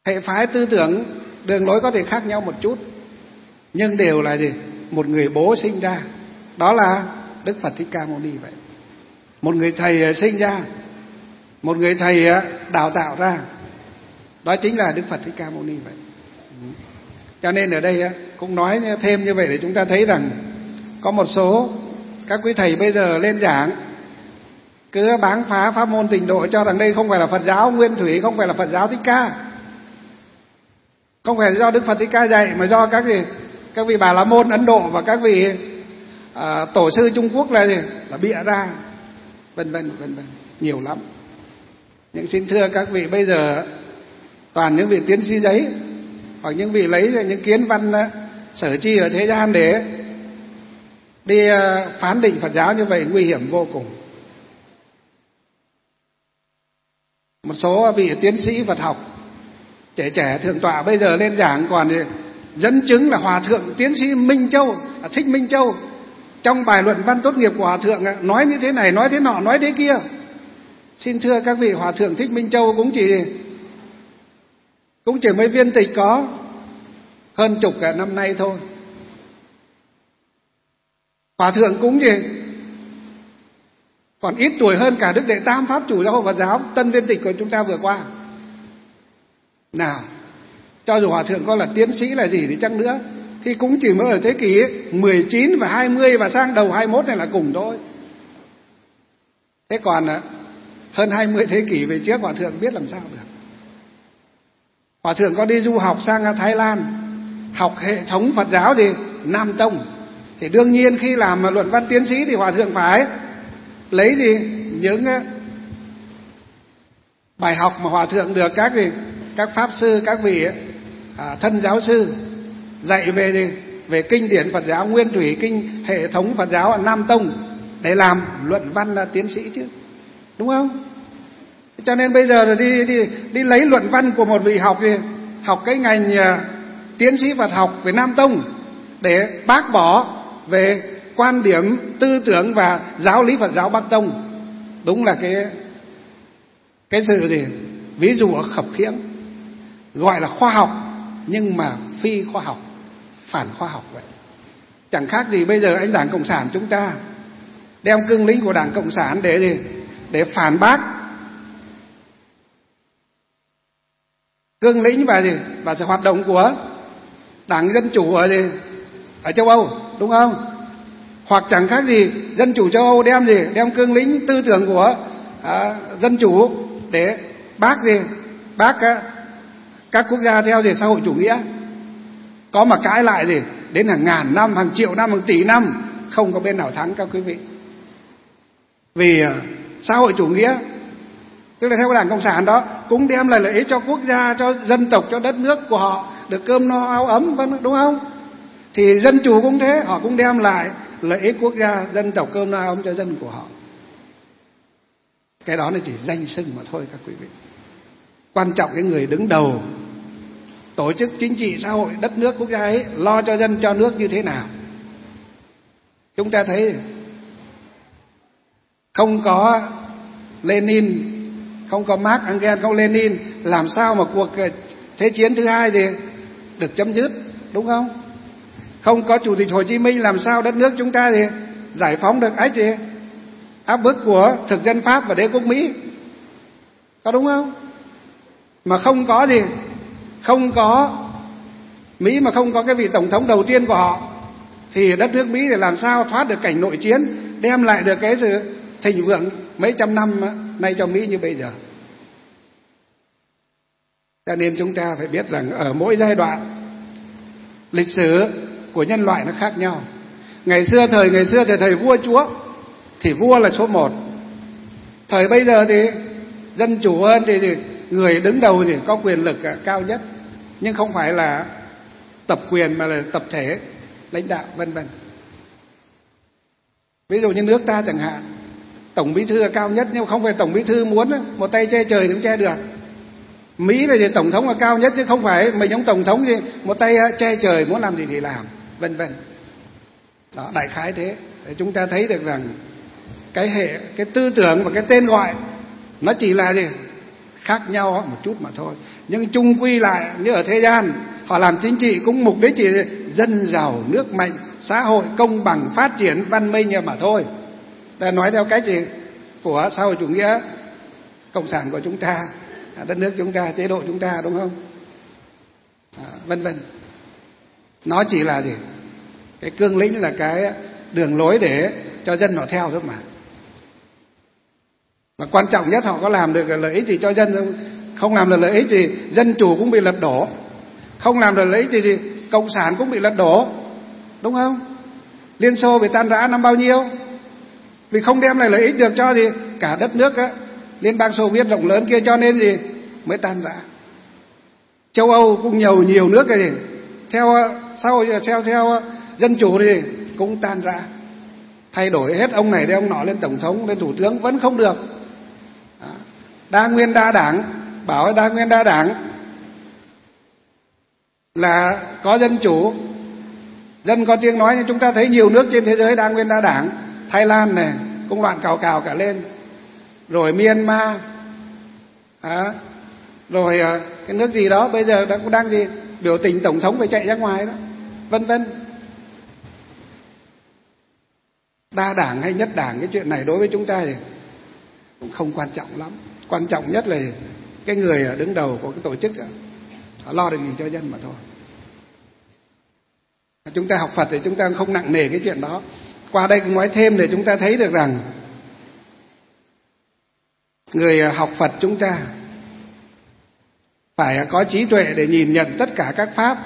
hệ phái tư tưởng, đường lối có thể khác nhau một chút, nhưng đều là gì? Một người bố sinh ra, đó là Đức Phật Thích Ca Mâu Ni vậy. Một người thầy sinh ra, một người thầy đào tạo ra, đó chính là Đức Phật Thích Ca Mâu Ni vậy. Cho nên ở đây cũng nói thêm như vậy để chúng ta thấy rằng có một số các quý thầy bây giờ lên giảng cứ báng phá pháp môn Tịnh Độ, cho rằng đây không phải là Phật giáo Nguyên Thủy, không phải là Phật giáo Thích Ca, không phải do Đức Phật Thích Ca dạy, mà do các vị các vị Bà La Môn Ấn Độ và các vị à, tổ sư Trung Quốc là gì? Là bịa ra, vân vân vân vân, nhiều lắm. Nhưng xin thưa các vị, bây giờ toàn những vị tiến sĩ giấy hoặc những vị lấy những kiến văn sở tri ở thế gian để đi phán định Phật giáo như vậy nguy hiểm vô cùng. Một số vị tiến sĩ Phật học trẻ trẻ thượng tọa bây giờ lên giảng còn dẫn chứng là Hòa thượng tiến sĩ Minh Châu, Thích Minh Châu trong bài luận văn tốt nghiệp của Hòa thượng nói như thế này, nói thế nọ, nói thế kia. Xin thưa các vị, Hòa thượng Thích Minh Châu cũng chỉ cũng chỉ mấy viên tịch có hơn chục cả năm nay thôi. Hòa thượng cũng gì còn ít tuổi hơn cả Đức Đệ Tam Pháp Chủ Giáo hội Phật giáo tân viên tịch của chúng ta vừa qua. Nào, cho dù Hòa thượng có là tiến sĩ là gì thì chăng nữa thì cũng chỉ mới ở thế kỷ mười chín và hai mươi và sang đầu hai mươi mốt này là cùng thôi. Thế còn hơn hai mươi thế kỷ về trước Hòa thượng biết làm sao được. Hòa thượng có đi du học sang Thái Lan, học hệ thống Phật giáo gì Nam Tông, thì đương nhiên khi làm luận văn tiến sĩ thì Hòa thượng phải lấy gì những bài học mà Hòa thượng được các gì các pháp sư, các vị à, thân giáo sư dạy về gì về kinh điển Phật giáo Nguyên Thủy, kinh hệ thống Phật giáo Nam Tông để làm luận văn là tiến sĩ chứ, đúng không? Cho nên bây giờ là đi đi đi lấy luận văn của một vị học gì học cái ngành uh, tiến sĩ Phật học về Nam Tông để bác bỏ về quan điểm tư tưởng và giáo lý Phật giáo Bắc Tông. Đúng là cái cái sự gì ví dụ khập khiễng, gọi là khoa học nhưng mà phi khoa học, phản khoa học vậy. Chẳng khác gì bây giờ anh Đảng Cộng sản chúng ta đem cương lĩnh của Đảng Cộng sản để gì để phản bác cương lĩnh và gì và sự hoạt động của Đảng Dân Chủ ở gì ở châu Âu, đúng không? Hoặc chẳng khác gì Dân Chủ châu Âu đem gì đem cương lĩnh tư tưởng của à, Dân Chủ để bác gì bác à, các quốc gia theo gì xã hội chủ nghĩa. Có mà cãi lại gì đến hàng ngàn năm, hàng triệu năm, hàng tỷ năm không có bên nào thắng các quý vị. Vì à, xã hội chủ nghĩa tức là theo Đảng Cộng sản đó cũng đem lại lợi ích cho quốc gia, cho dân tộc, cho đất nước của họ được cơm no áo ấm, đúng không? Thì Dân Chủ cũng thế, họ cũng đem lại lợi ích quốc gia, dân tộc, cơm no áo ấm cho dân của họ. Cái đó là chỉ danh xưng mà thôi các quý vị. Quan trọng cái người đứng đầu tổ chức chính trị xã hội đất nước quốc gia ấy lo cho dân cho nước như thế nào. Chúng ta thấy không có Lenin, không có Marx, Engels, không Lenin, làm sao mà cuộc thế chiến thứ hai thì được chấm dứt, đúng không? Không có Chủ tịch Hồ Chí Minh, làm sao đất nước chúng ta thì giải phóng được ách gì áp bức của thực dân Pháp và đế quốc Mỹ, có đúng không? Mà không có gì, không có Mỹ mà không có cái vị tổng thống đầu tiên của họ thì đất nước Mỹ thì làm sao thoát được cảnh nội chiến, đem lại được cái sự thịnh vượng mấy trăm năm nay cho Mỹ như bây giờ. Cho nên chúng ta phải biết rằng ở mỗi giai đoạn lịch sử của nhân loại nó khác nhau. Ngày xưa thời ngày xưa thì thời vua chúa thì vua là số một. Thời bây giờ thì dân chủ hơn thì, thì người đứng đầu thì có quyền lực cao nhất, nhưng không phải là tập quyền mà là tập thể lãnh đạo vân vân. Ví dụ như nước ta chẳng hạn, tổng bí thư là cao nhất, nhưng không phải tổng bí thư muốn một tay che trời thì cũng che được. Mỹ là gì tổng thống là cao nhất chứ không phải mình ông tổng thống gì một tay che trời muốn làm gì thì làm, vân vân. Đó, đại khái thế. Để chúng ta thấy được rằng cái hệ cái tư tưởng và cái tên gọi nó chỉ là gì khác nhau một chút mà thôi. Nhưng chung quy lại như ở thế gian, họ làm chính trị cũng mục đích chỉ dân giàu, nước mạnh, xã hội công bằng, phát triển văn minh mà thôi. Ta nói theo cách gì của xã hội chủ nghĩa cộng sản của chúng ta, đất nước chúng ta, chế độ chúng ta, đúng không? À, vân vân. Nó chỉ là gì? Cái cương lĩnh, là cái đường lối để cho dân họ theo thôi mà. Mà quan trọng nhất họ có làm được lợi ích gì cho dân không? Không làm được lợi ích gì, dân chủ cũng bị lật đổ. Không làm được lợi ích gì, gì cộng sản cũng bị lật đổ, đúng không? Liên Xô bị tan rã năm bao nhiêu? Vì không đem lại lợi ích được cho gì cả đất nước á, Liên bang Xô Viết rộng lớn kia, cho nên gì mới tan rã. Châu Âu cũng nhiều nhiều nước cái gì theo sau theo theo dân chủ thì cũng tan rã, thay đổi hết ông này để ông nọ lên tổng thống, lên thủ tướng vẫn không được. Đó. Đa nguyên đa đảng, bảo đa nguyên đa đảng là có dân chủ, dân có tiếng nói, nhưng chúng ta thấy nhiều nước trên thế giới đa nguyên đa đảng. Thái Lan này cũng loạn cào cào cả lên, rồi Myanmar, à, rồi cái nước gì đó bây giờ đã cũng đang gì biểu tình tổng thống phải chạy ra ngoài đó, vân vân. Đa đảng hay nhất đảng, cái chuyện này đối với chúng ta thì cũng không quan trọng lắm. Quan trọng nhất là cái người đứng đầu của cái tổ chức họ lo được gì cho dân mà thôi. Chúng ta học Phật thì chúng ta không nặng nề cái chuyện đó. Qua đây cũng nói thêm để chúng ta thấy được rằng người học Phật chúng ta phải có trí tuệ để nhìn nhận tất cả các pháp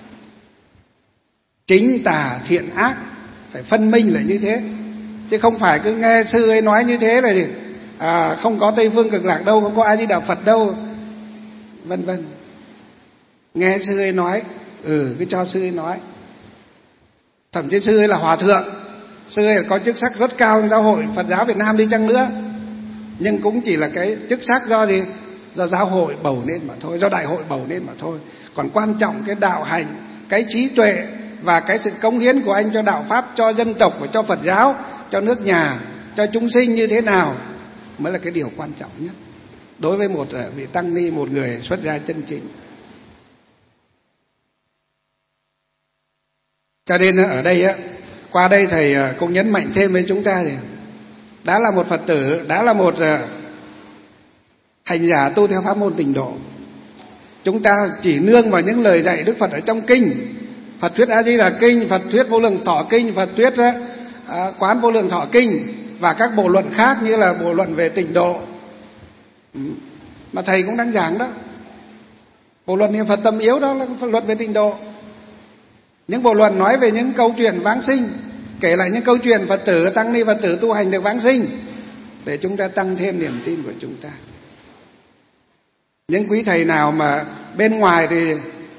chính tà thiện ác, phải phân minh lại như thế, chứ không phải cứ nghe sư ấy nói như thế là gì à, không có Tây Phương Cực Lạc đâu, không có A Di Đà Phật đâu, vân vân. Nghe sư ấy nói, ừ cứ cho sư ấy nói. Thậm chí sư ấy là hòa thượng, sư ấy có chức sắc rất cao trong giáo hội Phật giáo Việt Nam đi chăng nữa, nhưng cũng chỉ là cái chức sắc do gì do giáo hội bầu nên mà thôi, do đại hội bầu nên mà thôi. Còn quan trọng cái đạo hành, cái trí tuệ và cái sự cống hiến của anh cho đạo pháp, cho dân tộc và cho Phật giáo, cho nước nhà, cho chúng sinh như thế nào mới là cái điều quan trọng nhất đối với một vị tăng ni, một người xuất gia chân chính. Cho nên ở đây á, qua đây thầy cũng nhấn mạnh thêm với chúng ta thì đã là một Phật tử, đã là một hành giả tu theo pháp môn Tịnh Độ, chúng ta chỉ nương vào những lời dạy Đức Phật ở trong kinh, Phật thuyết A Di Đà Kinh, Phật thuyết Vô Lượng Thọ Kinh, Phật thuyết à, Quán Vô Lượng Thọ Kinh và các bộ luận khác như là bộ luận về Tịnh Độ mà thầy cũng đang giảng đó. Bộ luận niệm Phật tâm yếu đó là Phật luận về Tịnh Độ. Những bộ luận nói về những câu chuyện vãng sinh, kể lại những câu chuyện Phật tử, tăng ni Phật tử tu hành được vãng sinh để chúng ta tăng thêm niềm tin của chúng ta. Những quý thầy nào mà bên ngoài thì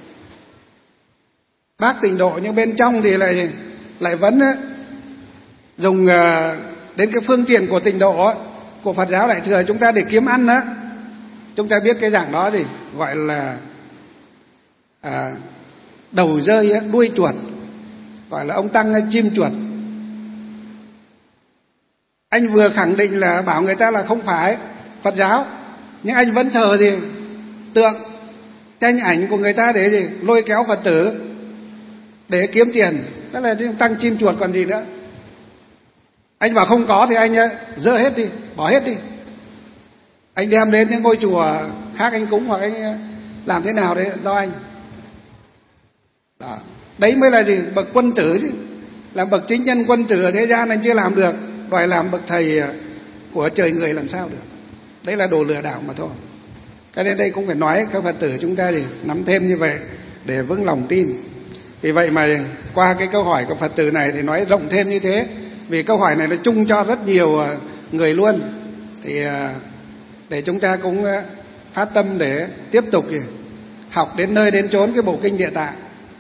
bác Tịnh Độ, nhưng bên trong thì lại lại vẫn dùng đến cái phương tiện của Tịnh Độ, của Phật giáo Đại Thừa chúng ta để kiếm ăn đó. Chúng ta biết cái dạng đó gì gọi là à, đầu rơi đuôi chuột, gọi là ông tăng chim chuột. Anh vừa khẳng định là bảo người ta là không phải Phật giáo, nhưng anh vẫn thờ gì tượng tranh ảnh của người ta để gì lôi kéo Phật tử để kiếm tiền. Đó là tăng chim chuột còn gì nữa. Anh bảo không có thì anh dỡ hết đi, bỏ hết đi. Anh đem đến những ngôi chùa khác anh cúng, hoặc anh làm thế nào đấy do anh. Đó. Đấy mới là gì bậc quân tử chứ. Làm bậc chính nhân quân tử ở thế gian anh chưa làm được, đòi làm bậc thầy của trời người làm sao được. Đấy là đồ lừa đảo mà thôi. Cho nên đây cũng phải nói các Phật tử chúng ta thì nắm thêm như vậy để vững lòng tin. Vì vậy mà qua cái câu hỏi của Phật tử này thì nói rộng thêm như thế, vì câu hỏi này nó chung cho rất nhiều người luôn. Thì để chúng ta cũng phát tâm để tiếp tục học đến nơi đến chốn cái bộ kinh Địa Tạng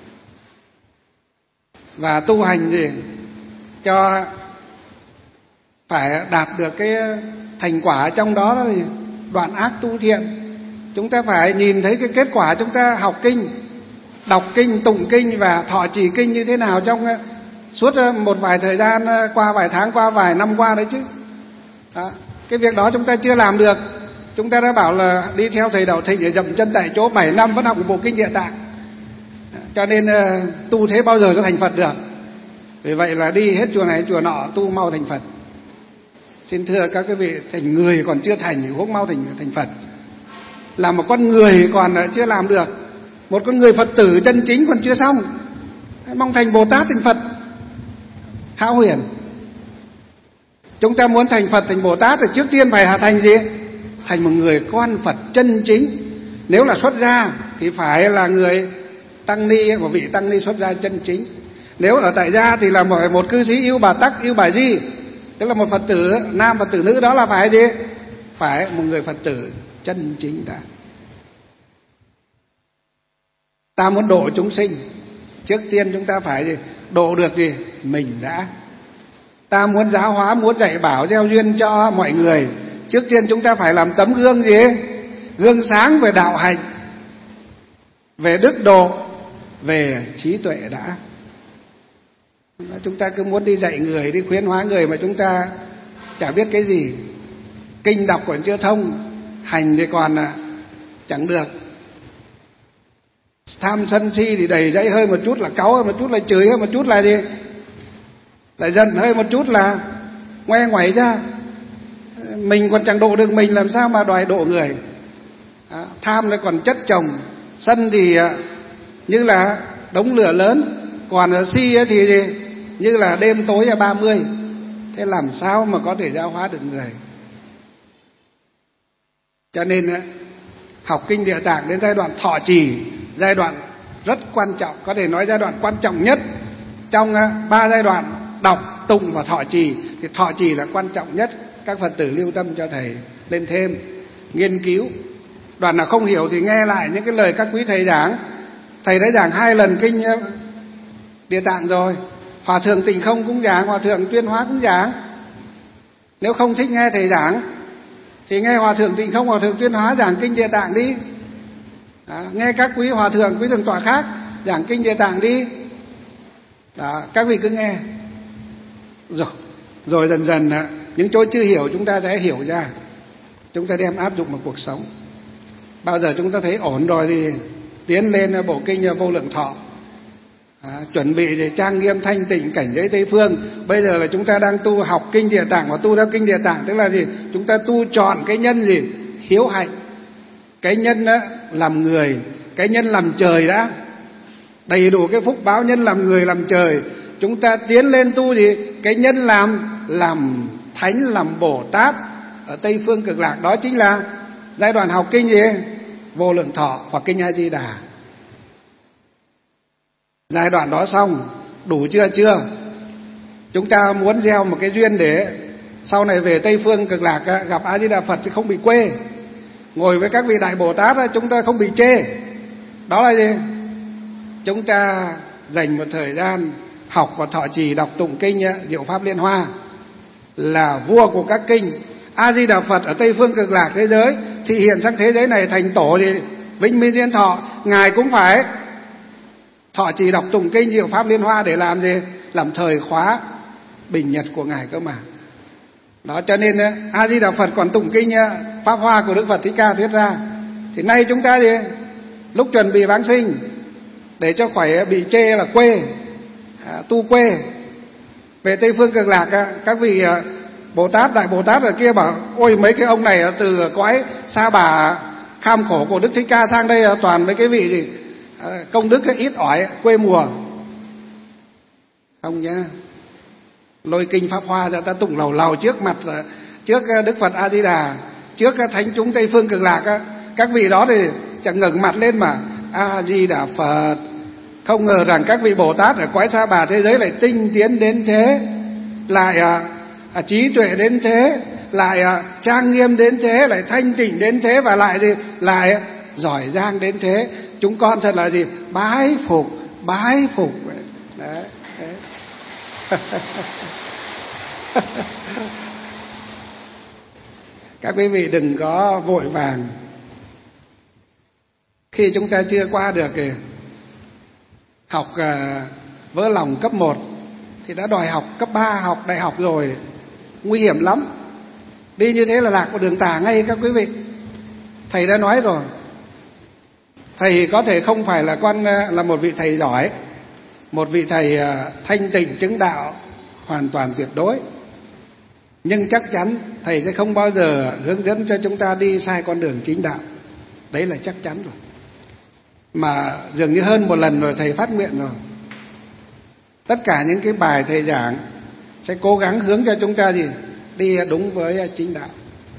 và tu hành gì cho phải đạt được cái thành quả trong đó là đoạn ác tu thiện. Chúng ta phải nhìn thấy cái kết quả chúng ta học kinh, đọc kinh, tụng kinh và thọ trì kinh như thế nào trong suốt một vài thời gian qua, vài tháng qua, vài năm qua đấy chứ. Đó. Cái việc đó chúng ta chưa làm được, chúng ta đã bảo là đi theo thầy Đạo Thịnh để dậm chân tại chỗ bảy năm vẫn học một bộ kinh Địa Tạng. Cho nên tu thế bao giờ cho thành Phật được. Vì vậy là đi hết chùa này chùa nọ tu mau thành Phật. Xin thưa các quý vị, thành người còn chưa thành thì cũng mau thành thành Phật. Làm một con người còn chưa làm được, một con người Phật tử chân chính còn chưa xong, mong thành Bồ Tát thành Phật hão huyền. Chúng ta muốn thành Phật thành Bồ Tát thì trước tiên phải thành gì? Thành một người con Phật chân chính. Nếu là xuất gia thì phải là người tăng ni, một vị tăng ni xuất gia chân chính. Nếu ở tại gia thì là một, một cư sĩ yêu bà tắc, yêu bà di, tức là một Phật tử nam, Phật tử nữ, đó là phải gì? Phải một người Phật tử chân chính đã. Ta muốn độ chúng sinh, trước tiên chúng ta phải gì? Độ được gì? Mình đã. Ta muốn giáo hóa, muốn dạy bảo, gieo duyên cho mọi người, trước tiên chúng ta phải làm tấm gương gì? Gương sáng về đạo hạnh, về đức độ, về trí tuệ đã. Chúng ta cứ muốn đi dạy người, đi khuyến hóa người mà chúng ta chả biết cái gì. Kinh đọc còn chưa thông, hành thì còn chẳng được. Tham sân si thì đầy dẫy, hơi một chút là cáu, hơi một chút là chửi, hơi một chút là gì? Lại giận, hơi một chút là ngoe ngoẩy ra. Mình còn chẳng độ được mình, làm sao mà đòi độ người. À, tham lại còn chất chồng, sân thì như là đống lửa lớn, còn si thì như là đêm tối ở ba mươi. Thế làm sao mà có thể giáo hóa được người? Cho nên học kinh Địa Tạng đến giai đoạn thọ trì, giai đoạn rất quan trọng, có thể nói giai đoạn quan trọng nhất trong ba giai đoạn đọc, tụng và thọ trì. Thì thọ trì là quan trọng nhất. Các Phật tử lưu tâm cho thầy lên thêm, nghiên cứu. Đoạn nào không hiểu thì nghe lại những cái lời các quý thầy giảng. Thầy đã giảng hai lần kinh Địa Tạng rồi. Hòa thượng Tịnh Không cũng giảng, Hòa thượng Tuyên Hóa cũng giảng. Nếu không thích nghe thầy giảng thì nghe Hòa thượng Tịnh Không, Hòa thượng Tuyên Hóa giảng kinh Địa Tạng đi. Đó, nghe các quý hòa thượng, quý thượng tọa khác giảng kinh Địa Tạng đi. Đó, các vị cứ nghe. Rồi, rồi dần dần những chỗ chưa hiểu chúng ta sẽ hiểu ra. Chúng ta đem áp dụng vào cuộc sống. Bao giờ chúng ta thấy ổn rồi thì tiến lên bộ kinh Vô Lượng Thọ. À, chuẩn bị để trang nghiêm thanh tịnh cảnh giới Tây Phương. Bây giờ là chúng ta đang tu học kinh Địa Tạng, và tu theo kinh Địa Tạng tức là gì? Chúng ta tu chọn cái nhân gì? Hiếu hạnh. Cái nhân đó, làm người, cái nhân làm trời đã. Đầy đủ cái phúc báo nhân làm người làm trời. Chúng ta tiến lên tu gì? Cái nhân làm làm thánh, làm Bồ Tát ở Tây Phương Cực Lạc. Đó chính là giai đoạn học kinh gì? Vô Lượng Thọ hoặc kinh A Di Đà. Giai đoạn đó xong, đủ chưa? Chưa. Chúng ta muốn gieo một cái duyên để sau này về Tây Phương Cực Lạc gặp A Di Đà Phật thì không bị quê. Ngồi với các vị Đại Bồ Tát chúng ta không bị chê. Đó là gì? Chúng ta dành một thời gian học và thọ trì đọc tụng kinh Diệu Pháp Liên Hoa, là vua của các kinh. A Di Đà Phật ở Tây Phương Cực Lạc thế giới thì hiện sang thế giới này thành tổ thì Vĩnh Minh Diên Thọ, ngài cũng phải thọ trì đọc tụng kinh Diệu Pháp Liên Hoa để làm gì? Làm thời khóa bình nhật của ngài cơ mà. Đó, cho nên A Di Đà Phật còn tụng kinh Pháp Hoa của Đức Phật Thích Ca thuyết ra. Thì nay chúng ta gì? Lúc chuẩn bị Giáng sinh để cho khỏi bị chê là quê, à, tu quê, về Tây Phương Cực Lạc, các vị Bồ Tát, Đại Bồ Tát ở kia bảo ôi mấy cái ông này từ cõi Sa Bà kham khổ của Đức Thích Ca sang đây toàn mấy cái vị gì công đức ít ỏi, quê mùa. Không nhá. Lôi kinh Pháp Hoa ra ta tụng lầu lầu trước mặt, trước Đức Phật A Di Đà, trước thánh chúng Tây Phương Cực Lạc. Các vị đó thì chẳng ngẩng mặt lên mà A Di Đà Phật. Không ngờ rằng các vị Bồ Tát ở cõi Sa Bà thế giới lại tinh tiến đến thế, lại à, à, trí tuệ đến thế, lại à, trang nghiêm đến thế, lại thanh tịnh đến thế, và lại gì? Lại à, giỏi giang đến thế. Chúng con thật là gì? Bái phục, bái phục. Đấy, đấy. Các quý vị đừng có vội vàng. Khi chúng ta chưa qua được kìa, học uh, vỡ lòng cấp một thì đã đòi học cấp ba, học đại học rồi. Nguy hiểm lắm. Đi như thế là lạc vào đường tà ngay các quý vị. Thầy đã nói rồi, thầy có thể không phải là con là một vị thầy giỏi, một vị thầy thanh tịnh chứng đạo hoàn toàn tuyệt đối, nhưng chắc chắn thầy sẽ không bao giờ hướng dẫn cho chúng ta đi sai con đường chính đạo. Đấy là chắc chắn rồi. Mà dường như hơn một lần rồi thầy phát nguyện rồi, tất cả những cái bài thầy giảng sẽ cố gắng hướng cho chúng ta gì đi đúng với chính đạo.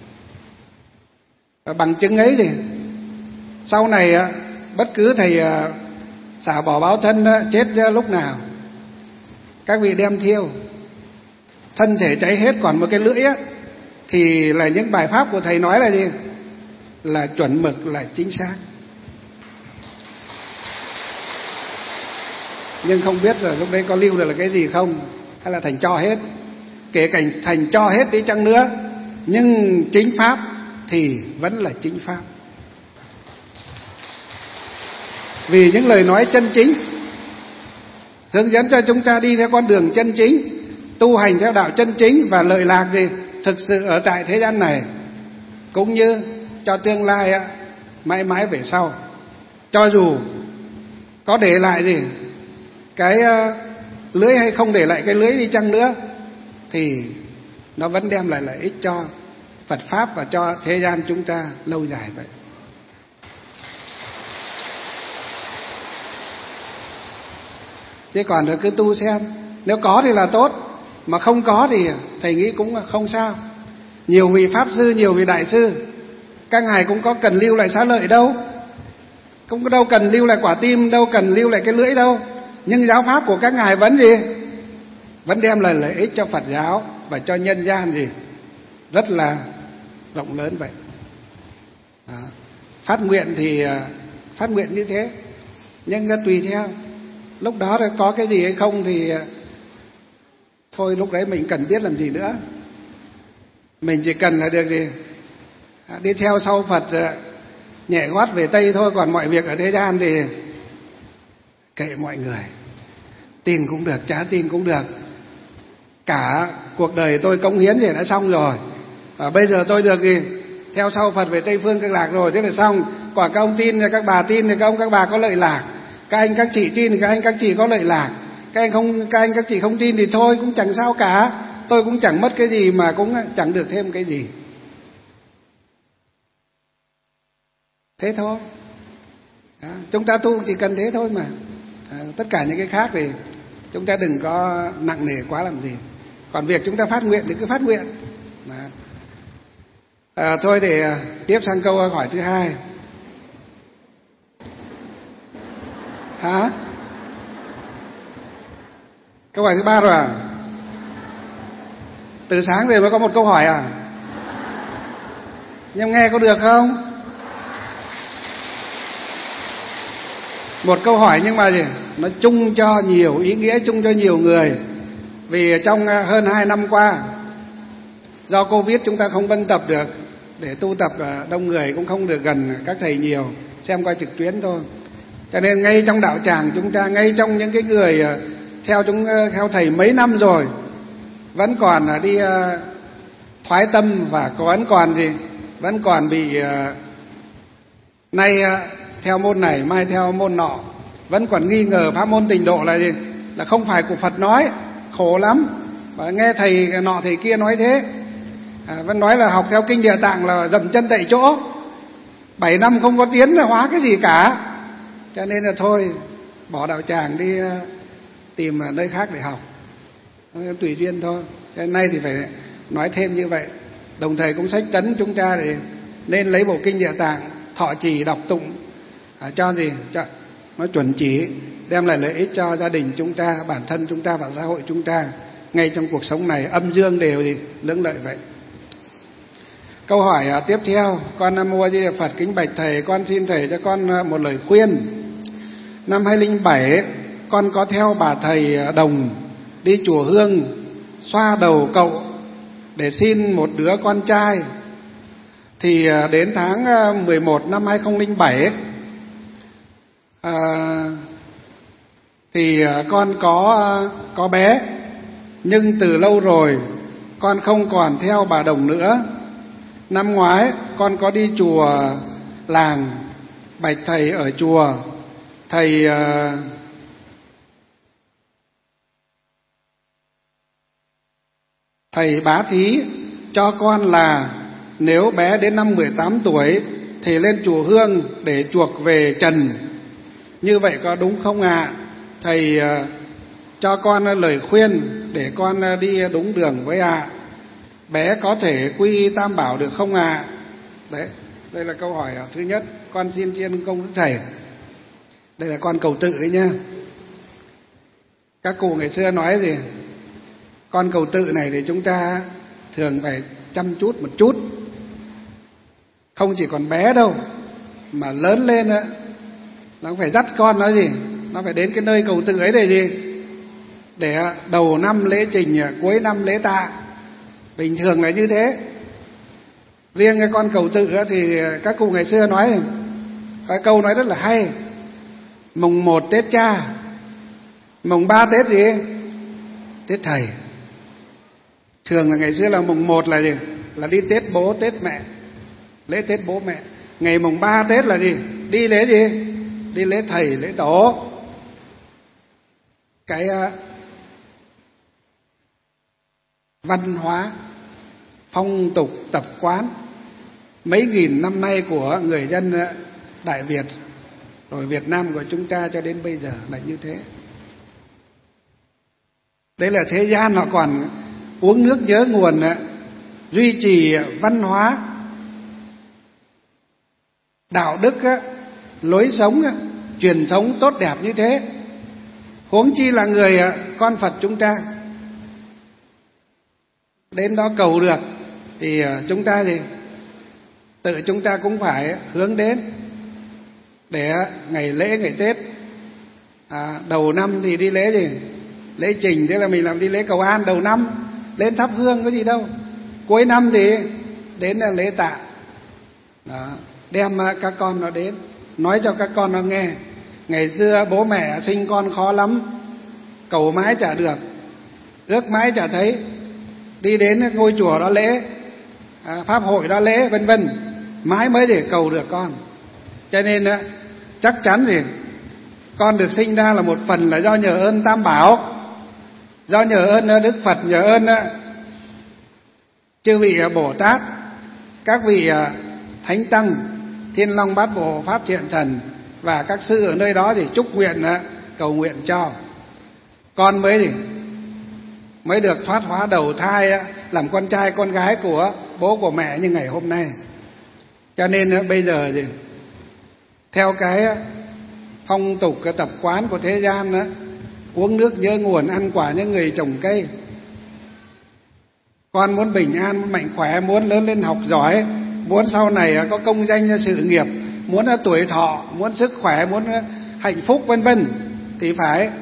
Và bằng chứng ấy thì sau này bất cứ thầy xả bỏ báo thân chết lúc nào, các vị đem thiêu, thân thể cháy hết còn một cái lưỡi á, thì là những bài pháp của thầy nói là gì? Là chuẩn mực, là chính xác. Nhưng không biết là lúc đấy có lưu được là cái gì không, hay là thành cho hết. Kể cả thành cho hết đi chăng nữa, nhưng chính pháp thì vẫn là chính pháp. Vì những lời nói chân chính hướng dẫn cho chúng ta đi theo con đường chân chính, tu hành theo đạo chân chính, và lợi lạc gì thực sự ở tại thế gian này, cũng như cho tương lai mãi mãi về sau. Cho dù có để lại gì cái lưới hay không để lại cái lưới đi chăng nữa, thì nó vẫn đem lại lợi ích cho Phật Pháp và cho thế gian chúng ta lâu dài vậy. Chứ còn cứ tu xem, nếu có thì là tốt, mà không có thì thầy nghĩ cũng không sao. Nhiều vị Pháp Sư, nhiều vị Đại Sư, các ngài cũng có cần lưu lại xá lợi đâu, cũng có đâu cần lưu lại quả tim, đâu cần lưu lại cái lưỡi đâu. Nhưng giáo pháp của các ngài vẫn gì? Vẫn đem lại lợi ích cho Phật giáo và cho nhân gian gì rất là rộng lớn vậy. Đó. Phát nguyện thì phát nguyện như thế, nhưng tùy theo lúc đó có cái gì hay không thì thôi, lúc đấy mình cần biết làm gì nữa. Mình chỉ cần là được gì đi theo sau Phật, nhẹ gót về Tây thôi. Còn mọi việc ở thế gian thì kệ mọi người, tin cũng được, chả tin cũng được. Cả cuộc đời tôi cống hiến thì đã xong rồi, và bây giờ tôi được gì theo sau Phật về Tây Phương Cực Lạc rồi, thế là xong. Còn các ông tin, các bà tin thì các ông các bà có lợi lạc, các anh các chị tin thì các anh các chị có lợi lạc, các anh không các anh các chị không tin thì thôi cũng chẳng sao cả. Tôi cũng chẳng mất cái gì mà cũng chẳng được thêm cái gì. Thế thôi. Đó. Chúng ta tu chỉ cần thế thôi mà. À, tất cả những cái khác thì chúng ta đừng có nặng nề quá làm gì. Còn việc chúng ta phát nguyện thì cứ phát nguyện. Đó. À, thôi để tiếp sang câu hỏi thứ hai. Hả? Câu hỏi thứ ba rồi à? Từ sáng về mới có một câu hỏi à? Nhưng nghe có được không? Một câu hỏi nhưng mà gì? Nó chung cho nhiều ý nghĩa, chung cho nhiều người. Vì trong hơn hai năm qua, do Covid chúng ta không vân tập được, để tu tập đông người cũng không được gần các thầy nhiều, xem qua trực tuyến thôi. Cho nên ngay trong đạo tràng chúng ta, ngay trong những cái người theo chúng theo thầy mấy năm rồi, vẫn còn đi thoái tâm, và vẫn còn gì vẫn còn bị nay theo môn này mai theo môn nọ, vẫn còn nghi ngờ pháp môn Tịnh Độ là gì là không phải của Phật nói, khổ lắm. Và nghe thầy nọ thầy kia nói thế, à, vẫn nói là học theo kinh Địa Tạng là dậm chân tại chỗ, bảy năm không có tiến hóa cái gì cả. Cho nên là thôi, bỏ đạo tràng đi tìm nơi khác để học, tùy duyên thôi. Cho nên nay thì phải nói thêm như vậy. Đồng thời cũng sách tấn chúng ta để nên lấy bộ kinh Địa Tạng thọ trì đọc tụng, à, cho gì cho nó chuẩn chỉ, đem lại lợi ích cho gia đình chúng ta, bản thân chúng ta và xã hội chúng ta, ngay trong cuộc sống này âm dương đều gì lưỡng lợi vậy. Câu hỏi à, tiếp theo. Con Nam Mô A Di Đà Phật, kính bạch thầy, con xin thầy cho con một lời khuyên. Năm hai không không bảy, con có theo bà thầy Đồng đi chùa Hương xoa đầu cậu để xin một đứa con trai. Thì đến tháng mười một năm hai không không bảy à, thì con có có bé, nhưng từ lâu rồi con không còn theo bà Đồng nữa. Năm ngoái con có đi chùa làng bạch thầy ở chùa, thầy uh, thầy bá thí cho con là nếu bé đến năm mười tám tuổi thì lên chùa Hương để chuộc về trần. Như vậy có đúng không ạ? À? Thầy uh, cho con lời khuyên để con đi đúng đường với ạ. À. Bé có thể quy Tam Bảo được không ạ? À? Đấy, đây là câu hỏi thứ nhất. Con xin tri ân công đức thầy. Đây là con cầu tự đấy nhá. Các cụ ngày xưa nói gì? Con cầu tự này thì chúng ta thường phải chăm chút một chút. Không chỉ còn bé đâu, mà lớn lên á, nó phải dắt con nó gì? Nó phải đến cái nơi cầu tự ấy để gì? Để đầu năm lễ trình, cuối năm lễ tạ. Bình thường là như thế. Riêng cái con cầu tự thì các cụ ngày xưa nói, cái câu nói rất là hay. Mùng một Tết cha, mùng ba Tết gì? Tết thầy. Thường là ngày xưa là mùng một là gì? Là đi Tết bố, Tết mẹ, lễ Tết bố mẹ. Ngày mùng ba Tết là gì? Đi lễ gì? Đi lễ thầy, lễ tổ. Cái uh, văn hóa, phong tục, tập quán mấy nghìn năm nay của người dân Đại Việt rồi Việt Nam của chúng ta cho đến bây giờ là như thế. Đấy là thế gian họ còn uống nước nhớ nguồn, duy trì văn hóa, đạo đức, lối sống, truyền thống tốt đẹp như thế. Huống chi là người con Phật chúng ta. Đến đó cầu được thì chúng ta gì? Tự chúng ta cũng phải hướng đến. Để ngày lễ, ngày Tết, à, đầu năm thì đi lễ gì? Lễ trình, thế là mình làm đi lễ cầu an đầu năm, lên thắp hương có gì đâu. Cuối năm thì đến là lễ tạ. Đó, đem các con nó đến, nói cho các con nó nghe. Ngày xưa bố mẹ sinh con khó lắm, cầu mãi chả được, ước mãi chả thấy. Đi đến ngôi chùa đó lễ, à, pháp hội đó lễ, vân vân, mãi mới để cầu được con. Cho nên chắc chắn gì? Con được sinh ra là một phần là do nhờ ơn Tam Bảo, do nhờ ơn Đức Phật, nhờ ơn chư vị Bồ Tát, các vị Thánh Tăng, Thiên Long Bát Bộ, Pháp Thiện Thần và các sư ở nơi đó thì chúc nguyện, cầu nguyện cho con mới gì? Mới được thoát hóa đầu thai làm con trai con gái của bố của mẹ như ngày hôm nay. Cho nên bây giờ gì? Theo cái phong tục, cái tập quán của thế gian đó, uống nước nhớ nguồn, ăn quả như người trồng cây. Con muốn bình an, muốn mạnh khỏe, muốn lớn lên học giỏi, muốn sau này có công danh sự nghiệp, muốn tuổi thọ, muốn sức khỏe, muốn hạnh phúc vân vân thì phải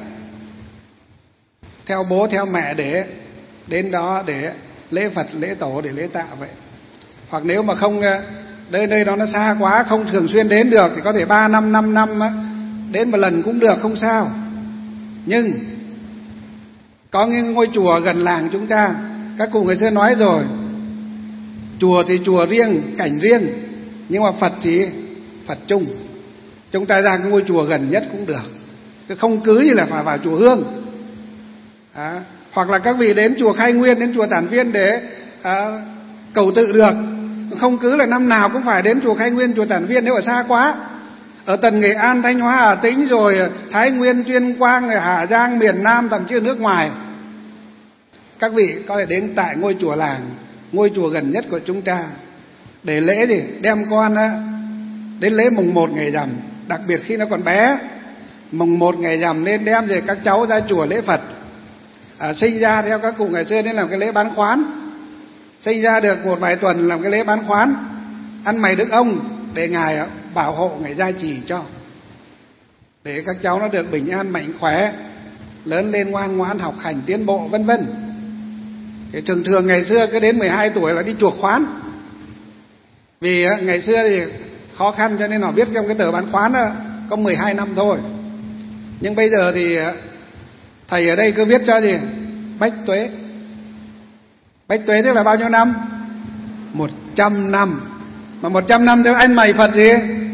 theo bố theo mẹ để đến đó để lễ Phật, lễ tổ, để lễ tạ vậy. Hoặc nếu mà không, nơi nơi đó nó xa quá, không thường xuyên đến được thì có thể ba năm, năm năm đến một lần cũng được, không sao. Nhưng có những ngôi chùa gần làng chúng ta, các cụ người xưa nói rồi, chùa thì chùa riêng, cảnh riêng, nhưng mà Phật thì Phật chung. Chúng ta ra cái ngôi chùa gần nhất cũng được, chứ không cứ như là phải vào chùa Hương. À, hoặc là các vị đến chùa Khai Nguyên, đến chùa Tản Viên để à, cầu tự được. Không cứ là năm nào cũng phải đến chùa Khai Nguyên, chùa Tản Viên nếu ở xa quá. Ở tận Nghệ An, Thanh Hóa, Hà Tĩnh, rồi Thái Nguyên, Tuyên Quang, Hà Giang, miền Nam, thậm chí ở nước ngoài, các vị có thể đến tại ngôi chùa làng, ngôi chùa gần nhất của chúng ta để lễ gì? Đem con đến lễ mùng một ngày rằm, đặc biệt khi nó còn bé. Mùng một ngày rằm nên đem về các cháu ra chùa lễ Phật. À, sinh ra theo các cụ ngày xưa nên làm cái lễ bán khoán. Sinh ra được một vài tuần làm cái lễ bán khoán, ăn mày đức ông để Ngài bảo hộ, Ngài gia trì cho, để các cháu nó được bình an mạnh khỏe, lớn lên ngoan ngoãn học hành tiến bộ vân vân. Thì thường thường ngày xưa cứ đến mười hai tuổi là đi chuộc khoán. Vì ngày xưa thì khó khăn cho nên họ viết trong cái tờ bán khoán đó, có mười hai năm thôi. Nhưng bây giờ thì thầy ở đây cứ viết cho gì? Bách tuế. Bách tuế tức là bao nhiêu năm? Một trăm năm. Mà một trăm năm theo anh mày Phật gì?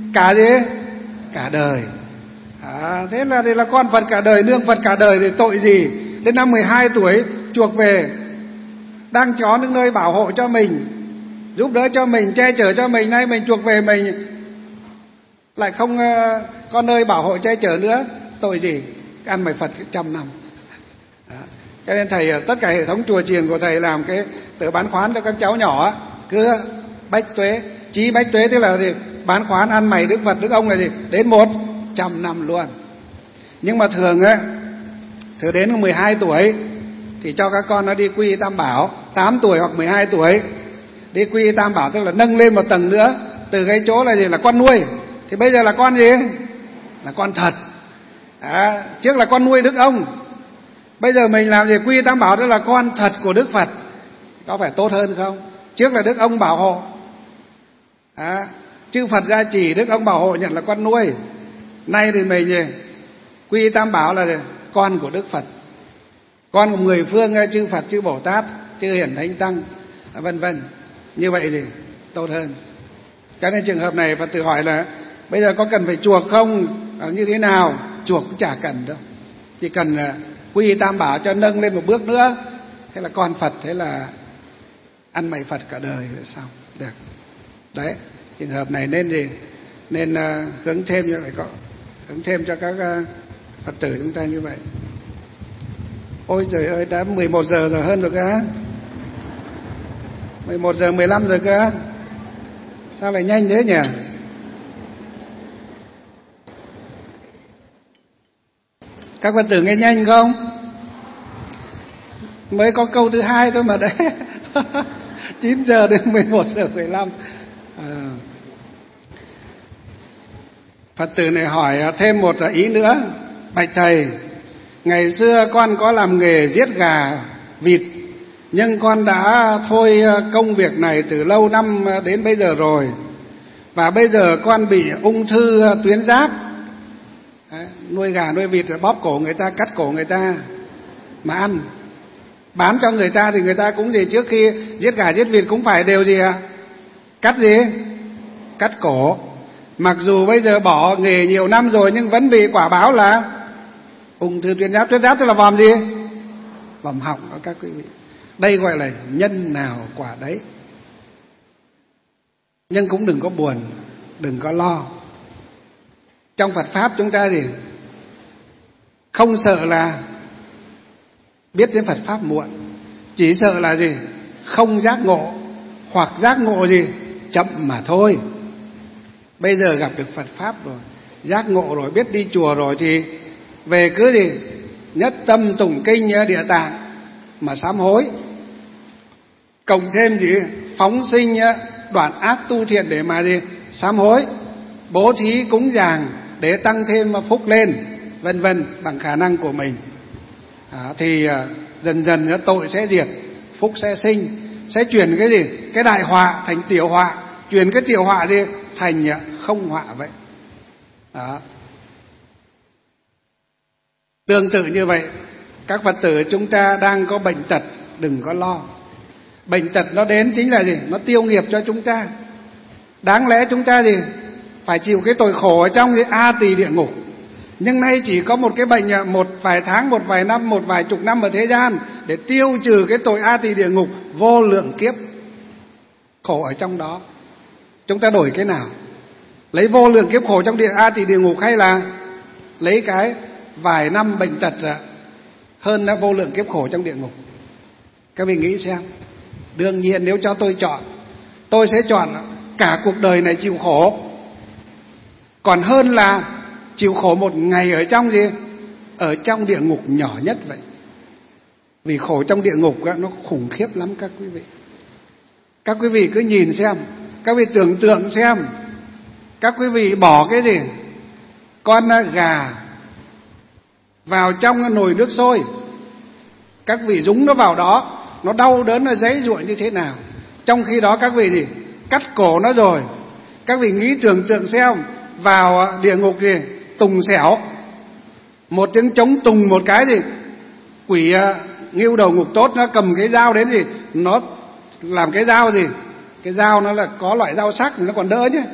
cả gì? Cả đời. À, thế là, thế là con Phật cả đời, nương Phật cả đời thì tội gì? Đến năm mười hai tuổi chuộc về, đang có những nơi bảo hộ cho mình, giúp đỡ cho mình, che chở cho mình, nay mình chuộc về mình lại không uh, có nơi bảo hộ che chở nữa, tội gì? Ăn mày Phật trăm năm. Đó. Cho nên thầy tất cả hệ thống chùa chiền của thầy làm cái tự bán khoán cho các cháu nhỏ, cứ bách tuế, chí bách tuế tức là gì? Bán khoán ăn mày Đức Phật Đức ông là gì? Đến một trăm năm luôn. Nhưng mà thường á, thường đến mười hai tuổi thì cho các con nó đi quy Tam Bảo, tám tuổi hoặc mười hai tuổi đi quy Tam Bảo, tức là nâng lên một tầng nữa, từ cái chỗ là gì? Là con nuôi, thì bây giờ là con gì? Là con thật. À, trước là con nuôi Đức ông, bây giờ mình làm gì? Quy Tam Bảo, tức là con thật của Đức Phật. Có phải tốt hơn không? Trước là Đức ông bảo hộ, à, chư Phật gia trì, Đức ông bảo hộ, nhận là con nuôi. Nay thì mình gì? Quy Tam Bảo là gì? Con của Đức Phật, con của mười phương chư Phật, chư Bồ Tát, chư Hiển Thánh Tăng, vân vân. Như vậy thì tốt hơn. Cho nên trường hợp này Phật tử hỏi là bây giờ có cần phải chuộc không? Như thế nào? Chuộc cũng chả cần đâu, chỉ cần quy Tam Bảo cho nâng lên một bước nữa, thế là con Phật, thế là ăn mày Phật cả đời là xong được. Đấy, trường hợp này nên gì? Nên uh, hướng thêm như vậy, có hướng thêm cho các uh, Phật tử chúng ta như vậy. Ôi trời ơi, đã mười một giờ rồi, hơn rồi cơ. mười một giờ mười lăm rồi cơ. Sao lại nhanh thế nhỉ? Các Phật tử nghe nhanh không? Mới có câu thứ hai thôi mà đấy. chín giờ đến mười một giờ mười lăm. À. Phật tử này hỏi thêm một ý nữa. Bạch thầy, ngày xưa con có làm nghề giết gà, vịt, nhưng con đã thôi công việc này từ lâu năm đến bây giờ rồi. Và bây giờ con bị ung thư tuyến giáp. Đấy, nuôi gà nuôi vịt bóp cổ người ta, cắt cổ người ta mà ăn, bán cho người ta thì người ta cũng gì, trước khi giết gà giết vịt cũng phải đều gì à? Cắt gì? Cắt cổ. Mặc dù bây giờ bỏ nghề nhiều năm rồi nhưng vẫn bị quả báo là ung thư tuyến giáp. Tuyến giáp tức là vòm gì? Vòm họng đó các quý vị. Đây gọi là nhân nào quả đấy. Nhưng cũng đừng có buồn, đừng có lo. Trong Phật Pháp chúng ta thì không sợ là biết đến Phật Pháp muộn, chỉ sợ là gì? Không giác ngộ, hoặc giác ngộ gì? Chậm mà thôi. Bây giờ gặp được Phật Pháp rồi, giác ngộ rồi, biết đi chùa rồi thì về cứ gì? Nhất tâm tụng kinh Địa Tạng mà sám hối. Cộng thêm gì? Phóng sinh đoạn ác tu thiện để mà gì? Sám hối. Bố thí cúng dường để tăng thêm phúc lên, vân vân, bằng khả năng của mình. À, thì dần dần tội sẽ diệt, phúc sẽ sinh, sẽ chuyển cái gì? Cái đại họa thành tiểu họa, chuyển cái tiểu họa gì? Thành không họa vậy. Đó. Tương tự như vậy, các Phật tử chúng ta đang có bệnh tật, đừng có lo. Bệnh tật nó đến chính là gì? Nó tiêu nghiệp cho chúng ta. Đáng lẽ chúng ta gì? Phải chịu cái tội khổ ở trong cái A Tỳ địa ngục. Nhưng nay chỉ có một cái bệnh một vài tháng, một vài năm, một vài chục năm ở thế gian để tiêu trừ cái tội A Tỳ địa ngục vô lượng kiếp khổ ở trong đó. Chúng ta đổi cái nào? Lấy vô lượng kiếp khổ trong địa A Tỳ địa ngục, hay là lấy cái vài năm bệnh tật hơn là vô lượng kiếp khổ trong địa ngục? Các vị nghĩ xem. Đương nhiên nếu cho tôi chọn, tôi sẽ chọn cả cuộc đời này chịu khổ, còn hơn là chịu khổ một ngày ở trong gì? Ở trong địa ngục nhỏ nhất vậy. Vì khổ trong địa ngục nó khủng khiếp lắm các quý vị. Các quý vị cứ nhìn xem, các vị tưởng tượng xem, các quý vị bỏ cái gì? Con gà vào trong nồi nước sôi, các vị dúng nó vào đó, nó đau đớn, nó giãy giụa như thế nào. Trong khi đó các vị gì? Cắt cổ nó rồi. Các vị nghĩ tưởng tượng xem, vào địa ngục gì? Tùng xẻo, một tiếng trống tùng một cái gì? Quỷ uh, ngưu đầu ngục tốt nó cầm cái dao đến gì? Nó làm cái dao gì? Cái dao nó là có loại dao sắc thì nó còn đỡ nhé.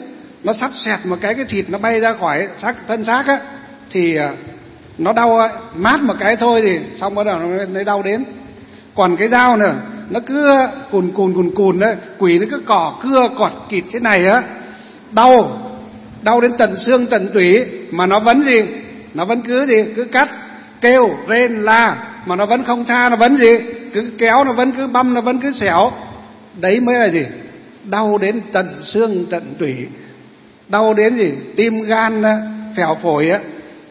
nó sắt xẹt một cái cái thịt nó bay ra khỏi xác thân xác á, thì nó đau á, mát một cái thôi thì xong bắt đầu nó, nó đau đến. Còn cái dao nữa nó cứ cùn cùn cùn cùn đấy, quỷ nó cứ cỏ cưa cọt kịt thế này á, đau đau đến tận xương tận tủy, mà nó vẫn gì, nó vẫn cứ gì, cứ cắt kêu rên la, mà nó vẫn không tha, nó vẫn gì, cứ kéo, nó vẫn cứ băm, nó vẫn cứ xẻo. Đấy mới là gì, đau đến tận xương tận tủy, đau đến gì, tim gan phèo phổi á,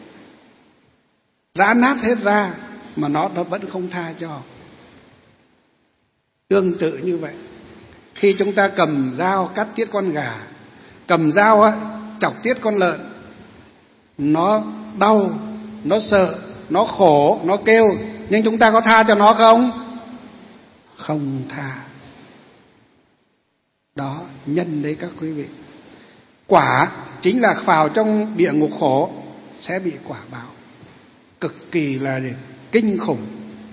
rã nát hết ra, mà nó nó vẫn không tha cho. Tương tự như vậy, khi chúng ta cầm dao cắt tiết con gà, cầm dao á chọc tiết con lợn, nó đau, nó sợ, nó khổ, nó kêu, nhưng chúng ta có tha cho nó không? Không tha. Đó, nhân đấy các quý vị. Quả chính là vào trong địa ngục khổ sẽ bị quả báo cực kỳ là gì? Kinh khủng.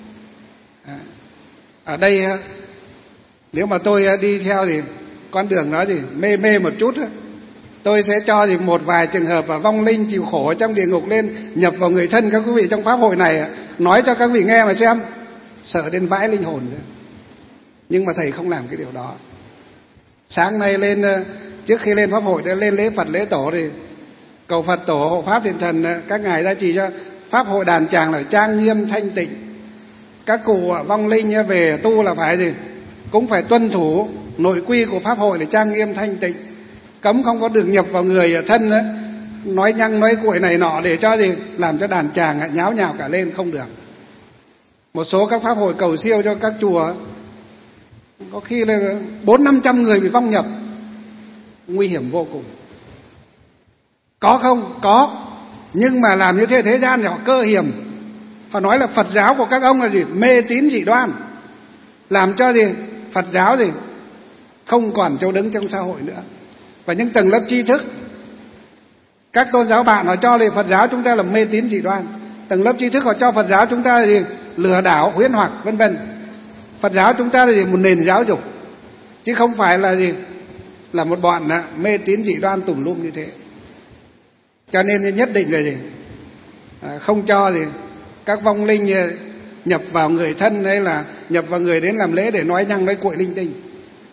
Ở đây nếu mà tôi đi theo thì con đường đó thì mê mê một chút, tôi sẽ cho thì một vài trường hợp và vong linh chịu khổ trong địa ngục lên nhập vào người thân các quý vị trong pháp hội này, nói cho các vị nghe mà xem, sợ đến vãi linh hồn. Nhưng mà thầy không làm cái điều đó. Sáng nay lên, trước khi lên pháp hội đã lên lễ Phật lễ tổ thì cầu Phật tổ hộ pháp thiền thần các ngài gia trì cho pháp hội đàn tràng là trang nghiêm thanh tịnh. Các cụ vong linh về tu là phải gì, cũng phải tuân thủ nội quy của pháp hội để trang nghiêm thanh tịnh, cấm không có được nhập vào người thân ấy, nói nhăng nói cuội này nọ để cho gì, làm cho đàn tràng nháo nhào cả lên, không được. Một số các pháp hội cầu siêu cho các chùa có khi là bốn năm trăm người bị vong nhập, nguy hiểm vô cùng. Có không? Có. Nhưng mà làm như thế thế gian thì họ cơ hiểm. Họ nói là Phật giáo của các ông là gì? Mê tín dị đoan, làm cho gì? Phật giáo gì? Không còn chỗ đứng trong xã hội nữa. Và những tầng lớp tri thức, các tôn giáo bạn họ cho là Phật giáo chúng ta là mê tín dị đoan. Tầng lớp tri thức họ cho Phật giáo chúng ta là gì? Lừa đảo, huyễn hoặc, vân vân. Phật giáo chúng ta là gì? Một nền giáo dục, chứ không phải là gì? Là một bọn mê tín dị đoan tùm lum như thế. Cho nên nhất định là gì? À, không cho gì các vong linh nhập vào người thân hay là nhập vào người đến làm lễ để nói nhăng nói cuội linh tinh.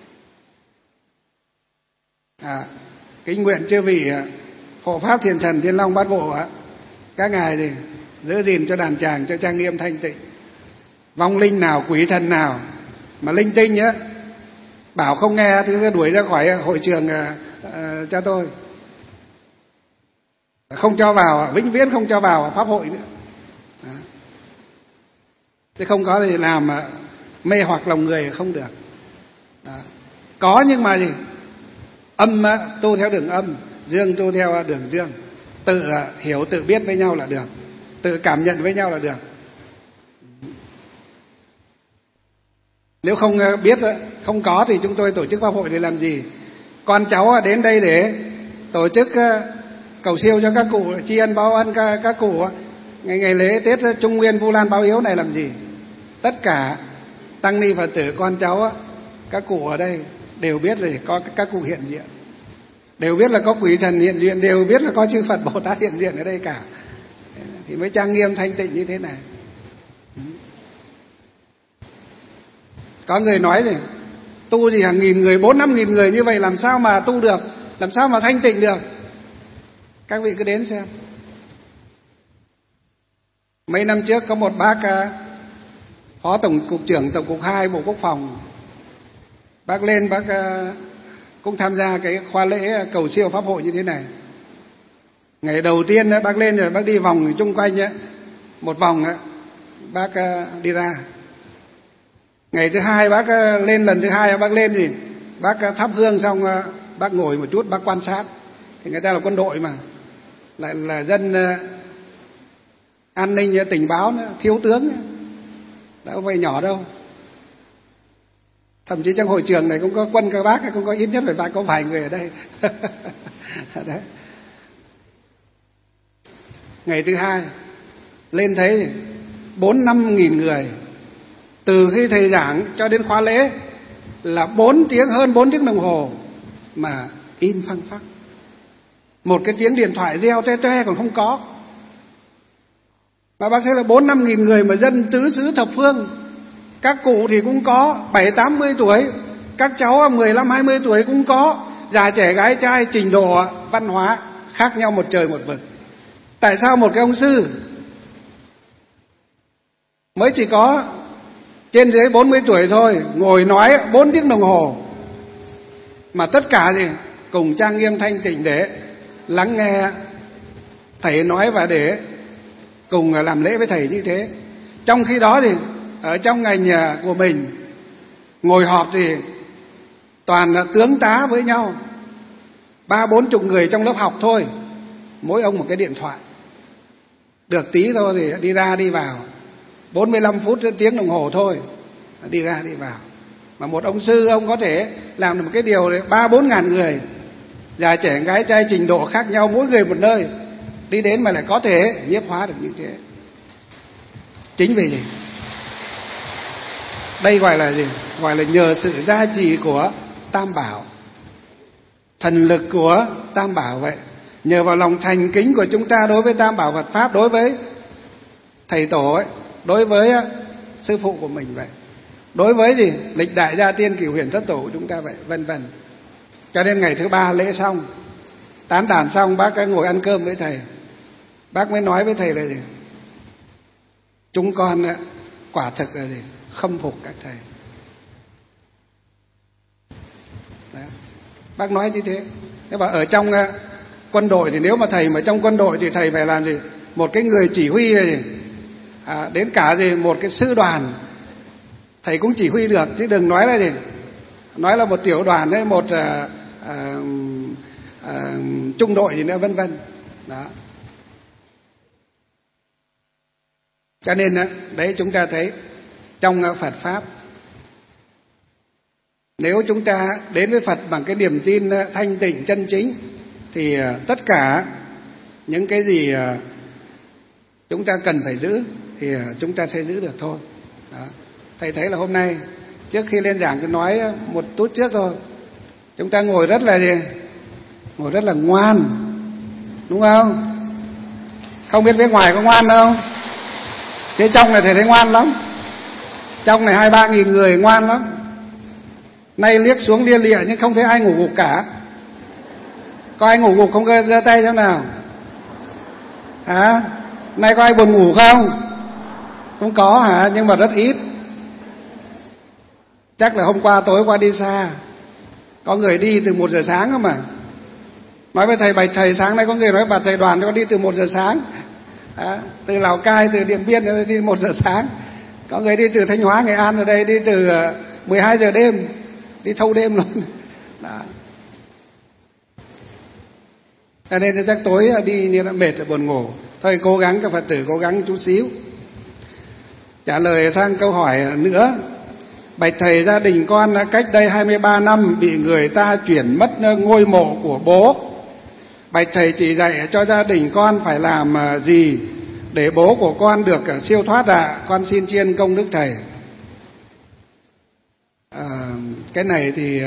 À, kính nguyện chư vị hộ pháp thiền thần Thiên Long Bát Bộ, các ngài thì giữ gìn cho đàn tràng cho trang nghiêm thanh tịnh. Vong linh nào, quỷ thần nào mà linh tinh nhá, bảo không nghe thì đuổi ra khỏi hội trường uh, cho tôi, không cho vào, vĩnh viễn không cho vào pháp hội nữa. Đó. Chứ không có thì làm mà mê hoặc lòng người không được. Đó. Có nhưng mà gì? Âm tu theo đường âm, dương tu theo đường dương. Tự hiểu, tự biết với nhau là được, tự cảm nhận với nhau là được. Nếu không biết, không có thì chúng tôi tổ chức pháp hội để làm gì? Con cháu đến đây để tổ chức cầu siêu cho các cụ, tri ân báo ân các, các cụ. Ngày ngày lễ Tết Trung Nguyên Vu Lan báo hiếu này làm gì? Tất cả tăng ni Phật tử con cháu, các cụ ở đây đều biết là có các cụ hiện diện, đều biết là có quỷ thần hiện diện, đều biết là có chư Phật Bồ Tát hiện diện ở đây cả, thì mới trang nghiêm thanh tịnh như thế này. Có người nói gì tu gì hàng nghìn người, bốn năm nghìn người như vậy làm sao mà tu được, làm sao mà thanh tịnh được? Các vị cứ đến xem. Mấy năm trước có một bác phó tổng cục trưởng tổng cục hai Bộ Quốc phòng, bác lên bác cũng tham gia cái khóa lễ cầu siêu pháp hội như thế này. Ngày đầu tiên bác lên rồi bác đi vòng chung quanh một vòng, bác đi ra. Ngày thứ hai bác lên, lần thứ hai bác lên gì, bác thắp hương xong bác ngồi một chút bác quan sát. Thì người ta là quân đội mà, lại là dân an ninh tình báo nữa, thiếu tướng nữa, đã không phải nhỏ đâu. Thậm chí trong hội trường này cũng có quân các bác, cũng có ít nhất phải bác có vài người ở đây. Đấy. Ngày thứ hai lên thấy bốn năm nghìn người, từ khi thầy giảng cho đến khóa lễ là bốn tiếng, hơn bốn tiếng đồng hồ mà im phăng phắc. Một cái tiếng điện thoại reo toe toe còn không có. Mà bác thấy là bốn năm nghìn người mà dân tứ xứ thập phương, các cụ thì cũng có bảy tám mươi tuổi, các cháu mười lăm hai mươi tuổi cũng có, già trẻ gái trai, trình độ văn hóa khác nhau một trời một vực. Tại sao một cái ông sư mới chỉ có trên dưới bốn mươi tuổi thôi ngồi nói bốn tiếng đồng hồ, mà tất cả gì cùng trang nghiêm thanh tịnh để lắng nghe thầy nói và để cùng làm lễ với thầy như thế? Trong khi đó thì ở trong ngành của mình ngồi họp thì toàn là tướng tá với nhau, ba bốn chục người trong lớp học thôi, mỗi ông một cái điện thoại, được tí thôi thì đi ra đi vào, bốn mươi lăm phút đến tiếng đồng hồ thôi, đi ra đi vào. Mà một ông sư ông có thể làm được một cái điều đấy, ba bốn ngàn người, già trẻ gái trai trình độ khác nhau, mỗi người một nơi đi đến mà lại có thể nhiếp hóa được như thế. Chính vì gì? Đây gọi là gì? Gọi là nhờ sự gia trì của Tam Bảo, thần lực của Tam Bảo vậy. Nhờ vào lòng thành kính của chúng ta đối với Tam Bảo Phật Pháp, đối với thầy tổ ấy, đối với sư phụ của mình vậy, đối với gì lịch đại gia tiên cửu huyền thất tổ của chúng ta vậy, vân vân. Cho nên ngày thứ ba lễ xong, tán đàn xong, bác ấy ngồi ăn cơm với thầy, bác mới nói với thầy là gì? Chúng con quả thực là gì? Khâm phục các thầy. Đấy. Bác nói như thế. Thế mà ở trong quân đội thì nếu mà thầy mà trong quân đội thì thầy phải làm gì? Một cái người chỉ huy này, à, đến cả gì một cái sư đoàn thầy cũng chỉ huy được, chứ đừng nói là gì, nói là một tiểu đoàn đấy, một à, à, à, trung đội gì nữa, vân vân. Đó. Cho nên đấy, chúng ta thấy trong Phật Pháp, nếu chúng ta đến với Phật bằng cái niềm tin thanh tịnh chân chính thì tất cả những cái gì chúng ta cần phải giữ thì chúng ta sẽ giữ được thôi. Đó. Thầy thấy là hôm nay trước khi lên giảng tôi nói một chút trước thôi, chúng ta ngồi rất là gì? Ngồi rất là ngoan, đúng không? Không biết phía ngoài có ngoan không? Thế trong này thầy thấy ngoan lắm. Trong này hai ba nghìn người ngoan lắm. Nay liếc xuống lia lịa nhưng không thấy ai ngủ gục cả. Có ai ngủ gục không? Giơ tay xem nào. Hả? Nay có ai buồn ngủ không? Cũng có hả? Nhưng mà rất ít. Chắc là hôm qua tối qua đi xa, có người đi từ một giờ sáng cơ mà. Nói với thầy, bạch thầy, sáng nay có người nói bà thầy đoàn có đi từ một giờ sáng. À, từ Lào Cai, từ Điện Biên đi một giờ sáng. Có người đi từ Thanh Hóa, Nghệ An ở đây đi từ mười hai giờ đêm, đi thâu đêm luôn. Đó. Cho nên chắc tối đi như là mệt buồn ngủ. Thôi cố gắng, các Phật tử cố gắng chút xíu. Trả lời sang câu hỏi nữa. Bạch thầy, gia đình con cách đây hai mươi ba năm bị người ta chuyển mất ngôi mộ của bố. Bạch thầy chỉ dạy cho gia đình con phải làm gì để bố của con được siêu thoát ạ? À? Con xin tri ân công đức thầy. À, cái này thì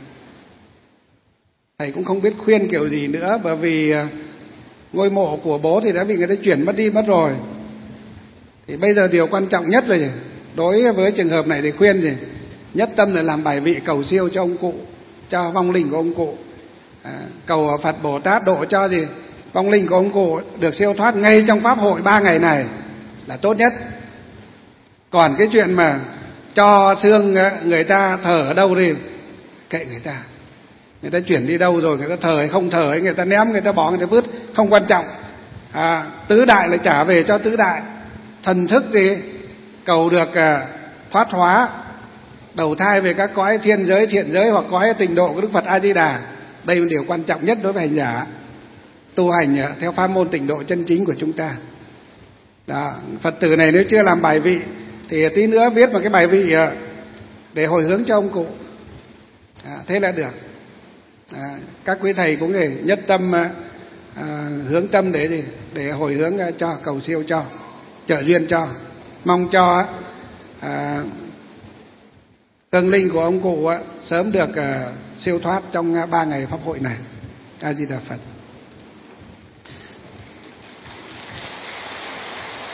thầy cũng không biết khuyên kiểu gì nữa, bởi vì ngôi mộ của bố thì đã bị người ta chuyển mất đi mất rồi. Thì bây giờ điều quan trọng nhất là gì? Đối với trường hợp này thì khuyên gì? Nhất tâm là làm bài vị cầu siêu cho ông cụ, cho vong linh của ông cụ. À, cầu Phật Bồ Tát độ cho gì? Vong linh của ông cụ được siêu thoát ngay trong pháp hội ba ngày này là tốt nhất. Còn cái chuyện mà cho xương người ta thờ ở đâu đi, kệ người ta. Người ta chuyển đi đâu rồi, người ta thờ hay không thờ ấy, người ta ném, người ta bỏ, người ta vứt, không quan trọng. À, tứ đại là trả về cho tứ đại. Thần thức gì? Cầu được uh, thoát hóa, đầu thai về các cõi thiên giới, thiện giới hoặc cõi tịnh độ của Đức Phật A Di Đà. Đây là điều quan trọng nhất đối với hành giả tu hành theo pháp môn tịnh độ chân chính của chúng ta. Đó. Phật tử này nếu chưa làm bài vị thì tí nữa viết một cái bài vị để hồi hướng cho ông cụ. À, thế là được. À, các quý thầy cũng để nhất tâm à, hướng tâm để gì? Để hồi hướng cho, cầu siêu cho, trợ duyên cho, mong cho à, hương linh của ông cụ á, sớm được à, siêu thoát trong ba ngày pháp hội này. A Di Đà Phật.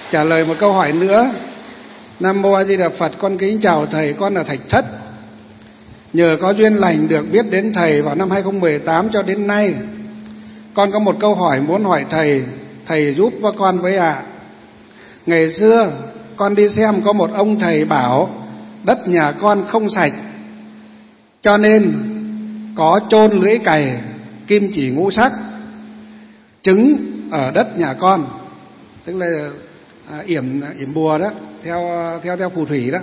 trả lời một câu hỏi nữa. Nam Mô A Di Đà Phật, con kính chào thầy, con là Thạch Thất. Nhờ có duyên lành được biết đến thầy vào năm hai không một tám cho đến nay, con có một câu hỏi muốn hỏi thầy, thầy giúp cho con với ạ. À. Ngày xưa con đi xem có một ông thầy bảo đất nhà con không sạch, cho nên có chôn lưỡi cày, kim chỉ ngũ sắc, trứng ở đất nhà con, tức là à, yểm yểm bùa đó, theo theo theo phù thủy đó.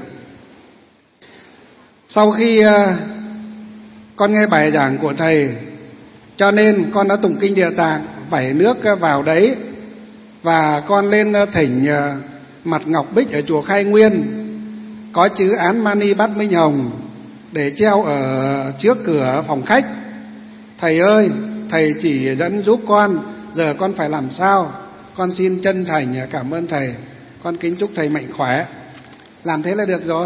Sau khi à, con nghe bài giảng của thầy, cho nên con đã tụng kinh Địa Tạng, vẩy nước vào đấy, và con lên thỉnh à, mặt ngọc bích ở chùa Khai Nguyên có chữ án Mani Bát Minh Hồng để treo ở trước cửa phòng khách. Thầy ơi, thầy chỉ dẫn giúp con, giờ con phải làm sao? Con xin chân thành cảm ơn thầy. Con kính chúc thầy mạnh khỏe. Làm thế là được rồi.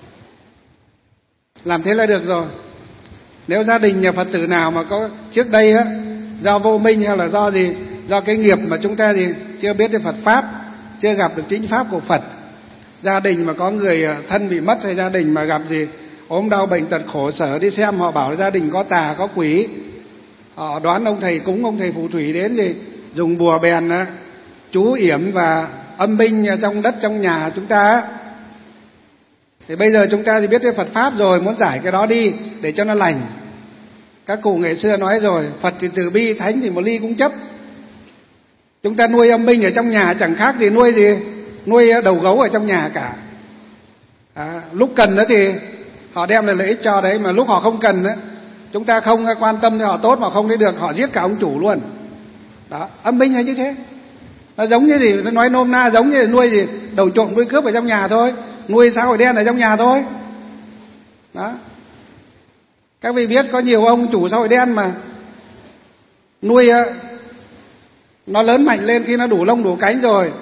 Làm thế là được rồi. Nếu gia đình nhà Phật tử nào mà có trước đây á, do vô minh hay là do gì, do cái nghiệp mà chúng ta gì chưa biết về Phật pháp, chưa gặp được chính pháp của Phật, gia đình mà có người thân bị mất, hay gia đình mà gặp gì ốm đau bệnh tật khổ sở, đi xem họ bảo gia đình có tà có quỷ, họ đoán ông thầy cúng, ông thầy phù thủy đến thì dùng bùa bèn chú yểm và âm binh trong đất trong nhà chúng ta. Thì bây giờ chúng ta thì biết cái Phật pháp rồi, muốn giải cái đó đi để cho nó lành. Các cụ ngày xưa nói rồi, Phật thì từ bi, thánh thì một ly cũng chấp. Chúng ta nuôi âm binh ở trong nhà chẳng khác gì nuôi gì nuôi đầu gấu ở trong nhà cả. À, lúc cần đó thì họ đem lại lợi ích cho đấy, mà lúc họ không cần đó, chúng ta không quan tâm thì họ tốt, mà không thấy được họ giết cả ông chủ luôn. Đó, âm binh là như thế. Nó giống như gì, nó nói nôm na giống như nuôi gì đầu trộm đuôi cướp ở trong nhà thôi, nuôi xã hội đen ở trong nhà thôi. Đó. Các vị biết có nhiều ông chủ xã hội đen mà nuôi nó lớn mạnh lên, khi nó đủ lông đủ cánh rồi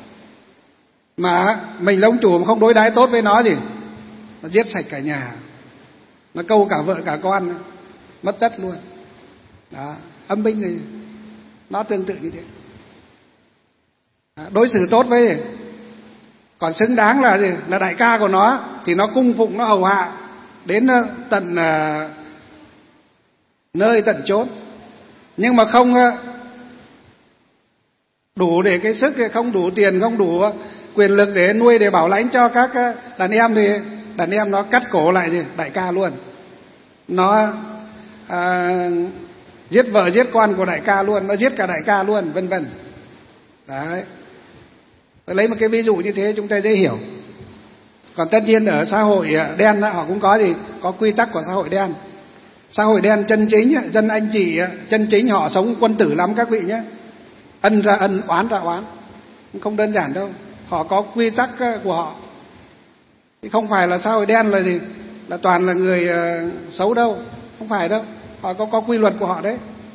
mà mình là ông chủ mà không đối đãi tốt với nó thì nó giết sạch cả nhà, nó câu cả vợ cả con, mất tất luôn. Đó, âm binh thì nó tương tự như thế. Đối xử tốt với, còn xứng đáng là gì, là đại ca của nó thì nó cung phụng, nó hầu hạ đến tận uh, nơi tận chốn. Nhưng mà không uh, đủ để cái sức, không đủ tiền, không đủ quyền lực để nuôi, để bảo lãnh cho các đàn em, thì đàn em nó cắt cổ lại thì đại ca luôn, nó à, giết vợ giết con của đại ca luôn, nó giết cả đại ca luôn, vân vân. Đấy, tôi lấy một cái ví dụ như thế chúng ta dễ hiểu. Còn tất nhiên ở xã hội đen họ cũng có gì, có quy tắc của xã hội đen. Xã hội đen chân chính, dân anh chị chân chính họ sống quân tử lắm các vị nhé. Ân ra ân, oán ra oán, không đơn giản đâu. Họ có quy tắc của họ, không phải là xã hội đen là gì, là toàn là người uh, xấu đâu, không phải đâu. Họ có có quy luật của họ đấy.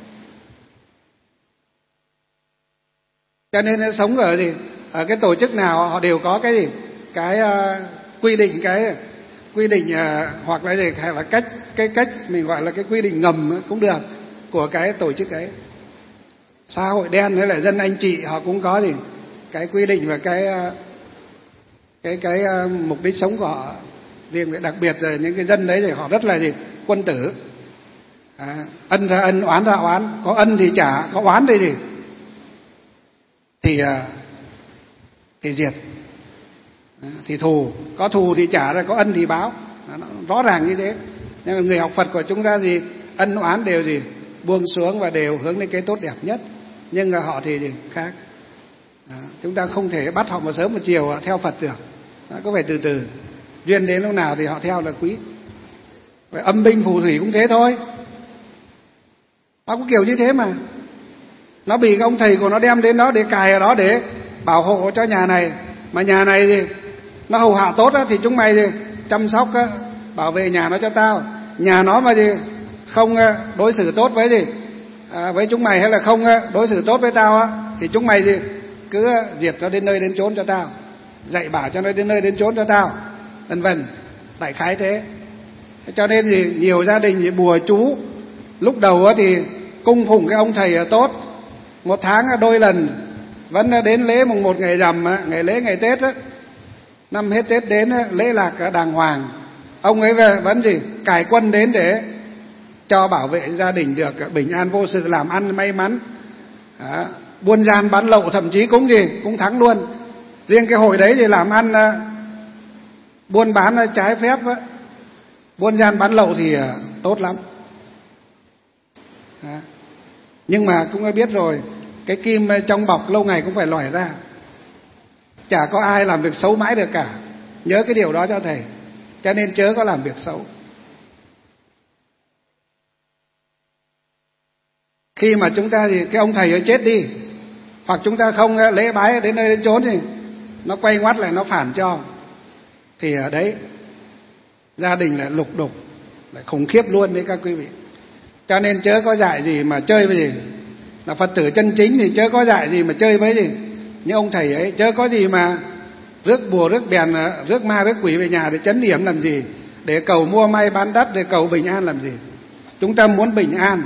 Cho nên sống ở gì, ở cái tổ chức nào họ đều có cái gì, cái uh, quy định, cái quy định uh, hoặc là gì, hay là cách, cái cách mình gọi là cái quy định ngầm cũng được của cái tổ chức ấy. Xã hội đen hay là dân anh chị họ cũng có gì, cái quy định và cái cái cái mục đích sống của họ riêng. Đặc biệt là những cái dân đấy thì họ rất là gì, quân tử. À, ân ra ân, oán ra oán, có ân thì trả, có oán thì gì thì thì diệt, thì thù, có thù thì trả, rồi có ân thì báo. Nó rõ ràng như thế. Nhưng mà người học Phật của chúng ta gì, ân oán đều gì buông xuống và đều hướng đến cái tốt đẹp nhất. Nhưng mà họ thì gì khác. Đó, chúng ta không thể bắt họ một sớm một chiều theo Phật được. Đó, có phải từ từ, duyên đến lúc nào thì họ theo là quý. Vậy âm binh phù thủy cũng thế thôi, nó cũng kiểu như thế mà. Nó bị ông thầy của nó đem đến đó để cài ở đó để bảo hộ cho nhà này, mà nhà này thì nó hầu hạ tốt á, thì chúng mày thì chăm sóc á, bảo vệ nhà nó cho tao. Nhà nó mà gì không đối xử tốt với gì à, với chúng mày, hay là không đối xử tốt với tao á, thì chúng mày gì cứ diệt nó đến nơi đến chốn cho tao, dạy bảo cho nó đến nơi đến chốn cho tao, vân vân. Đại khái thế. Cho nên thì nhiều gia đình thì bùa chú, lúc đầu thì cung phụng cái ông thầy tốt, một tháng đôi lần vẫn đến lễ mùng một ngày rằm, ngày lễ ngày Tết á, năm hết Tết đến lễ lạc đàng hoàng. Ông ấy về vẫn gì cải quân đến để cho bảo vệ gia đình được bình an vô sự, làm ăn may mắn. Đó. Buôn gian bán lậu thậm chí cũng gì cũng thắng luôn. Riêng cái hồi đấy thì làm ăn buôn bán trái phép, buôn gian bán lậu thì tốt lắm. Đó. Nhưng mà cũng đã biết rồi, cái kim trong bọc lâu ngày cũng phải lòi ra. Chả có ai làm việc xấu mãi được cả. Nhớ cái điều đó cho thầy. Cho nên chớ có làm việc xấu. Khi mà chúng ta thì cái ông thầy ấy chết đi, hoặc chúng ta không lễ bái đến nơi đến chốn thì nó quay ngoắt lại nó phản cho, thì ở đấy gia đình lại lục đục, lại khủng khiếp luôn đấy các quý vị. Cho nên chớ có dạy gì mà chơi với gì. Là Phật tử chân chính thì chớ có dạy gì mà chơi với gì. Những ông thầy ấy chớ có gì mà rước bùa rước bèn, rước ma rước quỷ về nhà để chấn điểm làm gì, để cầu mua may bán đắt, để cầu bình an làm gì. Chúng ta muốn bình an,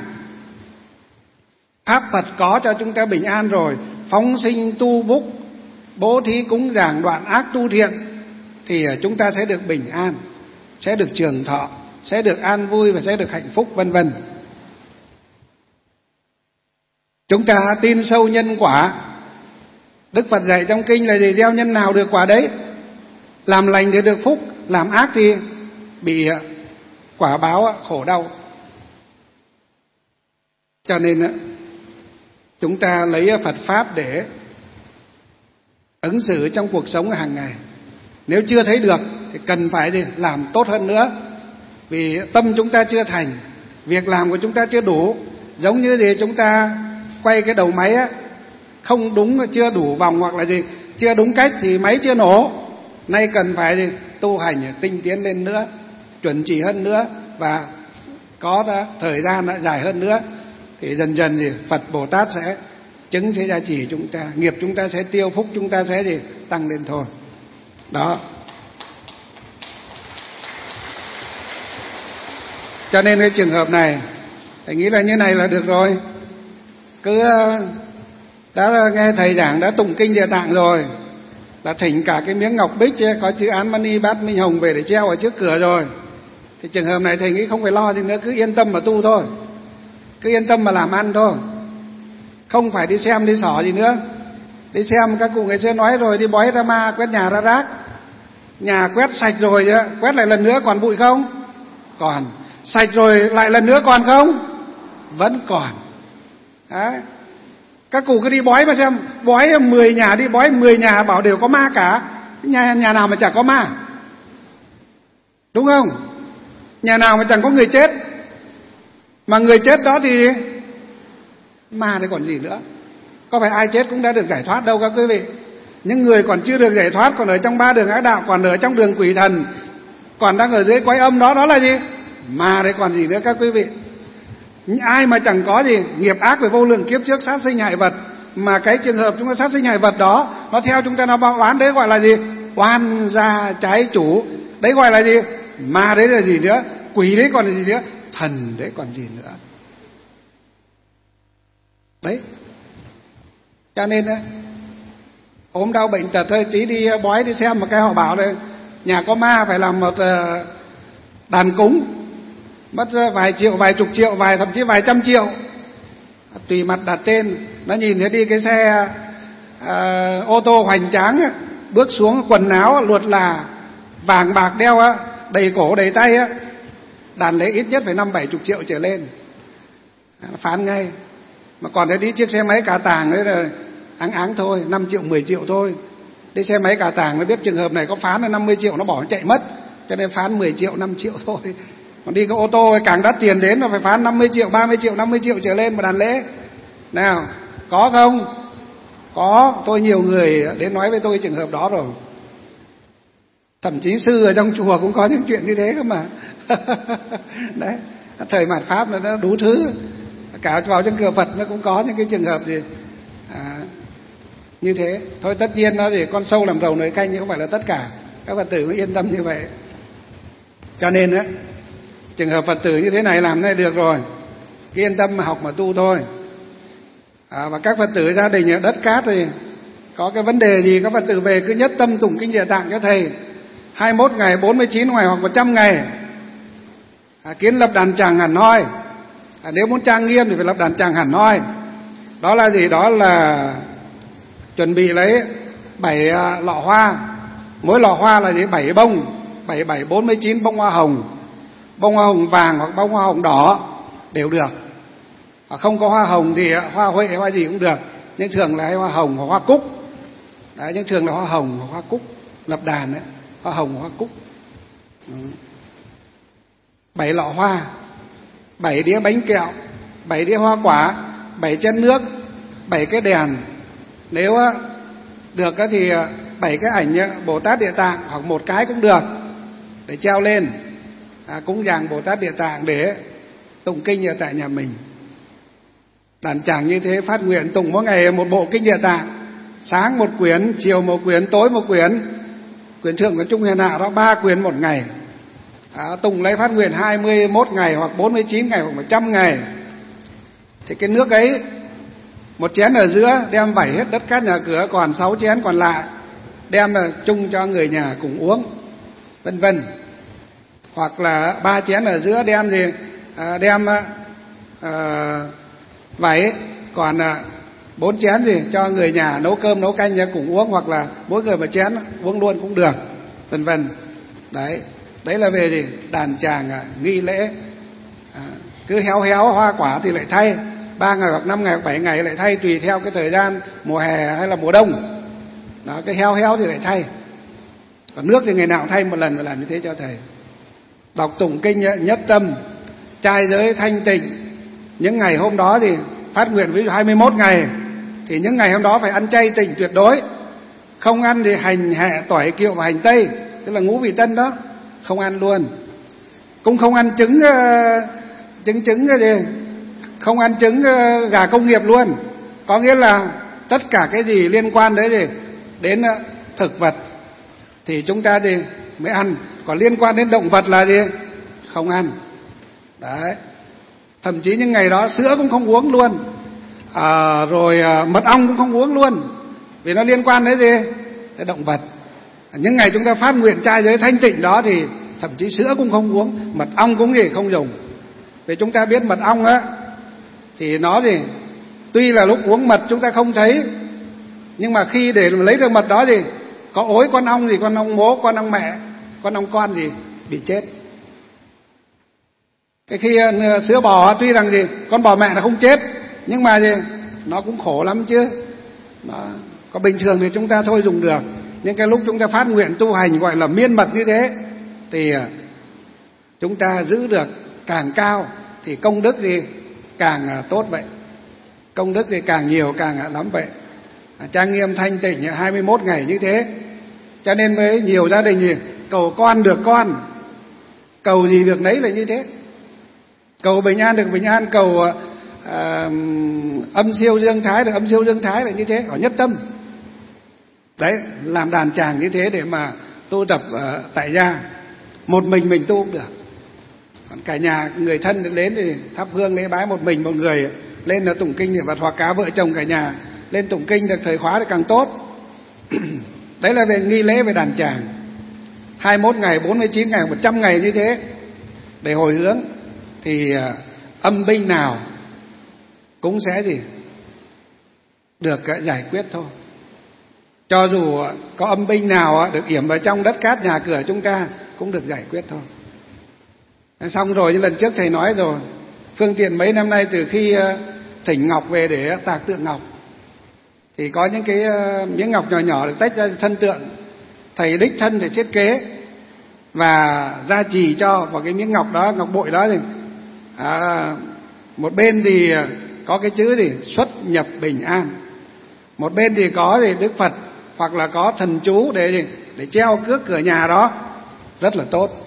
Pháp Phật có cho chúng ta bình an rồi. Phóng sinh tu phúc, bố thí cúng dường, đoạn ác tu thiện, thì chúng ta sẽ được bình an, sẽ được trường thọ, sẽ được an vui và sẽ được hạnh phúc vân vân. Chúng ta tin sâu nhân quả. Đức Phật dạy trong kinh là gì? Gieo nhân nào được quả đấy. Làm lành thì được phúc, làm ác thì bị quả báo khổ đau. Cho nên chúng ta lấy Phật Pháp để ứng xử trong cuộc sống hàng ngày. Nếu chưa thấy được thì cần phải gì? Làm tốt hơn nữa. Vì tâm chúng ta chưa thành, việc làm của chúng ta chưa đủ. Giống như gì chúng ta quay cái đầu máy á, không đúng, chưa đủ vòng hoặc là gì, chưa đúng cách thì máy chưa nổ. Nay cần phải gì? Tu hành tinh tiến lên nữa, chuẩn chỉ hơn nữa, và có thời gian dài hơn nữa, thì dần dần gì Phật Bồ Tát sẽ chứng, sẽ gia trì chúng ta, nghiệp chúng ta sẽ tiêu, phúc chúng ta sẽ gì tăng lên thôi. Đó. Cho nên cái trường hợp này thầy nghĩ là như này là được rồi. Cứ đã nghe thầy giảng, đã tụng kinh Địa Tạng rồi, là thỉnh cả cái miếng ngọc bích có chữ Án Mani Bát Minh Hồng về để treo ở trước cửa rồi, thì trường hợp này thầy nghĩ không phải lo gì nữa, cứ yên tâm mà tu thôi, cứ yên tâm mà làm ăn thôi, không phải đi xem đi xỏ gì nữa. Đi xem các cụ ngày xưa nói rồi, đi bói ra ma, quét nhà ra rác. Nhà quét sạch rồi chứ, quét lại lần nữa còn bụi không? Còn. Sạch rồi lại lần nữa còn không? Vẫn còn. Đấy. Các cụ cứ đi bói mà xem, bói mười nhà, đi bói mười nhà bảo đều có ma cả. Nhà, nhà nào mà chẳng có ma, đúng không? Nhà nào mà chẳng có người chết. Mà người chết đó thì ma thì còn gì nữa. Có phải ai chết cũng đã được giải thoát đâu các quý vị. Những người còn chưa được giải thoát, còn ở trong ba đường ác đạo, còn ở trong đường quỷ thần, còn đang ở dưới quái âm đó, đó là gì? Ma đấy còn gì nữa các quý vị. Ai mà chẳng có gì nghiệp ác về vô lượng kiếp trước sát sinh hại vật, mà cái trường hợp chúng ta sát sinh hại vật đó, nó theo chúng ta nó oán, đấy gọi là gì? Oan gia trái chủ. Đấy gọi là gì? Ma đấy là gì nữa? Quỷ đấy còn là gì nữa? Thần đấy còn gì nữa? Đấy. Cho nên đấy, ốm đau bệnh tật thôi, tí đi bói đi xem một cái họ bảo đây nhà có ma phải làm một đàn cúng, mất vài triệu, vài chục triệu, vài thậm chí vài trăm triệu, tùy mặt đặt tên. Nó nhìn thấy đi cái xe uh, ô tô hoành tráng, bước xuống quần áo luột là vàng bạc đeo á, đầy cổ đầy tay á, đàn lấy ít nhất phải năm bảy chục triệu trở lên, phán ngay. Mà còn thấy đi chiếc xe máy cà tàng đấy là áng áng thôi, năm triệu mười triệu thôi. Đi xe máy cà tàng nó biết trường hợp này có phán là năm mươi triệu nó bỏ nó chạy mất, cho nên phán mười triệu năm triệu thôi. Còn đi cái ô tô càng đắt tiền đến mà phải phán năm mươi triệu ba mươi triệu năm mươi triệu trở lên một đàn lễ. Nào, có không? Có, tôi nhiều người đến nói với tôi trường hợp đó rồi. Thậm chí sư ở trong chùa cũng có những chuyện như thế cơ mà. Đấy, thời mạt Pháp nó đủ thứ. Cả vào trong cửa Phật nó cũng có những cái trường hợp gì à, như thế. Thôi tất nhiên nó thì con sâu làm rầu nồi canh, nhưng không phải là tất cả. Các Phật tử mới yên tâm như vậy. Cho nên á, trường hợp Phật tử như thế này làm này được rồi, cứ yên tâm mà học mà tu thôi. À, và các Phật tử gia đình ở đất cát thì có cái vấn đề gì các Phật tử về cứ nhất tâm tụng kinh Địa Tạng cho thầy, hai mươi mốt ngày, bốn mươi chín ngày hoặc một trăm ngày. À, kiến lập đàn tràng hẳn hoi. À, nếu muốn trang nghiêm thì phải lập đàn tràng hẳn hoi. Đó là gì? Đó là chuẩn bị lấy bảy uh, lọ hoa. Mỗi lọ hoa là gì? Bảy bông, bảy bảy bốn mươi chín bông hoa hồng, bông hoa hồng vàng hoặc bông hoa hồng đỏ đều được. À, không có hoa hồng thì hoa huệ hoa gì cũng được, nhưng thường là hoa hồng hoặc hoa cúc. Đấy, nhưng thường là hoa hồng hoặc hoa cúc. Lập đàn đấy, hoa hồng hoặc hoa cúc. Ừ. Bảy lọ hoa, bảy đĩa bánh kẹo, bảy đĩa hoa quả, bảy chén nước, bảy cái đèn. Nếu được thì bảy cái ảnh Bồ Tát Địa Tạng hoặc một cái cũng được để treo lên, à, cúng dường Bồ Tát Địa Tạng để tụng kinh ở tại nhà mình. Đàn tràng như thế phát nguyện tụng mỗi ngày một bộ kinh Địa Tạng, sáng một quyển, chiều một quyển, tối một quyển, quyển thượng quyển trung hiền hạ đó ba quyển một ngày. À, tụng lấy phát nguyện hai mươi mốt ngày hoặc bốn mươi chín ngày hoặc một trăm ngày. Thì cái nước ấy, một chén ở giữa đem vẩy hết đất cát nhà cửa, còn sáu chén còn lại đem là chung cho người nhà cùng uống, vân vân. Hoặc là ba chén ở giữa đem gì à, đem à, vẩy, còn à, bốn chén gì cho người nhà nấu cơm nấu canh cùng uống, hoặc là mỗi người một chén uống luôn cũng được, vân vân. Đấy, đấy là về gì đàn tràng à, nghi lễ. À, cứ héo héo hoa quả thì lại thay, ba ngày hoặc năm ngày hoặc bảy ngày lại thay, tùy theo cái thời gian mùa hè hay là mùa đông. Đó, cái héo héo thì lại thay. Còn nước thì ngày nào cũng thay một lần, phải làm như thế cho thầy. Đọc tụng kinh nhất tâm, trai giới thanh tịnh. Những ngày hôm đó thì phát nguyện ví dụ hai mươi mốt ngày, thì những ngày hôm đó phải ăn chay tịnh tuyệt đối. Không ăn thì hành hẹ, tỏi, kiệu và hành tây, tức là ngũ vị tân đó, không ăn luôn. Cũng không ăn trứng trứng trứng gì, không ăn trứng gà công nghiệp luôn. Có nghĩa là tất cả cái gì liên quan đến gì đến thực vật thì chúng ta thì mới ăn, còn liên quan đến động vật là gì không ăn. Đấy, thậm chí những ngày đó sữa cũng không uống luôn, à, rồi à, mật ong cũng không uống luôn, vì nó liên quan đến gì đến động vật. Những ngày chúng ta phát nguyện trai giới thanh tịnh đó thì thậm chí sữa cũng không uống, mật ong cũng gì không dùng. Vì chúng ta biết mật ong á thì nó thì tuy là lúc uống mật chúng ta không thấy, nhưng mà khi để lấy được mật đó thì có ối con ong gì, con ong bố, con ong mẹ, con ong con gì bị chết. Cái khi sữa bò tuy rằng gì con bò mẹ nó không chết, nhưng mà gì nó cũng khổ lắm chứ. Nó có bình thường thì chúng ta thôi dùng được, nhưng cái lúc chúng ta phát nguyện tu hành gọi là miên mật như thế thì chúng ta giữ được càng cao thì công đức thì càng tốt vậy, công đức thì càng nhiều càng lắm vậy. Trang nghiêm thanh tịnh hai mươi mốt ngày như thế, cho nên với nhiều gia đình gì cầu con được con, cầu gì được nấy là như thế. Cầu bình an được bình an, cầu à, âm siêu dương thái được âm siêu dương thái là như thế, ở nhất tâm. Đấy, làm đàn tràng như thế để mà tu tập uh, tại gia. Một mình mình tu cũng được, còn cả nhà người thân đến thì thắp hương lễ bái, một mình một người lên là tụng kinh niệm Phật, hoặc cả vợ chồng cả nhà lên tụng kinh được thời khóa thì càng tốt. Đấy là về nghi lễ về đàn tràng. hai mươi mốt ngày, bốn mươi chín ngày, một trăm ngày như thế để hồi hướng thì uh, âm binh nào cũng sẽ gì được uh, giải quyết thôi. Cho dù có âm binh nào được yểm vào trong đất cát nhà cửa chúng ta cũng được giải quyết thôi. Xong rồi, như lần trước thầy nói rồi, phương tiện mấy năm nay từ khi thỉnh ngọc về để tạc tượng ngọc thì có những cái miếng ngọc nhỏ nhỏ được tách ra thân tượng, thầy đích thân để thiết kế và gia trì cho vào cái miếng ngọc đó, ngọc bội đó thì à, một bên thì có cái chữ gì xuất nhập bình an, một bên thì có gì Đức Phật hoặc là có thần chú để để treo trước cửa nhà đó, rất là tốt.